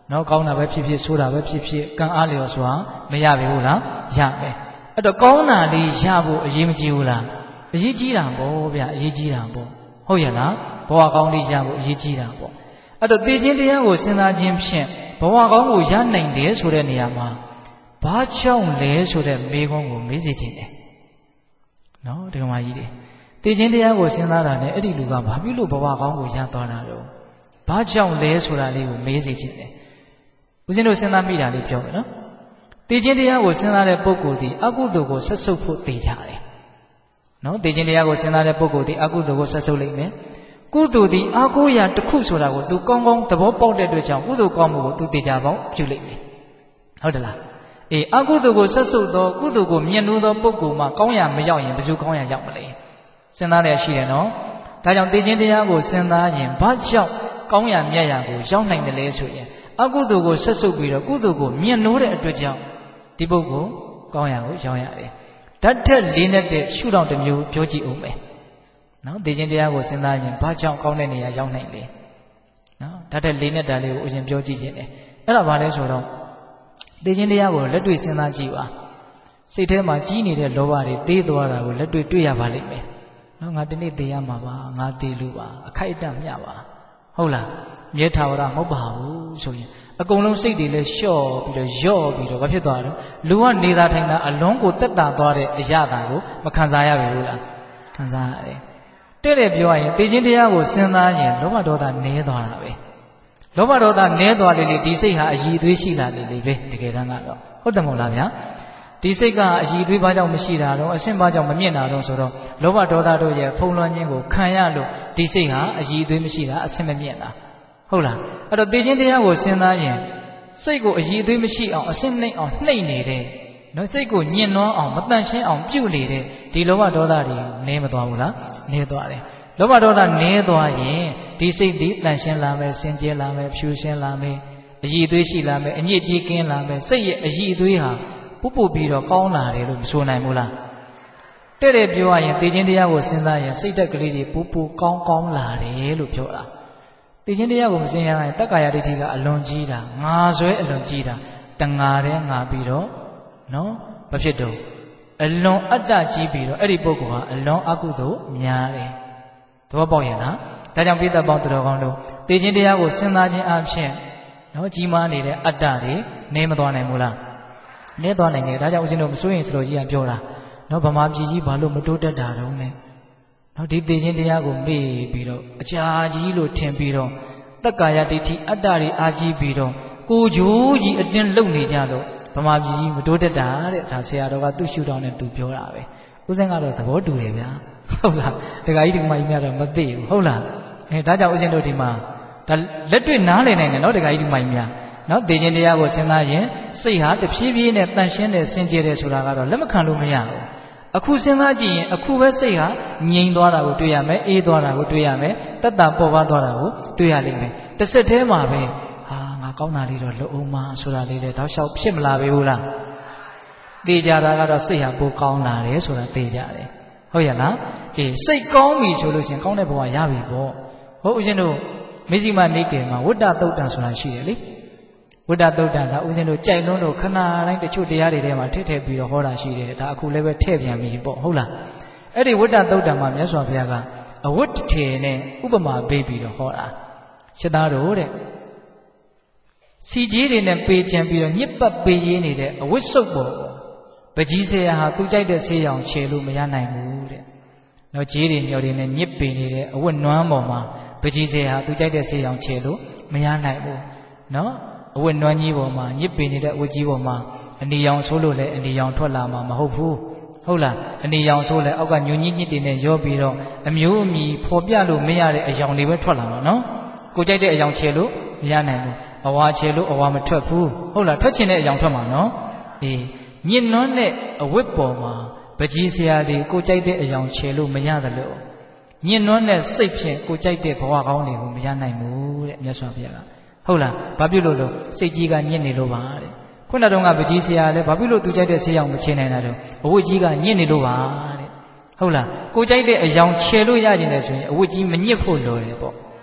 နော်ကောင်းတာပဲဖြစ်ဖြစ်ဆိုးတာပဲဖြစ်ဖြစ်ကံအားလျော်စွာမရပြီဘူးလားရမယ်အဲ့တော့ကောင်းတာလေးရဖို့အရေးမကြီးဘူးလားအရေးကြီးတာပေါ့ဗျအရေးကြီးတာပေါ့ဟုတ်ရဲ့လားဘဝကောင်းလေးရဖို့အရေးကြီးတာပေါ့အဲ့တော့သိခြင်းတရားကိုစဉ်းစားခြင်းဖြင့်ဘဝကောင်းကိုရနိုင်တယ်ဆိုတဲ့နေရာမှာဘာကြောင့်လဲဆိုတဲ့မေးခွန်းကိုမေးစေခြင်းတယ်နော်ဒီကောင်မကြီးတွေသိခြင်းတရားကိုစဉ်းစားတာနဲ့အဲ့ဒီလူကဘာဖြစ်လို့ဘဝကောင်းကိုရသွားတာတော့ဘာကြောင့်လဲဆိုတာလေးကိုမေးစေခြင်းတယ်ဦးဇင်းတို့စဉ်းစားမိတာလေးပြောမယ်နော်သိခြင်းတရားကိုစဉ်းစားတဲ့ပုဂ္ဂိုလ်ဒီအကုသိုလ်ကိုဆက်ဆုပ်ဖို့သိကြတယ်နော်သိခြင်းတရားကိုစဉ်းစားတဲ့ပုဂ္ဂိုလ်ဒီအကုသိုလ်ကိုဆက်ဆုပ်လိမ့်မယ်ကုသိုလ်ဒီအာကိုရာတစ်ခုဆိုတာကို तू ကောင်းကောင်းသဘောပေါက်တဲ့အတွက်ကြောင့်ကုသိုလ်ကောင်းမှုကို तू သိကြပေါင်းပြုလိမ့်မယ်ဟုတ်တယ်လားအေးအကုသိုလ်ကိုဆက်ဆုပ်သောကုသိုလ်ကိုမြတ်နိုးသောပုဂ္ဂိုလ်မှာကောင်းရာမရောက်ရင်ဘယ်သူကောင်းရာရောက်မလဲစဉ်းစားရရှိတယ်နော်ဒါကြောင့်သိခြင်းတရားကိုစဉ်းစားရင်ဘာကြောင့်ကောင်းရာမြတ်ရာကိုရောက်နိုင်တယ်လဲဆိုရင်အကုသိုလ်ကိုဆက်ဆုပ်ပြီးတော့ကုသိုလ်ကိုမြတ်နိုးတဲ့အတွက်ကြောင့်ဒီပုဂ္ဂိုလ်ကောင်းရာကိုရောက်ရတယ်ဓာတ်ထက်လေးနဲ့တဲ့ရှုထောင့်တစ်မျိုးပြောကြည့်ဦးမယ်နော်သိခြင်းတရားကိုစဉ်းစားရင်ဘာကြောင့်ကောင်းတဲ့နေရာရောက်နိုင်လဲနော်ဓာတ်ထက်လေးနဲ့တာလေးကိုအရင်ပြောကြည့်ခြင်းတယ်အဲ့ဒါဘာလဲဆိုတော့သိခြင်းတရားကိုလက်တွေ့စဉ်းစားကြည့်ပါစိတ်ထဲမှာကြီးနေတဲ့လောဘတွေတေးသွားတာကိုလက်တွေ့တွေ့ရပါလိမ့်မယ်နော်ငါဒီနေ့သိရမှာပါငါသိလို့ပါအခိုက်အတန့်မျှပါဟုတ်လားမြဲထာဝရမဟုတ်ပါဘူးဆိုရင်အကုန်လုံးစိတ်တွေလည်းလျှော့ပြီးတော့ယော့ပြီးတော့ဘာဖြစ်သွားလဲလူကနေတာထိုင်တာအလုံးကိုတက်တာသွားတဲ့အရာတာကိုမခံစားရပြီလားခံစားရတယ်တဲ့တဲ့ပြောရရင်သိခြင်းတရားကိုစဉ်းစားရင်လောဘဒေါသနည်းသွားတာပဲလောဘဒေါသနည်းသွားလေလေဒီစိတ်ဟာအည်အသွေးရှိလာလေလေပဲတကယ်တမ်းကတော့ဟုတ်တယ်မဟုတ်လားဗျာဒီစိတ်ကအည်အသွေးဘာကြောင့်မရှိတာတော့အရှင်းဘာကြောင့်မမြင့်တာတော့ဆိုတော့လောဘဒေါသတို့ရဲ့ဖုံးလွှမ်းခြင်းကိုခံရလို့ဒီစိတ်ဟာအည်အသွေးမရှိတာအရှင်းမမြင့်တာဟုတ်လားအဲ့တော့သိခြင်းတရားကိုစဉ်းစားရင်စိတ်ကိုအည်အသွေးမရှိအောင်အရှင်းနှိမ့်အောင်နှိမ့်နေတဲ့နော်စိတ်ကိုညှဉ်းနှွမ်းအောင်မတန့်ရှင်းအောင်ပြုနေတဲ့ဒီလောဘဒေါသတွေနည်းမသွားဘူးလားနည်းသွားတယ်လောဘဒေါသနည်းသွားရင်ဒီစိတ်ဒီတန့်ရှင်းလာမယ်စင်ကြယ်လာမယ်ဖြူရှင်းလာမယ်အည်အသွေးရှိလာမယ်အညစ်အကြေးကင်းလာမယ်စိတ်ရဲ့အည်အသွေးဟာပုပ်ပုပ်ပြီးတော့ကောင်းလာတယ်လို့မဆိုနိုင်ဘူးလားတဲ့တဲ့ပြောရရင်သိခြင်းတရားကိုစဉ်းစားရင်စိတ်ဓာတ်ကလေးတွေပူပူကောင်းကောင်းလာတယ်လို့ပြောတာသိခြင်းတရားကိုမစဉ်းစားရင်တက္ကာယဒိဋ္ဌိကအလွန်ကြီးတာငါဆွဲအလွန်ကြီးတာတငါတဲ့ငါပြီးတော့နော်မဖြစ်တော့အလွန်အတ္တကြီးပြီးတော့အဲ့ဒီပုဂ္ဂိုလ်ဟာအလွန်အကုသိုလ်များတယ်သဘောပေါက်ရဲ့လားဒါကြောင့်ပိဋကပေါင်းသူတော်ကောင်းတို့သိခြင်းတရားကိုစဉ်းစားခြင်းအပြင်နော်ကြီးမားနေတဲ့အတ္တတွေနေမသွားနိုင်ဘူးလားနေသွားနိုင်တယ်ဒါကြောင့်ဦးဇင်းတို့မစိုးရင်စတော်ကြီးကပြောတာနော်ဗမာပြည်ကြီးဘာလို့မတိုးတက်တာတုံးလဲနော်ဒီသိခြင်းတရားကိုမေ့ပြီးတော့အကြာကြီးလို့ထင်ပြီးတော့တက္ကာယဒိဋ္ဌိအတ္တတွေအာကြီးပြီးတော့ကိုဂျိုးကြီးအတင်းလုံနေကြလို့ဗမာပြည်ကြီးမတိုးတက်တာတဲ့ဒါဆရာတော်ကသူ့ရှုထောင့်နဲ့သူပြောတာပဲဦးဇင်းကတော့သဘောတူတယ်ဗျာဟုတ်လားဒကာကြီးဒီမကြီးများတော့မသိဘူးဟုတ်လားအဲဒါကြောင့်ဦးဇင်းတို့ဒီမှာဒါလက်တွေ့နားလည်နိုင်တယ်နော်ဒကာကြီးဒီမကြီးများနော်သိခြင်းတရားကိုစဉ်းစားရင်စိတ်ဟာတဖြည်းဖြည်းနဲ့တန်ရှင်းတယ်စင်ကြယ်တယ်ဆိုတာကတော့လက်မခံလို့မရဘူးအခုစဉ်းစားကြည့်ရင်အခုပဲစိတ်ဟာငြိမ်သွားတာကိုတွေ့ရမယ်အေးသွားတာကိုတွေ့ရမယ်တက်တာပေါ်ပါသွားတာကိုတွေ့ရလိမ့်မယ်တစ်စက်တည်းမှာပဲဟာငါကောင်းတာလေးတော့လုံအောင်မဆိုတာလေးလေတောက်လျှောက်ဖြစ်မလာပြီဘူးလားသိကြတာကတော့စိတ်ဟာပိုကောင်းလာတယ်ဆိုတာသိကြတယ်ဟုတ်ရဲ့လားအေးစိတ်ကောင်းပြီဆိုလို့ရှိရင်ကောင်းတဲ့ဘဝရပြီပေါ့ဟုတ်ဦးဇင်းတို့မေဇိမနေကေမှာဝတ္တသုတ်တံဆိုတာရှိတယ်လေဝိတ္တသုတ်တံဒါဦးဇင်းတို့ကြိုက်လုံးတို့ခဏတိုင်းတချို့တရားတွေထဲမှာထည့်ထည့်ပြီးတော့ဟောတာရှိတယ်ဒါအခုလည်းပဲထည့်ပြန်ပြီပေါ့ဟုတ်လားအဲ့ဒီဝိတ္တသုတ်တံမှာမြတ်စွာဘုရားကအဝတ်ထေနဲ့ဥပမာပေးပြီးတော့ဟောတာရှင်းသားတို့တဲ့စီကြီးတွေနဲ့ပေးချင်ပြီးတော့ညစ်ပတ်ပေးရင်းနေတဲ့အဝတ်စုပ်ပေါ်ပကြီးဆရာဟာသူကြိုက်တဲ့ဆေးရောင်ခြေလို့မရနိုင်ဘူးတဲ့နော်ကြီးတွေညော်တွေနဲ့ညစ်ပင်နေတဲ့အဝတ်နွမ်းပေါ်မှာပကြီးဆရာဟာသူကြိုက်တဲ့ဆေးရောင်ခြေလို့မရနိုင်ဘူးနော်အဝတ်နွမ်းကြီးပေါ်မှာညစ်ပင်နေတဲ့အဝတ်ကြီးပေါ်မှာအနီရောင်ဆိုးလို့လည်းအနီရောင်ထွက်လာမှာမဟုတ်ဘူးဟုတ်လားအနီရောင်ဆိုးလည်းအောက်ကညွန်ကြီးညစ်တွေနဲ့ရောပြီးတော့အမျိုးအမီဖော်ပြလို့မရတဲ့အယောင်တွေပဲထွက်လာမှာနော်ကိုကြိုက်တဲ့အယောင်ခြေလို့မရနိုင်ဘူးအဝါခြေလို့အဝါမထွက်ဘူးဟုတ်လားထွက်ချင်တဲ့အယောင်ထွက်မှာနော်အေးညစ်နွမ်းတဲ့အဝတ်ပေါ်မှာပကြီးဆရာတွေကိုကြိုက်တဲ့အယောင်ခြေလို့မရတယ်လို့ညစ်နွမ်းတဲ့စိတ်ဖြင့်ကိုကြိုက်တဲ့ဘဝကောင်းတွေကိုမရနိုင်ဘူးတဲ့မြတ်စွာဘုရားကဟုတ်လားဘာဖြစ်လို့လို့စိတ်ကြီးကညစ်နေလို့ပါတဲ့ခုနတုန်းကပကြီးဆရာလည်းဘာဖြစ်လို့သူကြိုက်တဲ့ဆေးရောင်မချင်နိုင်တာတော့အဝတ်ကြီးကညစ်နေလို့ပါတဲ့ဟုတ်လားကိုကြိုက်တဲ့အယောင်ခြေလို့ရကျင်တယ်ဆိုရင်အဝတ်ကြီးမညစ်ဖို့လိုတယ်ပေါ့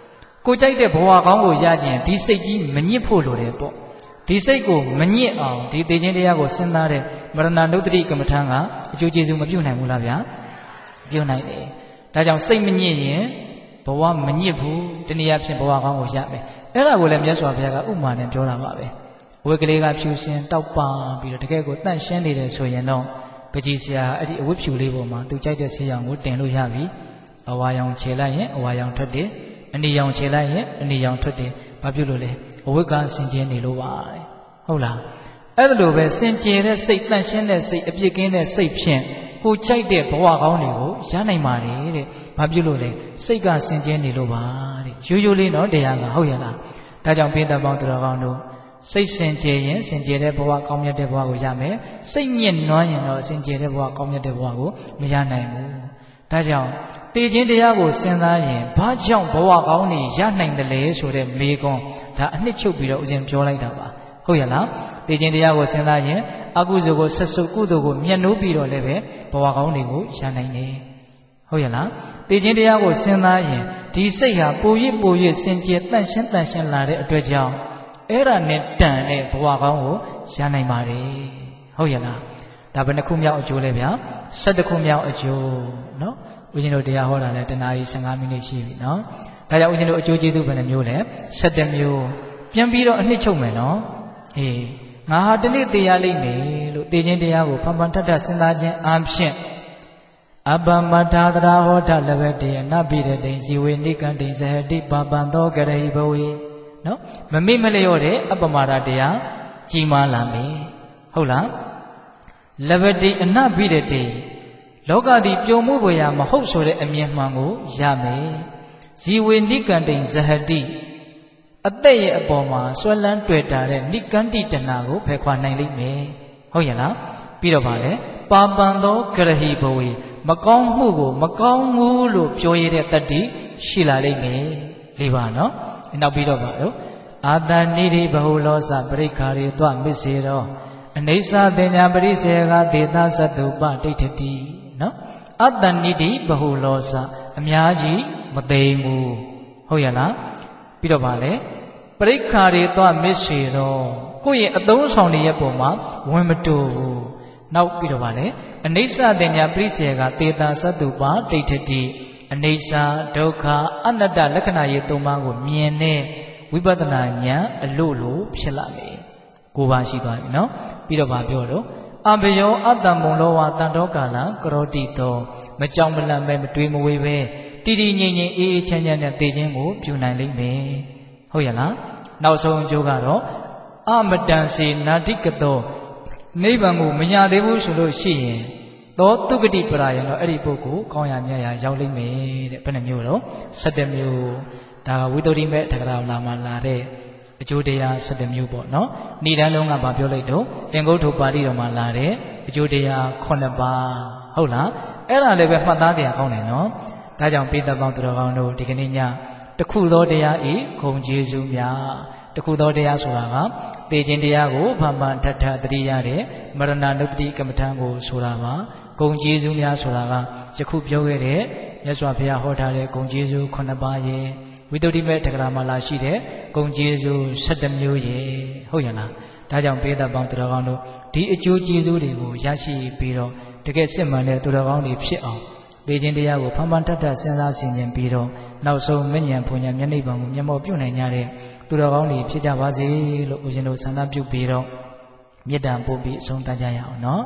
ကိုကြိုက်တဲ့ဘဝကောင်းကိုရခြင်းဒီစိတ်ကြီးမညစ်ဖို့လိုတယ်ပေါ့ဒီစိတ်ကိုမညစ်အောင်ဒီသိခြင်းတရားကိုစဉ်းစားတဲ့မရဏနုတ္တိကမ္မထံကအကျိုးကျေးဇူးမပြုနိုင်ဘူးလားဗျာပြုနိုင်တယ်ဒါကြောင့်စိတ်မညစ်ရင်ဘဝမညစ်ဘူးတနည်းအားဖြင့်ဘဝကောင်းကိုရမယ်အဲ့ဒါကိုလည်းမြတ်စွာဘုရားကဥမာနဲ့ပြောတာပါပဲဝိကလေးကဖြူစင်တောက်ပပြီးတော့တကယ်ကိုတန့်ရှင်းနေတယ်ဆိုရင်တော့ပကြီးဆရာအဲ့ဒီအဝတ်ဖြူလေးပေါ်မှာသူကြိုက်တဲ့ဆေးရောင်ကိုတင်လို့ရပြီအဝါရောင်ခြေလိုက်ရင်အဝါရောင်ထွက်တယ်အနီရောင်ခြေလိုက်ရင်အနီရောင်ထွက်တယ်ဘာဖြစ်လို့လဲအဝတ်ကစင်ကြယ်နေလို့ပါတဲ့ဟုတ်လားအဲ့ဒါလိုပဲစင်ကြယ်တဲ့စိတ်တန့်ရှင်းတဲ့စိတ်အပြစ်ကင်းတဲ့စိတ်ဖြင့်ကိုကြိုက်တဲ့ဘဝကောင်းတွေကိုရနိုင်ပါတယ်တဲ့ဘာဖြစ်လို့လဲစိတ်ကစင်ကြယ်နေလို့ပါတဲ့ရိုးရိုးလေးနော်တရားကဟုတ်ရလားဒါကြောင့်ပိဋကပေါင်းသူတော်ကောင်းတို့စိတ်စင်ကြယ်ရင်စင်ကြယ်တဲ့ဘဝကောင်းမြတ်တဲ့ဘဝကိုရမယ်စိတ်ညစ်နွမ်းရင်တော့စင်ကြယ်တဲ့ဘဝကောင်းမြတ်တဲ့ဘဝကိုမရနိုင်ဘူးဒါကြောင့်တည်ခြင်းတရားကိုစဉ်းစားရင်ဘာကြောင့်ဘဝကောင်းနေရနိုင်တယ်လဲဆိုတဲ့မေးခွန်းဒါအနှစ်ချုပ်ပြီးတော့ဦးဇင်းပြောလိုက်တာပါဟုတ်ရလားတည်ခြင်းတရားကိုစဉ်းစားရင်အကုသိုလ်ကိုဆက်စုပ်ကုသိုလ်ကိုမျက်နှိုးပြီးတော့လည်းပဲဘဝကောင်းတွေကိုရနိုင်တယ်ဟုတ်ရလားတည်ခြင်းတရားကိုစဉ်းစားရင်ဒီစိတ်ဟာပိုရစ်ပိုရစ်စင်ကြယ်တန့်ရှင်းတန့်ရှင်းလာတဲ့အတွက်ကြောင့်အဲ့ဒါနဲ့တန်တဲ့ဘဝကောင်းကိုရနိုင်ပါတယ်ဟုတ်ရလားဒါဘယ်နှခုမြောက်အကျိုးလဲဗျာ၁၁ခုမြောက်အကျိုးနော်ဦးဇင်းတို့တရားဟောတာလဲတနာရီ၁၅မိနစ်ရှိပြီနော်ဒါကြောင့်ဦးဇင်းတို့အကျိုးကျေးဇူးဘယ်နှမျိုးလဲ၁၁မျိုးပြန်ပြီးတော့အနှစ်ချုပ်မယ်နော်အေးငါဟာတနေ့သိရလိမ့်မယ်လို့သိခြင်းတရားကိုဖန်ဖန်ထပ်ထပ်စဉ်းစားခြင်းအပြင်အပမထာသရာဟောထလဘတေနပိရတိဇီဝေနိကံတိဇဟတိပပံသောကရိဘဝေနော်မမိမလျော့တဲ့အပမာဒတရားကြီးမားလာမယ်ဟုတ်လားလဘတိအနပိရတိလောကသည်ပျော်မှုပွေရာမဟုတ်ဆိုတဲ့အမြင်မှန်ကိုရမယ်ဇီဝေနိကံတိဇဟတိအသက်ရဲ့အပေါ်မှာဆွဲလန်းတွေ့တာတဲ့နိကန္တိတဏကိုဖယ်ခွာနိုင်လိမ့်မယ်ဟုတ်ရဲ့လားပြီးတော့ဗာလဲပါပံသောကရဟိဘဝေမကောင်းမှုကိုမကောင်းဘူးလို့ပြောရတဲ့တတ္တိရှိလာလိမ့်မယ်လေးပါနော်နောက်ပြီးတော့ဗာလို့အာတနိရိဘဟုလောစပရိခာရေတွမစ္စေရောအနိစ္စပညာပရိစေကဒေသသတ္တုပဒိဋ္ဌတိနော်အတနိတိဘဟုလောစအများကြီးမသိဘူးဟုတ်ရဲ့လားပြီးတော့ဗာလဲပရိခာရေတွမစ္စေရောကိုယ့်ရဲ့အသုံးဆောင်တွေရဲ့ပုံမှာဝင်မတူဘူးနောက်ပြီးတော့ဗာလဲအနိစ္စပညာပရိစေကဒေသသတ္တုပဒိဋ္ဌတိအနိစ္စဒုက္ခအနတ္တလက္ခဏာရေးသုံးပါးကိုမြင်တဲ့ဝိပဿနာဉာဏ်အလို့လို့ဖြစ်လာမယ်ကိုပါရှိသွားပြီနော်ပြီးတော့ဗာပြောတော့အဘယောအတ္တမုံလောဝတန်တော်ကာလကရောတိတောမကြောင်မလန့်ပဲမတွေးမဝေးပဲတည်တည်ငြိမ်ငြိမ်အေးအေးချမ်းချမ်းနဲ့သိခြင်းကိုပြုနိုင်လိမ့်မယ်ဟုတ်ရလားနောက်ဆုံးအကျိုးကတော့အမတန်စေနာတိကတောနိဗ္ဗာန်ကိုမရသေးဘူးဆိုလို့ရှိရင်သောတုဂတိပရာယံတော့အဲ့ဒီပုဂ္ဂိုလ်ကောင်းရမြတ်ရရောက်လိမ့်မယ်တဲ့ဘယ်နှမျိုးတော့၁၁မျိုးဒါကဝိသုဒ္ဓိမေတက္ကရာလာမှာလာတဲ့အကျိုးတရား၁၁မျိုးပေါ့နော်ဏိဒန်းလုံးကဗာပြောလိုက်တော့အင်္ဂုတ္ထုပါဠိတော်မှာလာတဲ့အကျိုးတရားခုနှစ်ပါးဟုတ်လားအဲ့ဒါလည်းပဲမှတ်သားတရားကောင်းတယ်နော်ဒါကြောင့်ပိဋကပေါင်းသူတော်ကောင်းတို့ဒီကနေ့ညတခုသောတရားဤဂုဏ်ကျေးဇူးများတခုသောတရားဆိုတာကသေခြင်းတရားကိုဖန်ဖန်ထပ်ထပ်တတိရတဲ့မရဏနုပတိကမ္မထံကိုဆိုတာပါဂုဏ်ကျေးဇူးများဆိုတာကယခုပြောခဲ့တဲ့မြတ်စွာဘုရားဟောထားတဲ့ဂုဏ်ကျေးဇူးခုနှစ်ပါးရဲ့ဝိသုဒ္ဓိမေတ္တကရာမှာလာရှိတဲ့ဂုဏ်ကျေးဇူး၁၁မျိုးရဲ့ဟုတ်ရလားဒါကြောင့်ပိဋကပေါင်းသူတော်ကောင်းတို့ဒီအကျိုးကျေးဇူးတွေကိုရရှိပြီးတော့တကယ်စစ်မှန်တဲ့သူတော်ကောင်းတွေဖြစ်အောင်သေခြင်းတရားကိုဖန်ဖန်ထပ်ထပ်စဉ်းစားဆင်ခြင်ပြီးတော့နောက်ဆုံးမဉ္ဇဉ်ဘုံညာမျက်နှိပ်ပံကိုမျက်မှောက်ပြုနိုင်ကြတဲ့သူတော်ကောင်းတွေဖြစ်ကြပါစေလို့ဦးဇင်းတို့ဆန္ဒပြုပြီးတော့မေတ္တာပို့ပြီးအဆုံးသတ်ကြရအောင်နော်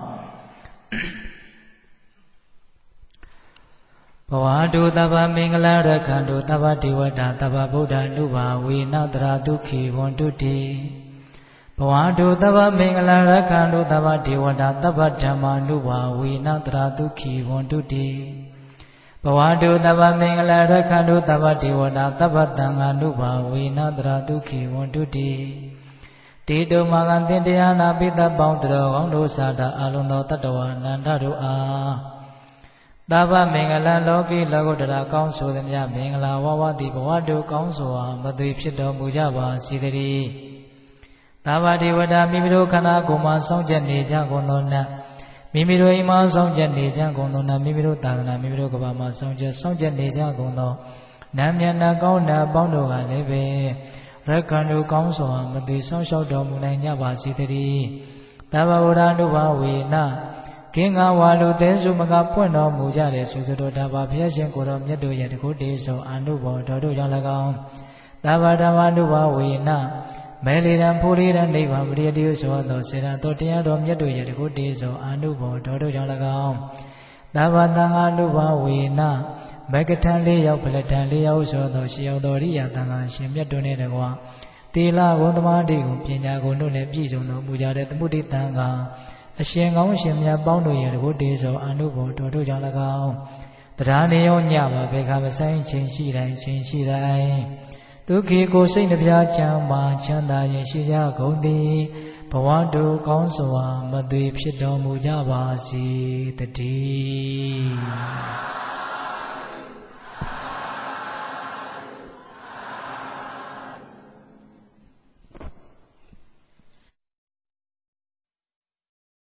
ဘဝတုသဗ္ဗမင်္ဂလာရခန္တုသဗ္ဗဒေဝတာသဗ္ဗဗုဒ္ဓ ानु ဘာဝေနတရာဒုက္ခိဝန္တုတိဘဝတုသဗ္ဗမင်္ဂလာရခန္တုသဗ္ဗဒေဝတာသဗ္ဗဓမ္မာ ानु ဘာဝေနတရာဒုက္ခိဝန္တုတိဘဝတုသဗ္ဗမင်္ဂလာရခန္တုသဗ္ဗဒေဝတာသဗ္ဗသံဃာ ानु ဘာဝေနတရာဒုက္ခိဝန္တုတိတေတုမာကံတင်တရားနာပိသပေါင်းသူတော်ကောင်းတို့စာတာအလုံးသောတတ္တဝါနန္ဒတို့အားသဗ္ဗမင်္ဂလာလောကီလောကုတ္တရာကောင်းဆိုသည်များမင်္ဂလာဝဝတိဘဝတုကောင်းစွာမသွေဖြစ်တော်မူကြပါစေတည်းသဗ္ဗဒေဝတာမိမိတို့ခန္ဓာကိုယ်မှာစောင့်ကြနေကြကုန်သောနတ်မိမိတို့အိမ်မှာစောင့်ကြနေကြကုန်သောနတ်မိမိတို့သာသနာမိမိတို့ကဘာမှာစောင့်ကြစောင့်ကြနေကြကုန်သောနမ်းမြတ်နာကောင်းနာပေါင်းတို့ကလည်းပဲရက္ခဏုကောင်းစွာမသွေဆောင်လျှောက်တော်မူနိုင်ကြပါစေတည်းတဗ္ဗဝရနုဘဝေနကင်းငါဝါလူသေးစုမကပွင့်တော်မူကြတဲ့ဆွေစတော်တပါဘုရားရှင်ကိုတော်မြတ်တို့ရဲ့တကုတေသောအာနုဘောတော်တို့ကြောင့်၎င်းတဗ္ဗဓမ္မနုဘဝေနမဲလီရန်ဖိုလီရန်နိဗ္ဗာန်ပရိယတိဆိုသောစေတတော်တရားတော်မြတ်တို့ရဲ့တကုတေသောအာနုဘောတော်တို့ကြောင့်၎င်းတဗ္ဗသံဃာနုဘဝေနမဂ္ဂထံလေးရောက်ပလထံလေးရောက်ဆိုသောရှေရောက်တော်ရိယသံဃာရှင်မြတ်တို့နဲ့တကွာတေလဂုံသမာဓိကိုပညာကိုတို့နဲ့ပြည့်စုံတော်မူကြတဲ့သမုဒိတံဃာအရှင်ကောင်းရှင်မြတ်ပေါင်းတို့ရဲ့တကုတေသောအာနုဘောတော်တို့ကြောင့်၎င်းတရားနေရောညပါဘေခါမဆိုင်ချင်းရှိတိုင်းချင်းရှိတိုင်းဒုက္ခိကိုစိတ်နှပြချမ်းမာချမ်းသာရင်ရှိကြကုန်သည်ဘဝတုကောင်းစွာမသွေဖြစ်တော်မူကြပါစေတည်း